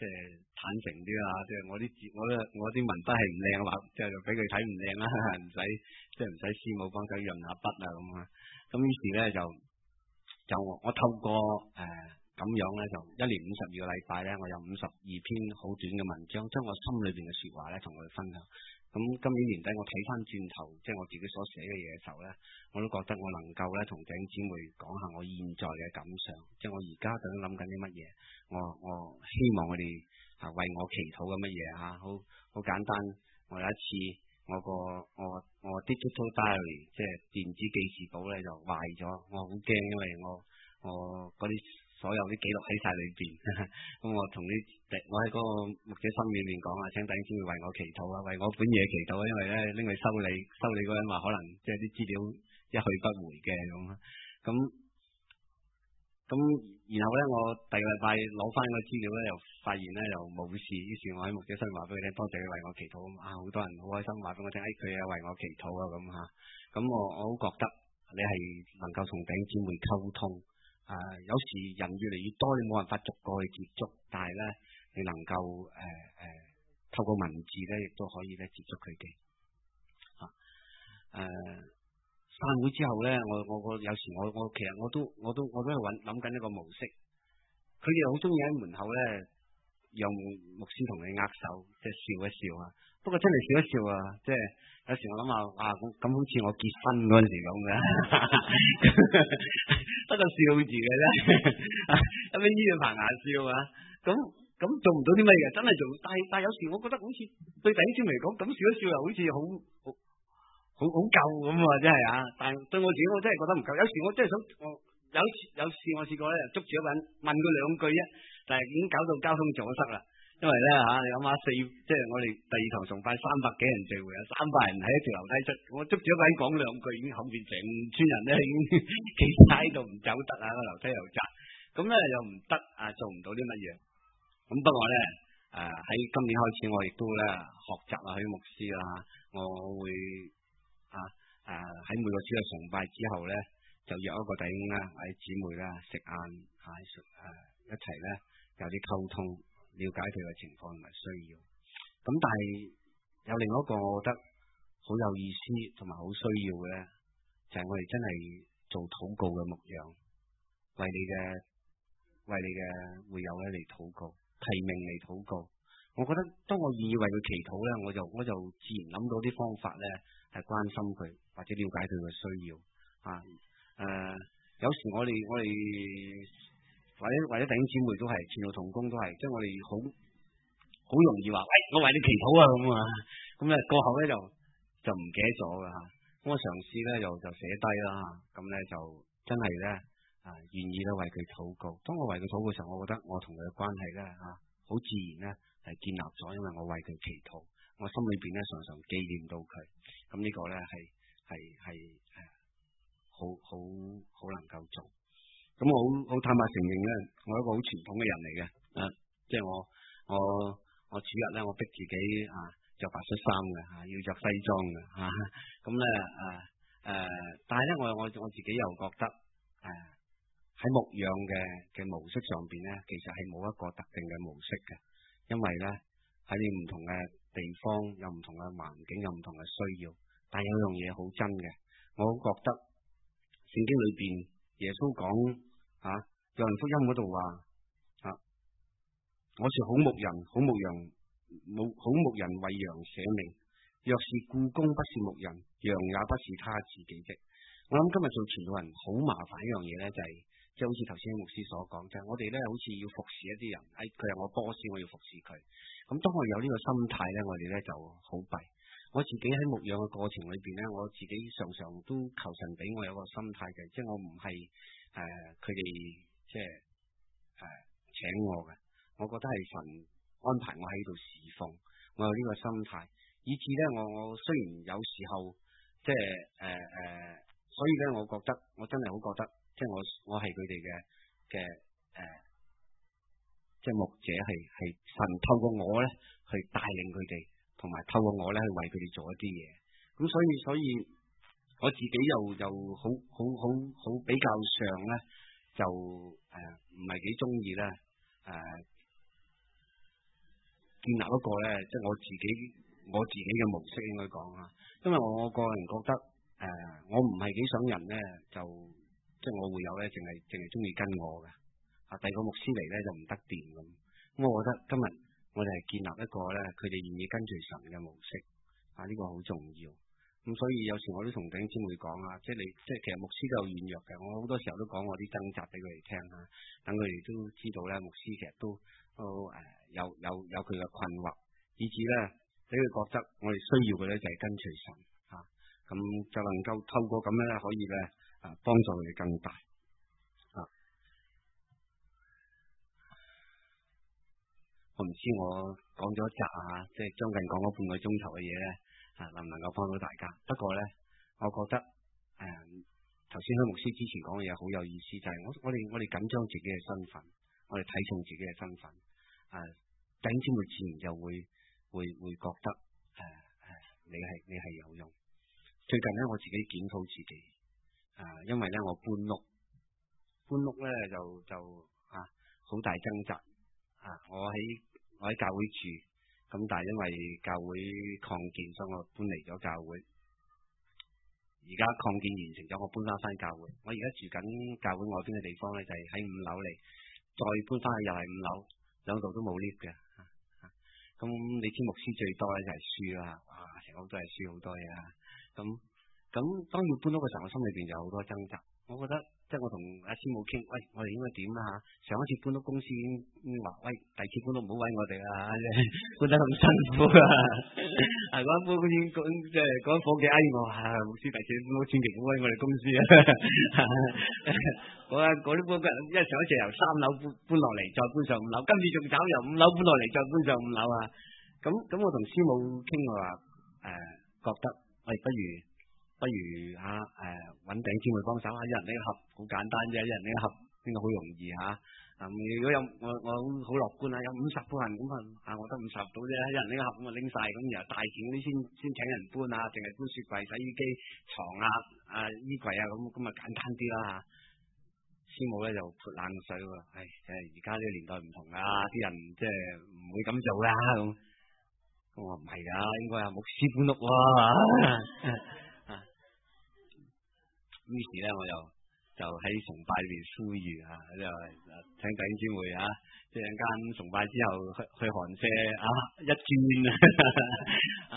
即係坦誠啲啦，即係我啲字我我啲文筆係唔靚啊，即係俾佢睇唔靚啦，唔使即係唔使師母幫手潤下筆啊咁啊。咁於是咧就就我，我透過誒咁、呃、樣咧，就一年五十二個禮拜咧，我有五十二篇好短嘅文章，將我心裏邊嘅説話咧同佢哋分享。咁今年年底我睇翻轉頭，即係我自己所寫嘅嘢嘅時候咧，我都覺得我能夠咧同弟兄姊妹講下我現在嘅感想，即係我而家究竟諗緊啲乜嘢，我我希望佢哋啊為我祈禱嘅乜嘢嚇，好好簡單。我有一次我個我我 digital diary 即係電子記事簿咧就壞咗，我好驚，因為我我嗰啲所有啲記錄喺晒裏邊，咁我同啲我喺嗰個牧者心裏面講啊，請弟兄姊妹為我祈禱啊，為我本嘢祈禱啊，因為咧拎去修理，修理嗰人話可能即係啲資料一去不回嘅咁，咁咁然後咧我第二個禮拜攞翻個資料咧，又發現咧又冇事，於是我喺牧者心話俾佢聽，多謝你為我祈禱啊，好多人好開心話俾我聽，誒佢啊為我祈禱啊咁嚇，咁我我好覺得你係能夠同弟兄姊妹溝通。誒、呃，有時人越嚟越多，你冇辦法逐個去接觸，但係咧，你能夠誒誒、呃呃、透過文字咧，亦都可以咧接觸佢哋。嚇、啊、誒，散、呃、會之後咧，我我我有時我我其實我都我都我都係揾諗緊一個模式，佢哋好中意喺門口咧，讓牧師同你握手，即係笑一笑啊。不過真係笑一笑啊，即係有時我諗下，啊咁咁好似我結婚嗰陣時咁嘅。得個笑字嘅啫，有咩醫要棚牙笑啊？咁咁做唔到啲乜嘢？真係做，但係但係有時我覺得好似對弟兄姊妹嚟講，咁笑一笑又好似好好好好夠咁啊！真係啊！但係對我自己，我真係覺得唔夠。有時我真係想，我有次有次我試過咧，捉住一個人問佢兩句啫，但係已經搞到交通阻塞啦。因為咧嚇，你諗下四，即係我哋第二堂崇拜三百幾人聚會啊，三百人喺一條樓梯出，我捉住一個人講兩句，已經後邊成村人咧已經企晒喺度唔走得啊，個樓梯又窄，咁咧又唔得啊，做唔到啲乜嘢。咁不過咧誒喺今年開始，我亦都咧學習啊，許牧師啊，我會啊誒喺每個主日崇拜之後咧，就約一個弟兄啦，或者姊妹啦食晏啊誒一齊咧有啲溝通。了解佢嘅情況同埋需要，咁但係有另外一個我覺得好有意思同埋好需要嘅咧，就係、是、我哋真係做禱告嘅牧養，為你嘅為你嘅會友咧嚟禱告，提名嚟禱告。我覺得當我願意為佢祈禱咧，我就我就自然諗到啲方法咧，係關心佢或者了解佢嘅需要啊。誒、呃，有時我哋我哋。或者或者弟兄姊妹都係，前路同工都係，即係我哋好好容易話，喂，我為你祈禱啊咁啊，咁咧過後咧就就唔記得咗噶吓，咁我嘗試咧就就寫低啦，咁咧就真係咧啊願意咧為佢禱告。當我為佢禱告嘅時候，我覺得我同佢嘅關係咧吓，好自然咧係建立咗，因為我為佢祈禱，我心裏邊咧常常紀念到佢，咁呢個咧係係係誒好好好能夠做。咁我好好坦白承認咧，我係一個好傳統嘅人嚟嘅，啊，即係我我我主日咧，我逼自己啊着白恤衫嘅，吓、啊、要着西裝嘅，吓咁咧誒誒，但係咧我我我自己又覺得誒喺、啊、牧養嘅嘅模式上邊咧，其實係冇一個特定嘅模式嘅，因為咧喺你唔同嘅地方有唔同嘅環境，有唔同嘅需要，但係有樣嘢好真嘅，我覺得聖經裏邊耶穌講。啊！約翰福音嗰度話啊，我是好牧人，好牧羊，冇好牧人為羊捨命。若是雇工不是牧人，羊也不是他自己的。我諗今日做傳道人好麻煩一樣嘢咧，就係即係好似頭先牧師所講，就係、是、我哋咧好似要服侍一啲人，誒佢係我波士，我要服侍佢。咁當我有呢個心態咧，我哋咧就好弊。我自己喺牧養嘅過程裏邊咧，我自己常常都求神俾我有個心態嘅，即係我唔係。誒，佢哋、呃、即係誒、呃、請我嘅，我覺得係神安排我喺度侍奉，我有呢個心態，以至咧我我雖然有時候即係誒誒，所以咧我覺得我真係好覺得，即係我我係佢哋嘅嘅誒，即係牧者係係神透過我咧去帶領佢哋，同埋透過我咧去為佢哋做一啲嘢，咁所以所以。我自己又又好好好好比較上咧，就誒唔係幾中意咧誒建立一個咧，即係我自己我自己嘅模式應該講啊，因為我個人覺得誒、呃，我唔係幾想人咧就即係我會友咧，淨係淨係中意跟我嘅啊，第二個牧師嚟咧就唔得掂咁。咁我覺得今日我哋係建立一個咧，佢哋願意跟隨神嘅模式啊，呢、這個好重要。咁所以有時我都同弟兄姊妹講啊，即係你即係其實牧師都有軟弱嘅，我好多時候都講我啲掙扎俾佢哋聽啊，等佢哋都知道咧，牧師其實都都誒、呃、有有有佢嘅困惑，以至咧俾佢覺得我哋需要嘅咧就係跟隨神啊，咁就能夠透過咁樣咧可以咧啊幫助佢哋更大啊。我唔知我講咗一集啊，即係將近講咗半個鐘頭嘅嘢咧。啊，能唔能夠幫到大家？不過咧，我覺得誒，頭先喺牧師之前講嘅嘢好有意思，就係、是、我我哋我哋緊張自己嘅身份，我哋睇重自己嘅身份，誒、啊，弟兄姊妹自然就會會會覺得誒誒、啊啊，你係你係有用。最近咧，我自己檢討自己，誒、啊，因為咧我搬屋，搬屋咧就就啊好大掙扎，啊，我喺我喺教會住。咁但係因為教會擴建，所以我搬嚟咗教會。而家擴建完成咗，我搬翻翻教會。我而家住緊教會外邊嘅地方咧，就係喺五樓嚟，再搬翻去又係五樓，兩度都冇 lift 嘅。咁你知牧師最多咧就係書啦，哇，成屋都係書，好多嘢啊。咁咁當要搬屋嘅時候，我心裏邊就有好多掙扎。我覺得即係我同阿師母傾，喂，我哋應該點啊？上一次搬屋公司已經話，喂，第二次搬屋唔好揾我哋啊，搬得咁辛苦啊！啊，嗰間搬屋公司即係嗰間伙計嗌我話，牧師第二次搬屋千祈唔好揾我哋公司啊！嗰間嗰啲搬屋人，因為上一次由三樓搬搬落嚟，再搬上五樓，今次仲走由五樓搬落嚟，再搬上五樓啊！咁咁，我同師母傾我話，誒、呃，覺得喂，不如。不如嚇誒揾頂姊妹幫手啊！一人呢個盒好簡單啫，一人呢個盒應該好容易嚇。咁、啊、如果有我我好樂觀啊，有五十個人咁啊，我得五十到啫，一人呢個盒咁啊拎晒，咁然後大件啲先先請人搬啊，淨係搬雪櫃、洗衣機、床啊、啊衣櫃啊咁咁啊簡單啲啦嚇。師母咧就潑冷水喎，唉，誒而家呢個年代唔同啦，啲人即係唔會咁做啦咁。咁我唔係㗎，應該係牧師搬屋喎。於是咧，我就就喺崇拜裏邊呼籲啊，就請弟兄姊妹啊，即係陣間崇拜之後去去寒舍啊一轉啊，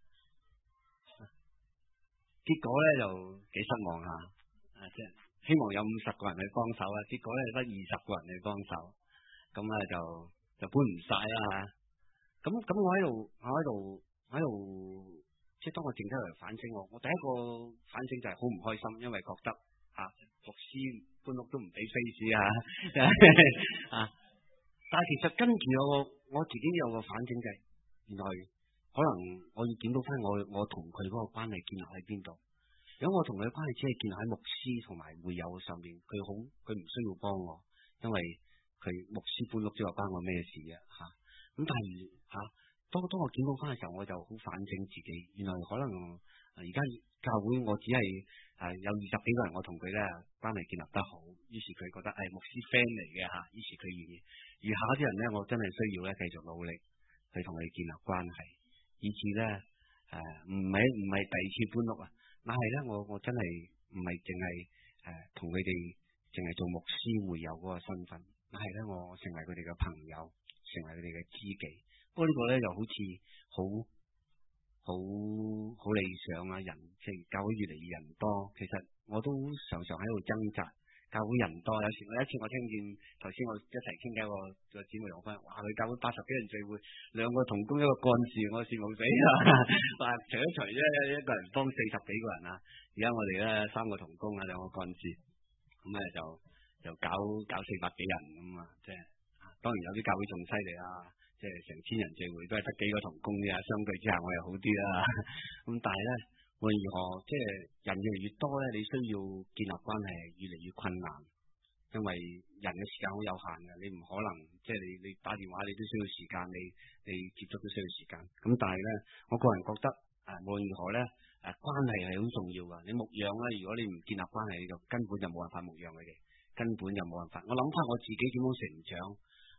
結果咧就幾失望啊！啊，即係希望有五十個人去幫手啊，結果咧得二十個人去幫手，咁咧就就搬唔晒啦嚇。咁咁我喺度，我喺度，我喺度。即係當我靜低嚟反省我，我第一個反省就係好唔開心，因為覺得啊，牧師搬屋都唔俾 face 啊，啊！但係其實跟住有個我自己有個反省就係、是，原來可能我要檢討翻我我同佢嗰個關係建立喺邊度。如果我同佢嘅關係只係建立喺牧師同埋會友上面，佢好佢唔需要幫我，因為佢牧師搬屋之後關我咩事啊？嚇！咁但係嚇。啊當當我檢討翻嘅時候，我就好反省自己。原來可能而家教會我只係誒有二十幾個人，我同佢咧關係建立得好，於是佢覺得誒、哎、牧師 friend 嚟嘅嚇，於是佢願意。餘下啲人咧，我真係需要咧繼續努力去同佢建立關係，以至咧誒唔係唔係第二次搬屋啊，但係咧我我真係唔係淨係誒同佢哋淨係做牧師會友嗰個身份，但係咧我成為佢哋嘅朋友，成為佢哋嘅知己。不過呢個咧就好似好好好理想啊！人即係教會越嚟越人多，其實我都常常喺度掙扎。教會人多，有時我有一次我聽見頭先我一齊傾偈個個姊妹講翻，哇！佢教會八十幾人聚會，兩個同工一個幹事，我羨慕死啊！話除一除啫，一個人幫四十幾個人啊！而家我哋咧三個同工啊，兩個幹事，咁咧就就搞搞四百幾人咁啊！即係當然有啲教會仲犀利啊！即係成千人聚會都係得幾個同工啫，相對之下我又好啲啦。咁但係咧，無論如何，即係人越嚟越多咧，你需要建立關係越嚟越困難，因為人嘅時間好有限嘅，你唔可能即係你你打電話你都需要時間，你你接觸都需要時間。咁但係咧，我個人覺得誒，無論如何咧，誒關係係好重要噶。你牧養咧，如果你唔建立關係，你就根本就冇辦法牧養佢哋，根本就冇辦法。我諗翻我自己點樣成長。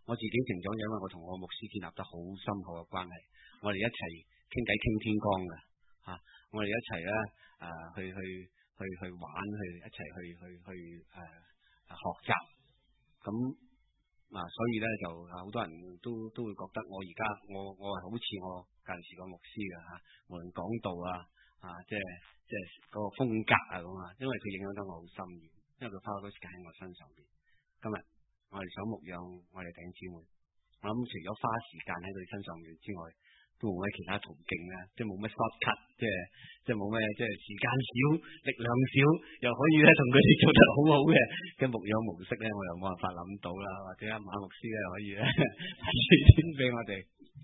我自己成長，因為我同我牧師建立得好深厚嘅關係，我哋一齊傾偈傾天光嘅嚇、啊，我哋一齊咧誒去去去去玩，去一齊去去去誒、呃、學習，咁啊所以咧就好多人都都會覺得我而家我我係好似我舊時個牧師嘅嚇、啊，無論講道啊啊即係即係嗰個風格啊咁啊，因為佢影響得我好深遠，因為佢花好多時間喺我身上邊。今日我哋想牧養我哋弟兄姊妹，我諗除咗花時間喺佢身上面之外，都冇咩其他途徑咧，即係冇咩 short cut， 即係即係冇咩即係時間少、力量少，又可以咧同佢哋做得好好嘅嘅牧養模式咧，我又冇辦法諗到啦。或者阿馬牧師咧可以咧提點俾我哋。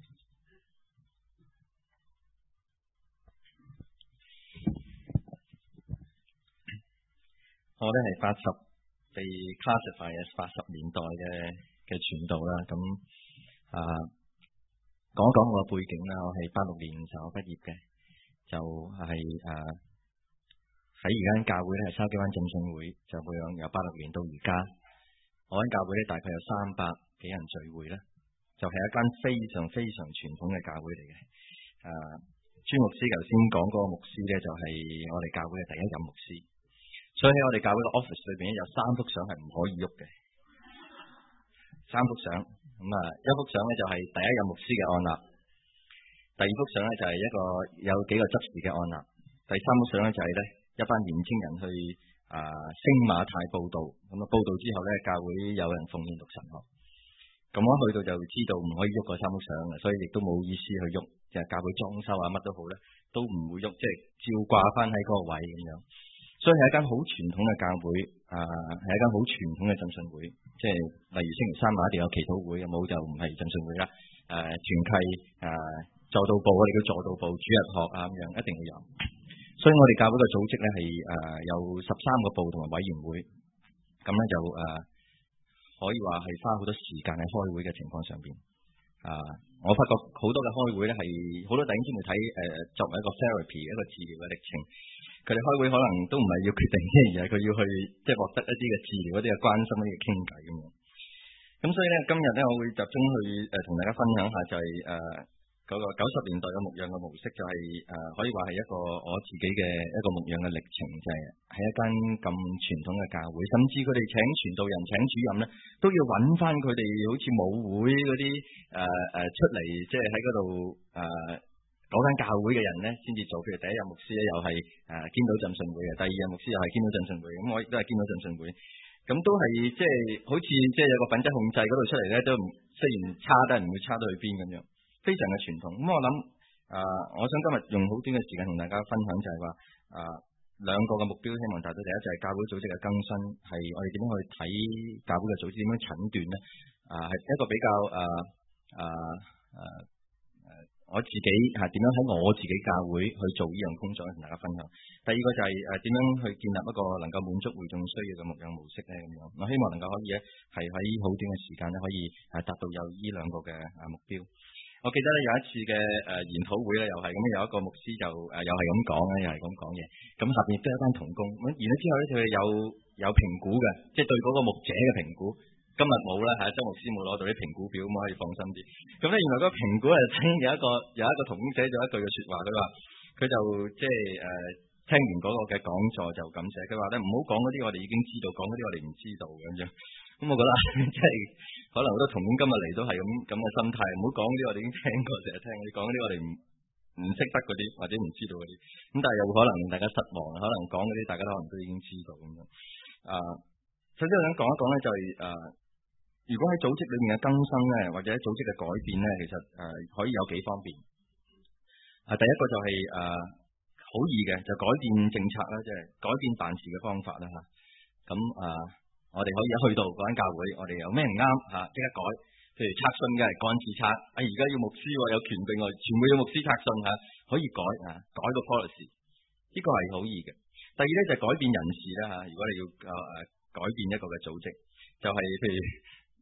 我咧係八十被 classify as 八十年代嘅嘅傳道啦，咁啊講一講我嘅背景啦。我係八六年就畢業嘅，就係誒喺而家教會咧係筲箕灣浸信會，就咁樣由八六年到而家。我間教會咧大概有三百幾人聚會啦，就係、是、一間非常非常傳統嘅教會嚟嘅。誒、啊，朱牧師頭先講嗰個牧師咧就係、是、我哋教會嘅第一任牧師。所以喺我哋教會嘅 office 裏邊咧，有三幅相係唔可以喐嘅，三幅相。咁啊，一幅相咧就係第一任牧師嘅案例，第二幅相咧就係一個有幾個執事嘅案例，第三幅相咧就係咧一班年青人去啊星馬太報道。咁啊報道之後咧，教會有人奉獻讀神學。咁我一去到就知道唔可以喐嗰三幅相嘅，所以亦都冇意思去喐。就係教會裝修啊乜都好咧，都唔會喐，即係照掛翻喺嗰個位咁樣。所以係一間好傳統嘅教會，啊係一間好傳統嘅浸信會，即係例如星期三晚一定有祈禱會，有冇就唔係浸信會啦。誒、啊、團契、誒助道部，我哋叫助道部、主日學啊咁樣一定會有。所以我哋教會嘅組織咧係誒有十三個部同埋委員會，咁咧就誒、啊、可以話係花好多時間喺開會嘅情況上邊。啊，我發覺好多嘅開會咧係好多弟兄姊妹睇誒作為一個 therapy 一個治療嘅歷程。佢哋開會可能都唔係要決定嘅，而係佢要去即係獲得一啲嘅治療、一啲嘅關心、一啲嘅傾偈咁樣。咁所以咧，今日咧我會集中去誒同、呃、大家分享下、就係，就係誒嗰個九十年代嘅牧養嘅模式、就係，就係誒可以話係一個我自己嘅一個牧養嘅歷程，就係、係、喺一間咁傳統嘅教會，甚至佢哋請傳道人、請主任咧，都要揾翻佢哋好似舞會嗰啲誒誒出嚟，即係喺嗰度誒。呃嗰間教會嘅人咧，先至做。譬如第一任牧師咧，又係誒堅道浸信會嘅；第二任牧師又係堅道浸信會。咁我亦都係堅道浸信會。咁都係即係好似即係有個品質控制嗰度出嚟咧，都雖然差都係唔會差到去邊咁樣，非常嘅傳統。咁我諗誒、呃，我想今日用好短嘅時間同大家分享就係話誒兩個嘅目標，希望達到。第一就係教會組織嘅更新，係我哋點樣去睇教會嘅組織，點樣診斷咧？啊、呃，係一個比較誒誒誒。呃呃呃我自己係點樣喺我自己教會去做呢樣工作咧，同大家分享。第二個就係誒點樣去建立一個能夠滿足會眾需要嘅牧養模式咧咁樣。我希望能夠可以咧係喺好短嘅時間咧可以誒達到有呢兩個嘅誒目標。我記得咧有一次嘅誒研討會咧又係咁，有一個牧師就誒又係咁講咧，又係咁講嘢。咁下邊亦都有一班同工。咁完咗之後咧，佢哋有有評估嘅，即係對嗰個牧者嘅評估。今日冇啦嚇，周牧師冇攞到啲評估表，咁可以放心啲。咁咧原來嗰個評估係聽有一個有一個同工寫咗一句嘅説話，佢話佢就即係誒聽完嗰個嘅講座就咁寫，佢話咧唔好講嗰啲我哋已經知道，講嗰啲我哋唔知道咁樣。咁我覺得即係可能好多同工今日嚟都係咁咁嘅心態，唔好講啲我哋已經聽過成日聽，你講嗰啲我哋唔唔識得嗰啲或者唔知道嗰啲。咁但係又可能令大家失望，可能講嗰啲大家可能都已經知道咁樣。啊，首先我想講一講咧就係、是、誒。呃如果喺組織裏面嘅更新咧，或者組織嘅改變咧，其實誒、呃、可以有幾方面。啊，第一個就係誒好易嘅，就改變政策啦，即係改變辦事嘅方法啦嚇。咁啊，我哋可以一去到嗰間教會，我哋有咩唔啱嚇，即刻改。譬如冊信嘅係幹事冊，啊而家要牧師喎，有權柄喎，全部要牧師冊信嚇，可以改啊，改個 policy，呢個係好易嘅。第二咧就係改變人事啦嚇。如果你要誒誒改變一個嘅組織，就係譬如。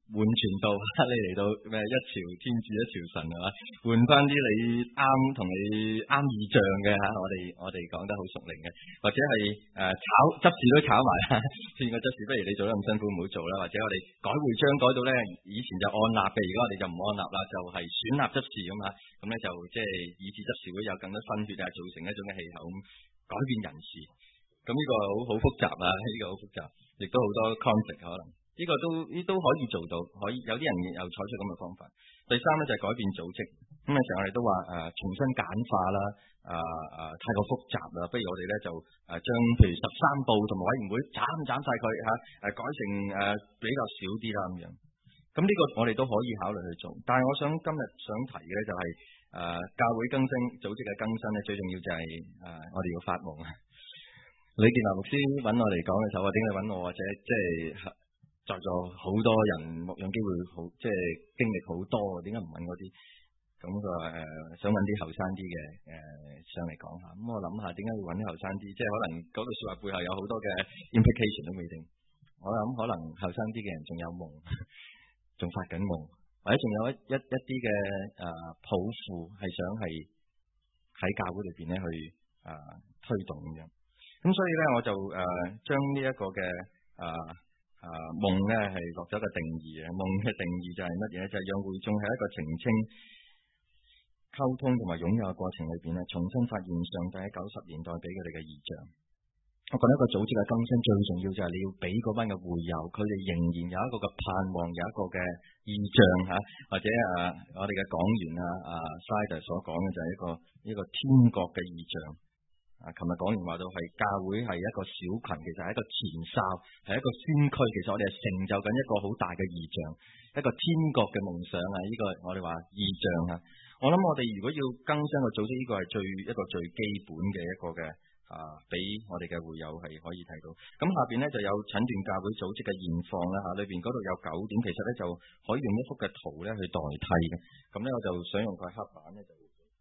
換傳道，你嚟到咩一朝天子一朝臣係嘛？換翻啲你啱同你啱意象嘅嚇，我哋我哋講得好熟練嘅，或者係誒、呃、炒執事都炒埋，勸個執事不如你做得咁辛苦唔好做啦，或者我哋改會章改到咧，以前就按立嘅，而家我哋就唔按立啦，就係、是、選立執事咁嘛，咁咧就即係以致執事會有更多新血啊，造成一種嘅氣候咁改變人事，咁呢個好好複雜啊，呢、這個好複雜，亦都好多 concept 可能。呢個都呢都可以做到，可以有啲人又採取咁嘅方法。第三咧就係改變組織，咁嘅時候我哋都話誒、呃、重新簡化啦，誒、呃、誒、呃、太過複雜啦，不如我哋咧就誒將譬如十三部同埋委員會斬斬晒佢嚇，誒改成誒、呃、比較少啲啦咁樣。咁呢個我哋都可以考慮去做，但係我想今日想提嘅咧就係、是、誒、呃、教會更新組織嘅更新咧，最重要就係、是、誒、呃、我哋要發夢啊！李建南牧師揾我嚟講嘅時候，話點解揾我或者即係？在座好多人牧養機會好，即係經歷好多，點解唔揾嗰啲？咁佢話誒想揾啲後生啲嘅誒上嚟講下。咁我諗下點解會揾啲後生啲？即係可能嗰句説話背後有好多嘅 implication 都未定。我諗可能後生啲嘅人仲有夢，仲發緊夢，或者仲有一一一啲嘅誒抱負係想係喺教會裏邊咧去誒、呃、推動咁樣。咁所以咧我就誒、呃、將呢一個嘅誒。呃啊，夢咧係落咗一個定義嘅，夢嘅定義就係乜嘢咧？就係、是、讓會眾喺一個澄清、溝通同埋擁有嘅過程裏邊咧，重新發現上帝喺九十年代俾佢哋嘅異象。我覺得一個組織嘅更新最重要就係你要俾嗰班嘅會友，佢哋仍然有一個嘅盼望，有一個嘅異象吓，或者啊，我哋嘅講員啊啊 Side 所講嘅就係一個呢個天國嘅異象。啊！琴日講完話到係教會係一個小群，其實係一個前哨，係一個先驅。其實我哋係成就緊一個好大嘅異象，一個天國嘅夢想啊！呢、這個我哋話異象啊！我諗我哋如果要更新個組織，呢、這個係最一個最基本嘅一個嘅啊，俾我哋嘅會友係可以睇到。咁下邊咧就有診斷教會組織嘅現況啦嚇，裏邊嗰度有九點，其實咧就可以用一幅嘅圖咧去代替嘅。咁咧我就想用塊黑板咧就。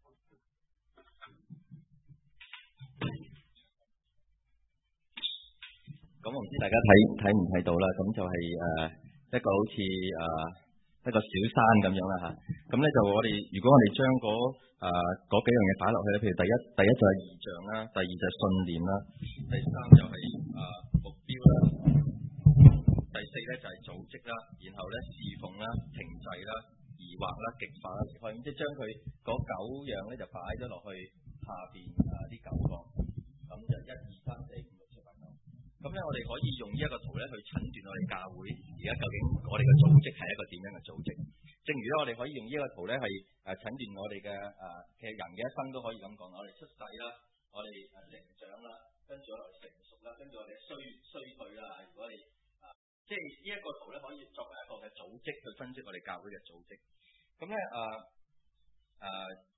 咁我唔知大家睇睇唔睇到啦，咁就係、是、誒、呃、一個好似誒、呃、一個小山咁樣啦嚇。咁、啊、咧就我哋如果我哋將嗰誒嗰幾樣嘢擺落去咧，譬如第一第一就係異象啦，第二就係信念啦，第三就係、是、誒、呃、目標啦，第四咧就係、是、組織啦，然後咧侍奉啦、停滯啦、疑惑啦、極化啦，可以即係將佢嗰九樣咧就擺咗落去下邊誒呢九個，咁就一二三四五六七八九。咁咧，我哋可以用呢一個圖咧去診斷我哋教會而家究竟我哋嘅組織係一個點樣嘅組織。正如咧，我哋可以用呢一個圖咧係誒診斷我哋嘅誒其實人嘅一生都可以咁講，我哋出世啦，我哋誒成長啦，跟住我哋成熟啦，跟住我哋衰衰退啦。如果你啊，即係呢一個圖咧可以作為一個嘅組織去分析我哋教會嘅組織。咁咧誒誒，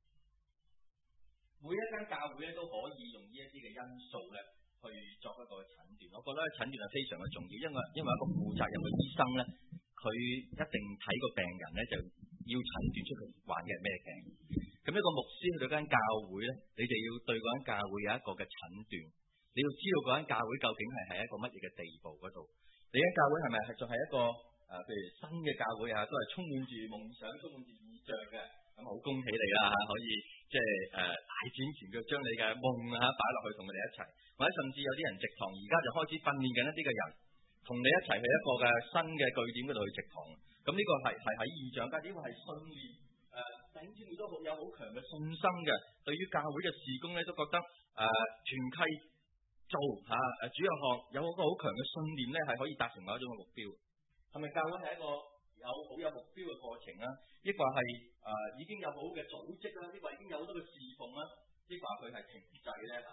每一間教會咧都可以用呢一啲嘅因素咧。去作一個診斷，我覺得診斷係非常嘅重要，因為因為一個負責任嘅醫生咧，佢一定睇個病人咧，就要診斷出佢患嘅係咩病。咁一個牧師去到間教會咧，你哋要對嗰間教會有一個嘅診斷，你要知道嗰間教會究竟係喺一個乜嘢嘅地步嗰度。你間教會係咪係仲係一個誒、呃，譬如新嘅教會啊，都係充滿住夢想、充滿住異象嘅。咁好恭喜你啦嚇，可以即係誒大展拳腳，將你嘅夢啊擺落去同佢哋一齊，或者甚至有啲人直堂而家就開始訓練緊一啲嘅人，同你一齊去一個嘅新嘅據點嗰度去直堂。咁呢個係係喺異象，但係呢個係信念誒，弟兄姊妹都好有好強嘅信心嘅，對於教會嘅事工咧都覺得誒團契做嚇誒主日學有一個好強嘅信念咧，係可以達成某一種嘅目標。係咪教會係一個有好有目標嘅過程啦？抑或係誒已經有好嘅組織啦？抑或已經有好多嘅侍奉啦？抑或佢係停滯咧嚇？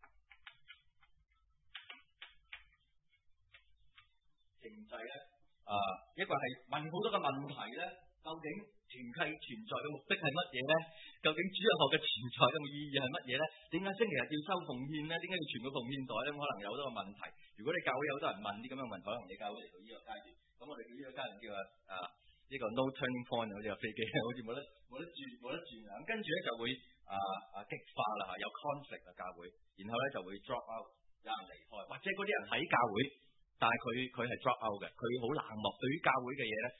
停滯咧啊！抑或係問好多嘅問題咧？究竟團契存在嘅目的係乜嘢咧？究竟主日學嘅存在嘅意義係乜嘢咧？點解星期日要收奉獻咧？點解要傳個奉獻袋咧？可能有好多個問題。如果你教會有好多人問啲咁嘅問題，可能你教會嚟到呢個階段，咁我哋叫呢個階段叫啊呢、這個 no turning point， 好似個飛機，好似冇得冇得轉冇得轉啊！咁跟住咧就會啊啊激化啦嚇，有 conflict 嘅教會，然後咧就會 drop out， 有人離開，或者嗰啲人喺教會，但係佢佢係 drop out 嘅，佢好冷漠，對於教會嘅嘢咧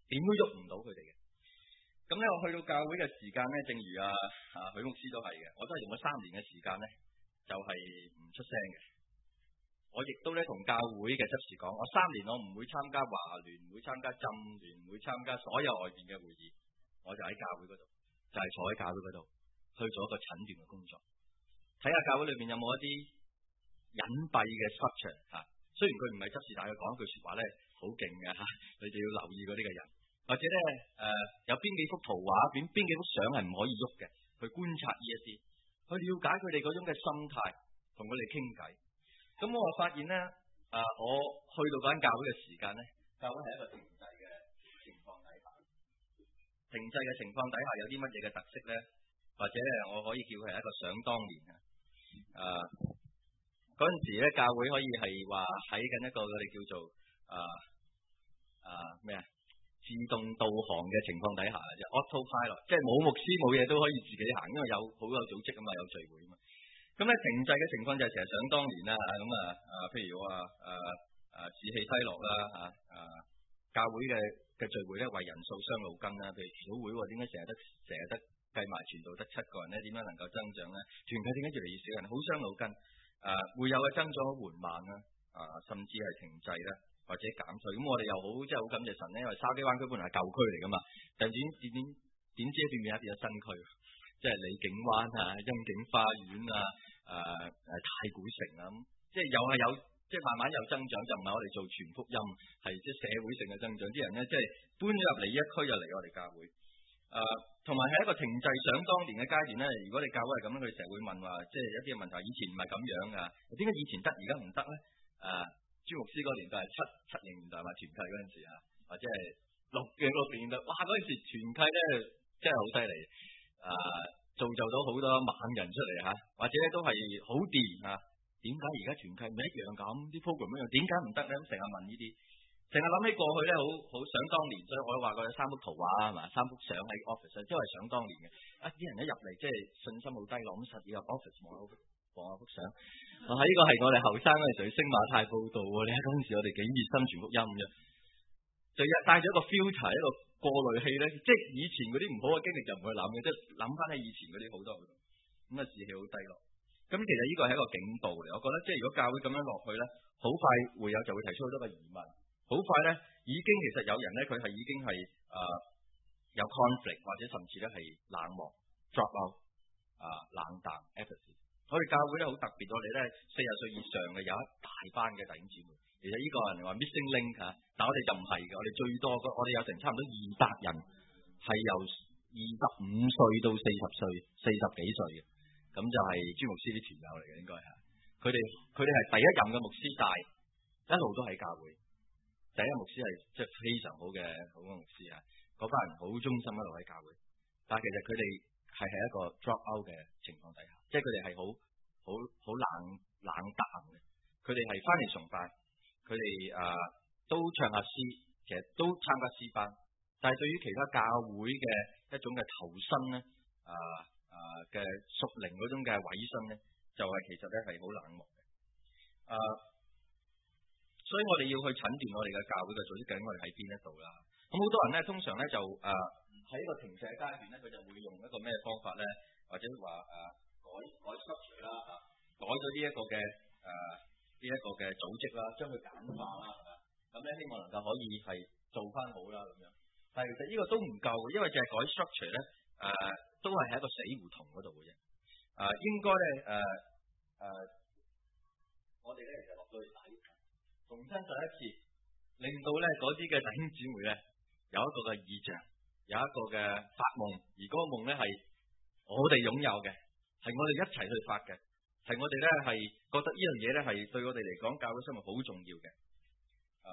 點都喐唔到佢哋嘅。咁咧，我去到教會嘅時間咧，正如啊啊許牧師都係嘅，我都係用咗三年嘅時間咧，就係、是、唔出聲嘅。我亦都咧同教會嘅執事講，我三年我唔會參加華聯，唔會參加浸聯，唔會參加所有外邊嘅會議，我就喺教會嗰度，就係、是、坐喺教會嗰度去做一個診斷嘅工作，睇下教會裏面有冇一啲隱蔽嘅 structure 嚇。雖然佢唔係執事，但係佢講一句説話咧好勁嘅嚇，你哋要留意嗰啲嘅人，或者咧誒、呃、有邊幾幅圖畫，邊邊幾幅相係唔可以喐嘅，去觀察呢一啲，去了解佢哋嗰種嘅心態，同佢哋傾偈。咁我發現咧，啊、呃，我去到嗰間教會嘅時間咧，教會係一個停滯嘅情況底下，停滯嘅情況底下有啲乜嘢嘅特色咧？或者咧，我可以叫佢係一個想當年啊，啊嗰陣時咧，教會可以係話喺緊一個我哋叫做啊啊咩啊自動導航嘅情況底下就 autopilot， 即係冇牧師冇嘢都可以自己行，因為有好有組織啊嘛，有聚會啊嘛。咁咧停滯嘅情況就係成日想當年啦，咁啊啊，譬如話啊啊士氣低落啦，啊啊教會嘅嘅聚會咧為人數傷腦筋啦，譬如小會點解成日得成日得計埋全部得七個人咧，點樣能夠增長咧？團契點解越嚟越少人，好傷腦筋。啊會有嘅增長好緩慢啦，啊甚至係停滯啦，或者減退。咁我哋又好即係好感謝神咧，因為筲箕灣區本來係舊區嚟噶嘛，但點點點點知一段變一變咗新區。即係李景灣啊、欣景花園啊、誒、呃、誒太古城啊，咁即係又係有，即係慢慢有增長，就唔係我哋做全福音，係即係社會性嘅增長。啲人咧即係搬咗入嚟呢一區就嚟我哋教會，誒同埋係一個停滯想當年嘅階段咧。如果你教會係咁樣，佢成日會問話，即係一啲嘅問題，以前唔係咁樣㗎，點解以前得而家唔得咧？誒、呃、朱牧師嗰年代係七七零年代嘛，團契嗰陣時啊，或者係六嘅六年代，哇嗰陣時團契咧真係好犀利。啊，造就到好多猛人出嚟嚇，或者都係好掂嚇。點解而家團契唔一樣咁？啲 program 一樣，點解唔得咧？咁成日問呢啲，成日諗起過去咧，好好想當年。所以我都話過有三幅圖畫係嘛，三幅相喺 office，即係想當年嘅。啊，啲人一入嚟即係信心好低落，咁實要入 office 望下望下幅相。啊，呢個係我哋後生嗰陣時去星馬泰報道喎。你睇嗰陣時我哋幾熱心傳福音嘅，就帶咗一個 filter 一個過濾器咧，即係以前嗰啲唔好嘅經歷就唔會諗嘅，即係諗翻起以前嗰啲好多咁啊，士氣好低落。咁其實呢個係一個警報嚟，我覺得即係如果教會咁樣落去咧，好快會有就會提出好多嘅疑問。好快咧，已經其實有人咧，佢係已經係誒、呃、有 conflict 或者甚至咧係冷漠 drop out 啊、呃、冷淡 apathy。我哋教會咧好特別，我哋咧四十歲以上嘅有一大班嘅弟兄姊妹。其實呢個人話 missing link 嚇，但我哋就唔係嘅，我哋最多我哋有成差唔多二百人係由二十五歲到四十歲、四十幾歲嘅，咁就係朱牧師啲團友嚟嘅應該係。佢哋佢哋係第一任嘅牧師帶，一路都喺教會。第一牧師係即係非常好嘅好嘅牧師啊，嗰班人好忠心一路喺教會。但係其實佢哋係喺一個 drop out 嘅情況底下，即係佢哋係好好好冷冷淡嘅。佢哋係翻嚟崇拜。佢哋誒都唱下詩，其實都參加詩班，但係對於其他教會嘅一種嘅投身咧，誒誒嘅屬靈嗰種嘅委身咧，就係、是、其實咧係好冷漠嘅。誒、呃，所以我哋要去診斷我哋嘅教會嘅組織究竟我哋喺邊一度啦。咁好多人咧，通常咧就誒喺一個停滯嘅階段咧，佢就會用一個咩方法咧，或者話誒、呃、改改 structure 啦嚇，改咗呢一個嘅誒。呃呢一個嘅組織啦，將佢簡化啦，咁咧希望能夠可以係做翻好啦咁樣。但係其實呢個都唔夠，因為淨係改 structure 咧，誒、呃、都係喺一個死胡同嗰度嘅啫。誒、呃、應該咧誒誒，我哋咧其實落到去底，重新再一次，令到咧嗰啲嘅弟兄姊妹咧有一個嘅意象，有一個嘅發夢，而嗰個夢咧係我哋擁有嘅，係我哋一齊去發嘅。係我哋咧係覺得呢樣嘢咧係對我哋嚟講教會生活好重要嘅。誒、呃，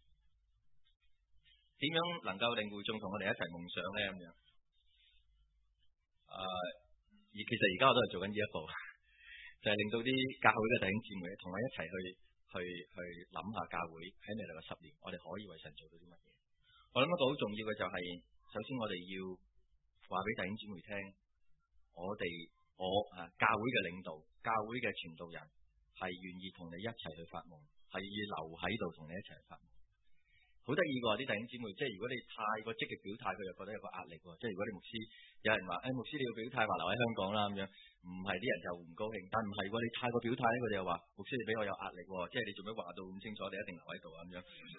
點樣能夠令會眾同我哋一齊夢想咧咁樣？誒、呃，而其實而家我都係做緊呢一步，就係、是、令到啲教會嘅弟兄姊妹同我一齊去去去諗下教會喺未來嘅十年，我哋可以為神做到啲乜嘢？我諗一個好重要嘅就係、是，首先我哋要話俾弟兄姊妹聽，我哋。我啊，教會嘅領導、教會嘅傳道人係願意同你一齊去發夢，係要留喺度同你一齊去發夢。 好得意喎啲弟兄姊妹，即係如果你太過積極表態，佢又覺得有個壓力喎。即係如果你牧師有人話，誒、哎、牧師你要表態話留喺香港啦咁樣，唔係啲人就唔高興。但唔係喎，你太過表態咧，佢哋又話牧師你俾我有壓力喎，即係你做咩話到咁清楚，你一定留喺度啊咁樣。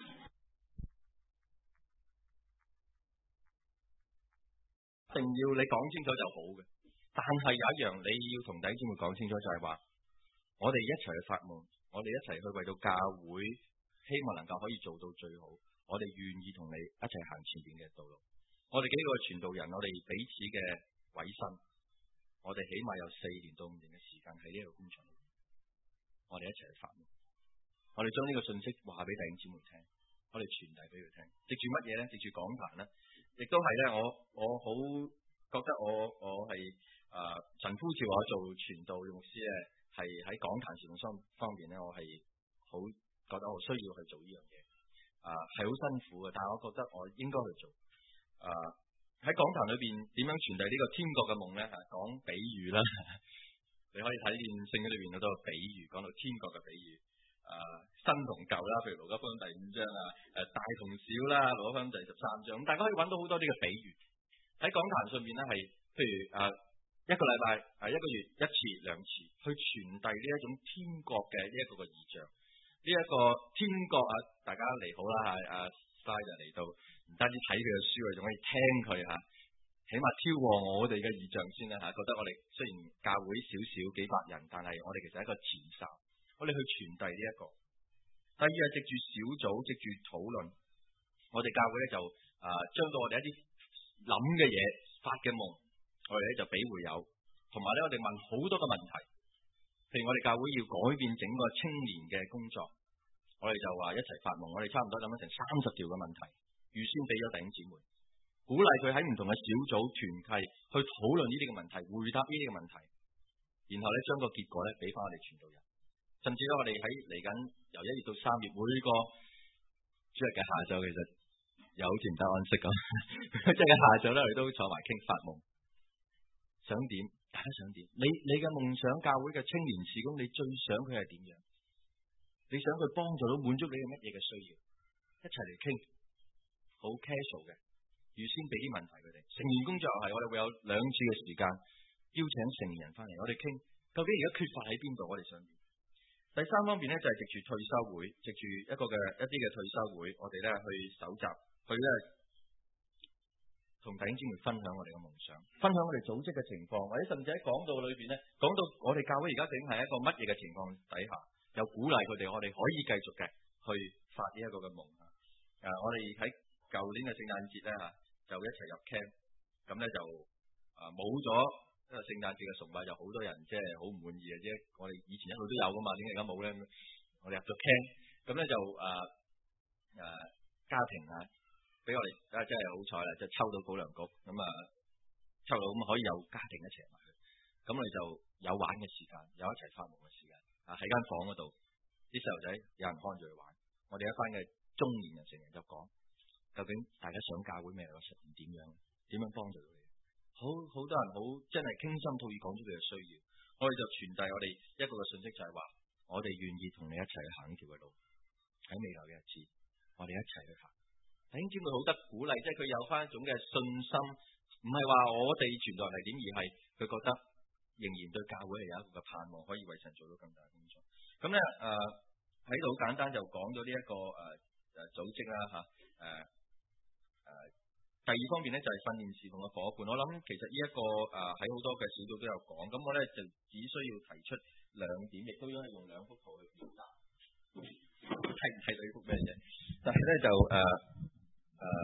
一定要你講清楚就好嘅，但係有一樣你要同弟兄姊妹講清楚就係話，我哋一齊去發夢，我哋一齊去為到教會，希望能夠可以做到最好。我哋願意同你一齊行前面嘅道路。我哋幾個傳道人，我哋彼此嘅委身，我哋起碼有四年到五年嘅時間喺呢個工場裏面，我哋一齊去發夢。我哋將呢個信息話俾弟兄姊妹聽，我哋傳遞俾佢聽。藉住乜嘢咧？藉住講壇咧，亦都係咧。我我好覺得我我係誒神呼召我做傳道牧師咧，係喺講壇事奉方面咧，我係好覺得我需要去做呢樣嘢。啊，係好辛苦嘅，但係我覺得我應該去做。啊，喺講壇裏邊點樣傳遞呢個天國嘅夢咧？嚇，講比喻啦，你可以睇見聖經裏邊好多比喻，講到天國嘅比喻。啊，新同舊啦，譬如路加福音第五章啊，誒大同小啦，路加福音第十三章，咁大家可以揾到好多呢個比喻。喺講壇上面咧，係譬如啊一個禮拜啊一個月一次兩次，去傳遞呢一種天國嘅呢一個嘅異象。呢、這、一個天國啊，大家嚟好啦嚇，阿 Sly 就嚟到，唔單止睇佢嘅書，我仲可以聽佢嚇，起碼超過我哋嘅異象先啦嚇。覺得我哋雖然教會少少幾百人，但係我哋其實係一個前哨，我哋去傳遞呢一個。第二係藉住小組，藉住討論，我哋教會咧就啊將到我哋一啲諗嘅嘢、發嘅夢，我哋咧就俾會友，同埋咧我哋問好多嘅問題。譬如我哋教會要改變整個青年嘅工作，我哋就話一齊發夢，我哋差唔多諗咗成三十條嘅問題，預先俾咗弟兄姊妹，鼓勵佢喺唔同嘅小組團契去討論呢啲嘅問題，回答呢啲嘅問題，然後咧將個結果咧俾翻我哋傳道人。甚至咧我哋喺嚟緊由一月到三月每個主日嘅下晝，其實又好似唔得安息咁，即係下晝咧我哋都坐埋傾發夢，想點？大家想點？你你嘅夢想教會嘅青年事工，你最想佢係點樣？你想佢幫助到滿足你嘅乜嘢嘅需要？一齊嚟傾，好 casual 嘅，預先俾啲問題佢哋。成年工作又係，我哋會有兩次嘅時間邀請成年人翻嚟，我哋傾究竟而家缺乏喺邊度，我哋想點。第三方面咧就係藉住退休會，藉住一個嘅一啲嘅退休會，我哋咧去搜集，去咧。同弟兄姊妹分享我哋嘅夢想，分享我哋組織嘅情況，或者甚至喺講道裏邊咧，講到我哋教會而家究竟係一個乜嘢嘅情況底下，又鼓勵佢哋，我哋可以繼續嘅去發呢一個嘅夢啊！誒，我哋喺舊年嘅聖誕節咧嚇，就一齊入 camp，咁咧就啊冇咗一個聖誕節嘅崇拜，就好多人即係好唔滿意嘅啫。我哋以前一路都有噶嘛，點解而家冇咧？我哋入咗 camp，咁咧就啊誒家庭啊。俾我哋啊，真係好彩啦！就抽到保良局，咁啊抽到咁可以有家庭一齊埋去，咁我哋就有玩嘅時間，有一齊發夢嘅時間啊！喺間房嗰度，啲細路仔有人看住佢玩，我哋一班嘅中年人成日就講，究竟大家想教會未來嘅實現點樣？點樣幫助到你？好好多人好真係傾心吐意講出佢嘅需要，我哋就傳遞我哋一個嘅信息，就係話我哋願意同你一齊去行呢條嘅路，喺未來嘅日子，我哋一齊去行。弟兄姊妹好得鼓勵，即係佢有翻一種嘅信心，唔係話我哋傳道係點，而係佢覺得仍然對教會係有一個嘅盼望，可以為神做到更大嘅工作。咁咧誒喺度好簡單就講咗呢一個誒誒、呃、組織啦嚇誒誒。第二方面咧就係訓練事奉嘅夥伴，我諗其實呢、這、一個誒喺好多嘅小組都有講，咁我咧就只需要提出兩點，亦都應該用兩幅圖去表達。睇唔睇到呢幅咩嘢？但係咧就誒。呃誒、呃，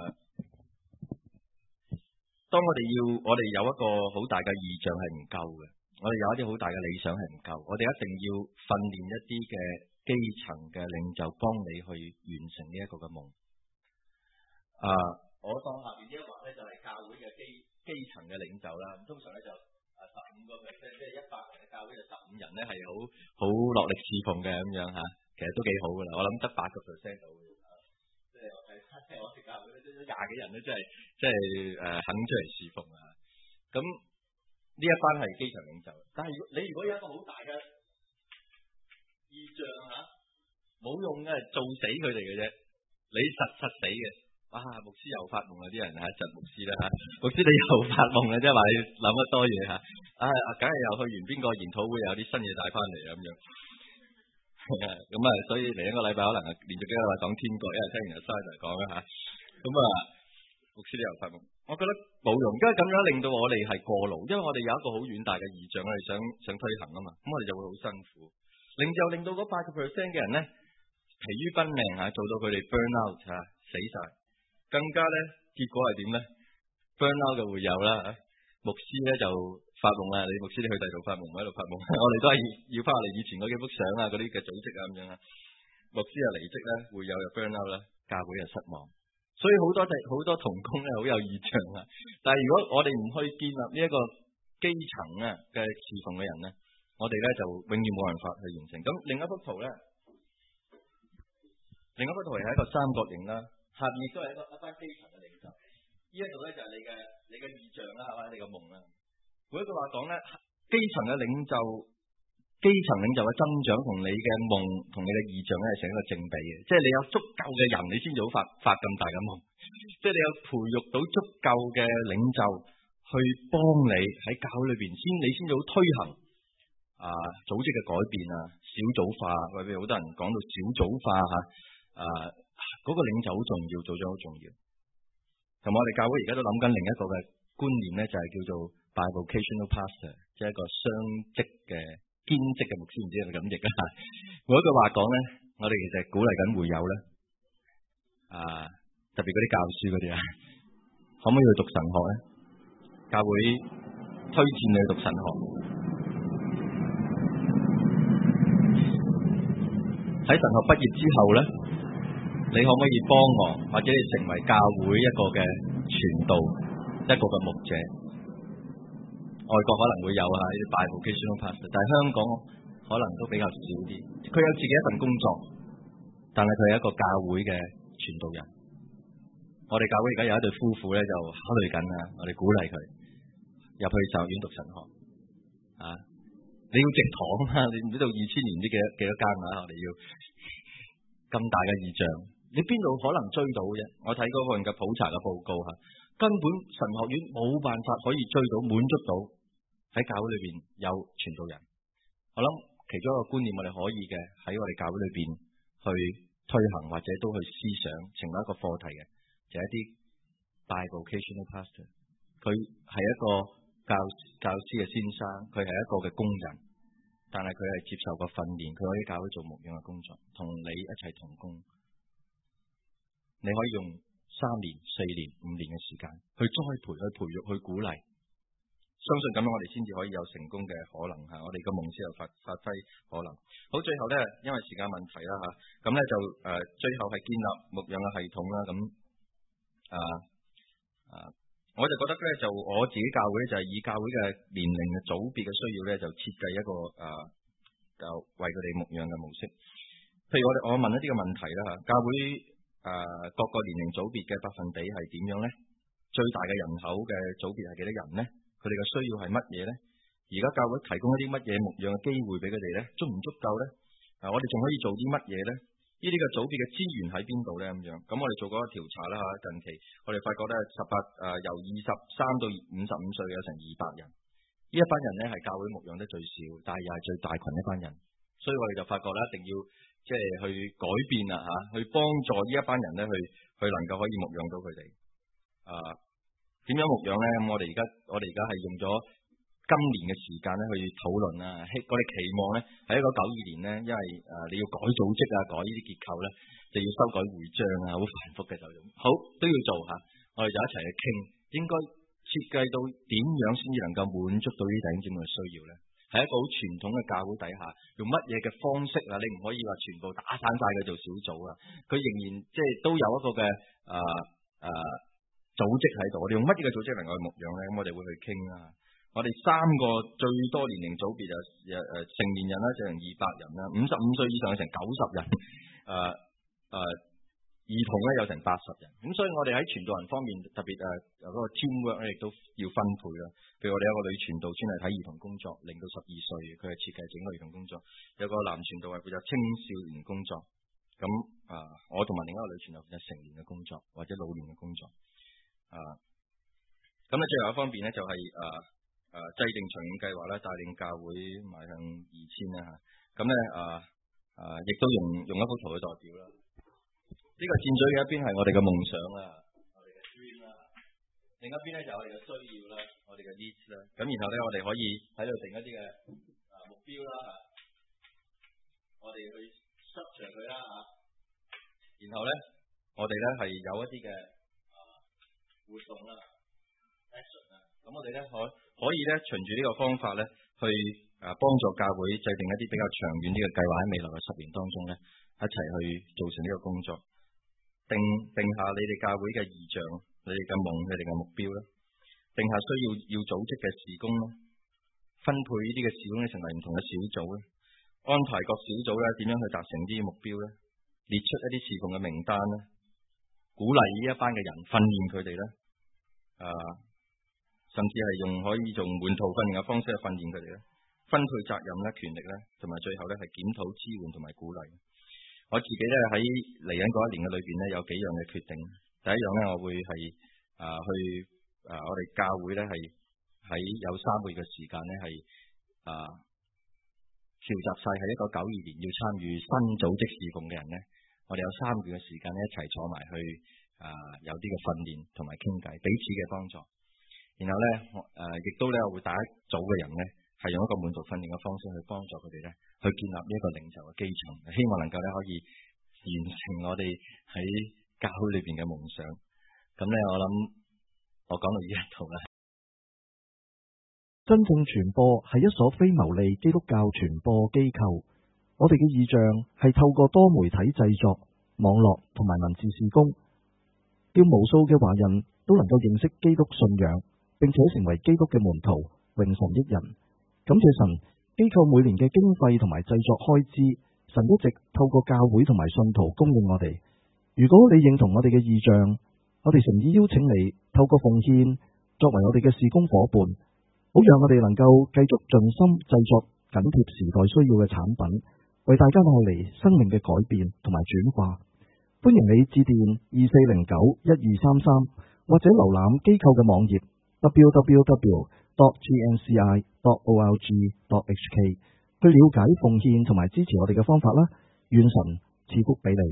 當我哋要，我哋有一個好大嘅異象係唔夠嘅，我哋有一啲好大嘅理想係唔夠，我哋一定要訓練一啲嘅基層嘅領袖幫你去完成呢一個嘅夢。啊、呃，我當下邊呢一畫咧就係教會嘅基基層嘅領袖啦，咁通常咧就誒十五個 percent，即係一百人嘅教會就十五人咧係好好落力侍奉嘅咁樣吓，其實都幾好噶啦，我諗得八個 percent 到。即係我睇，即係我哋教會咧，都廿幾人咧，即係即係誒肯出嚟侍奉啊！咁呢一班係基層領袖，但係如果你如果有一個好大嘅異象嚇，冇用嘅，做死佢哋嘅啫。 你實實死嘅。哇！牧師又發夢啦，啲人嚇窒牧師啦嚇，牧師你又發夢啦，即係話你諗得多嘢嚇。啊，梗係又去完邊個研討會，有啲新嘢帶翻嚟咁樣。咁啊，所以嚟一個禮拜可能係連續幾個禮拜講天國，因為聽完阿 Sir 講啦嚇。咁啊，牧師你又發夢，我覺得冇用，因為咁樣令到我哋係過勞，因為我哋有一個好遠大嘅異象，我哋想想推行啊嘛，咁我哋就會好辛苦，令就令到嗰八個 percent 嘅人咧疲於奔命嚇，做到佢哋 burn out 嚇，死晒。更加咧，結果係點咧 ？burn out 就會有啦。牧師咧就發夢啦，你牧師你去第度發夢，我喺度發夢，我哋都係要翻我哋以前嗰幾幅相啊，嗰啲嘅組織啊咁樣啊。牧師啊離職咧，會有又 burn out 啦，教會又失望。所以好多隻好多同工咧，好有異象啊。但係如果我哋唔去建立呢一個基層啊嘅侍奉嘅人咧，我哋咧就永遠冇辦法去完成。咁另一幅圖咧，另一幅圖係一個三角形啦。下面都係一個一班基層嘅領袖，呢一度咧就係你嘅你嘅異象啦，係嘛？你嘅夢啦。每一句話講咧，基層嘅領袖，基層領袖嘅增長同你嘅夢同你嘅異象咧係成一個正比嘅，即係你有足夠嘅人，你先至好發發咁大嘅夢。即係你有培育到足夠嘅領袖去幫你喺教會裏邊先，你先至好推行啊組織嘅改變啊，小組化，或者好多人講到小組化嚇啊。嗰個領袖好重要，組長好重要。同埋我哋教會而家都諗緊另一個嘅觀念咧，就係叫做 bivocational pastor， 即係一個雙職嘅兼職嘅牧師，唔知係咪咁譯啊？每一句話講咧，我哋其實鼓勵緊會友咧，啊，特別嗰啲教書嗰啲啊，可唔可以去讀神學咧？教會推薦你去讀神學。喺神學畢業之後咧，你可唔可以幫我，或者你成為教會一個嘅傳道，一個嘅牧者？外國可能會有啊，呢啲 bivocational pastor， 但係香港可能都比較少啲。佢有自己一份工作，但係佢係一個教會嘅傳道人。我哋教會而家有一對夫婦咧，就考慮緊啊，我哋鼓勵佢入去神學院讀神學啊。你要直堂啊，你唔知道二千年唔知幾多幾多間啊，我哋要咁大嘅異象。你邊度可能追到啫？我睇嗰份嘅普查嘅報告嚇，根本神學院冇辦法可以追到滿足到喺教會裏邊有傳道人。我諗其中一個觀念，我哋可以嘅喺我哋教會裏邊去推行，或者都去思想成為一個課題嘅，就係一啲 bivocational pastor。佢係一個教教師嘅先生，佢係一個嘅工人，但係佢係接受過訓練，佢可以教會做牧養嘅工作，同你一齊同工。你可以用三年、四年、五年嘅時間去栽培、去培育、去鼓勵，相信咁樣我哋先至可以有成功嘅可能嚇，我哋嘅夢先有發發揮可能。好，最後咧，因為時間問題啦嚇，咁咧就誒、呃、最後係建立牧養嘅系統啦，咁啊啊，我就覺得咧就我自己教會咧就係以教會嘅年齡嘅組別嘅需要咧，就設計一個誒就、呃、為佢哋牧養嘅模式。譬如我哋我問一啲嘅問題啦嚇，教會。誒、呃，各個年齡組別嘅百分比係點樣咧？最大嘅人口嘅組別係幾多人咧？佢哋嘅需要係乜嘢咧？而家教會提供一啲乜嘢牧養嘅機會俾佢哋咧？足唔足夠咧？啊，我哋仲可以做啲乜嘢咧？呢啲嘅組別嘅資源喺邊度咧？咁樣，咁我哋做過一個調查啦嚇，近期我哋發覺咧，十八誒由二十三到五十五歲有成二百人，呢一班人咧係教會牧養得最少，但係又係最大群一班人，所以我哋就發覺咧，一定要。即係去改變啦嚇，去幫助呢一班人咧，去去能夠可以牧養到佢哋。啊，點樣牧養咧？咁我哋而家我哋而家係用咗今年嘅時間咧去討論啊。希我哋期望咧喺一九九二年咧，因為誒、啊、你要改組織啊，改呢啲結構咧，就要修改會章啊，好繁複嘅就用。好都要做嚇，我哋就一齊去傾，應該設計到點樣先至能夠滿足到呢啲弟兄姊妹嘅需要咧？係一個好傳統嘅教會底下，用乜嘢嘅方式啊？你唔可以話全部打散晒佢做小組啊！佢仍然即係都有一個嘅誒誒組織喺度。我哋用乜嘢嘅組織能夠去牧養咧？咁我哋會去傾啦。我哋三個最多年齡組別啊誒誒成年人啦，就成二百人啦；五十五歲以上有成九十人，誒、呃、誒。呃兒童咧有成八十人，咁所以我哋喺傳道人方面特別誒嗰個 teamwork 咧亦都要分配啦。譬如我哋有個女傳道專係睇兒童工作，零到十二歲，佢係設計整個兒童工作；有個男傳道係負責青少年工作。咁啊啊，我同埋另一個女傳道負責成年嘅工作或者老年嘅工作啊。咁咧最後一方面咧就係誒誒制定長遠計劃啦，帶領教會邁向二千啦嚇。咁咧啊啊亦都用用一幅圖去代表啦。呢、這個箭嘴嘅一邊係我哋嘅夢想啦，我哋嘅 dream 啦，另一邊咧就係我哋嘅需要啦，我哋嘅 needs 啦。咁然後咧我哋可以喺度定一啲嘅啊目標啦嚇，我哋去 structure 佢啦嚇。然後咧我哋咧係有一啲嘅啊活動啦 action 啦。咁我哋咧可可以咧循住呢個方法咧去啊幫助教會制定一啲比較長遠啲嘅計劃，喺未來嘅十年當中咧一齊去做成呢個工作，定定下你哋教會嘅異象、你哋嘅夢、你哋嘅目標啦，定下需要要組織嘅事工啦，分配呢啲嘅事工咧成為唔同嘅小組啦，安排各小組咧點樣去達成呢啲目標咧，列出一啲事奉嘅名單啦，鼓勵呢一班嘅人，訓練佢哋啦，啊。甚至係用可以用門徒訓練嘅方式去訓練佢哋咧，分配責任咧、權力咧，同埋最後咧係檢討、支援同埋鼓勵。我自己咧喺嚟緊嗰一年嘅裏邊咧有幾樣嘅決定。第一樣咧，我會係啊去啊我哋教會咧係喺有三個月嘅時間咧係啊召集晒喺一九九二年要參與新組織事奉嘅人咧，我哋有三個月嘅時間咧一齊坐埋去啊有啲嘅訓練同埋傾偈，彼此嘅幫助。然後咧，我誒亦都咧，我會帶一組嘅人咧，係用一個門徒訓練嘅方式去幫助佢哋咧，去建立呢一個領袖嘅基層，希望能夠咧可以完成我哋喺教會裏邊嘅夢想。咁咧，我諗我講到呢一度啦。 真正傳播係一所非牟利基督教傳播機構，我哋嘅異象係透過多媒體製作、網絡同埋文字事工，叫無數嘅華人都能夠認識基督信仰，並且成為基督嘅門徒，榮神益人。感謝神，機構每年嘅經費同埋製作開支，神一直透過教會同埋信徒供應我哋。如果你認同我哋嘅異象，我哋誠意邀請你透過奉獻作為我哋嘅事工夥伴，好讓我哋能夠繼續盡心製作緊貼時代需要嘅產品，為大家帶嚟生命嘅改變同埋轉化。歡迎你致電二四零九一二三三，或者瀏覽機構嘅網頁 double-u double-u double-u dot g n c i dot org dot h k 去了解奉獻同埋支持我哋嘅方法啦。願神賜福俾你。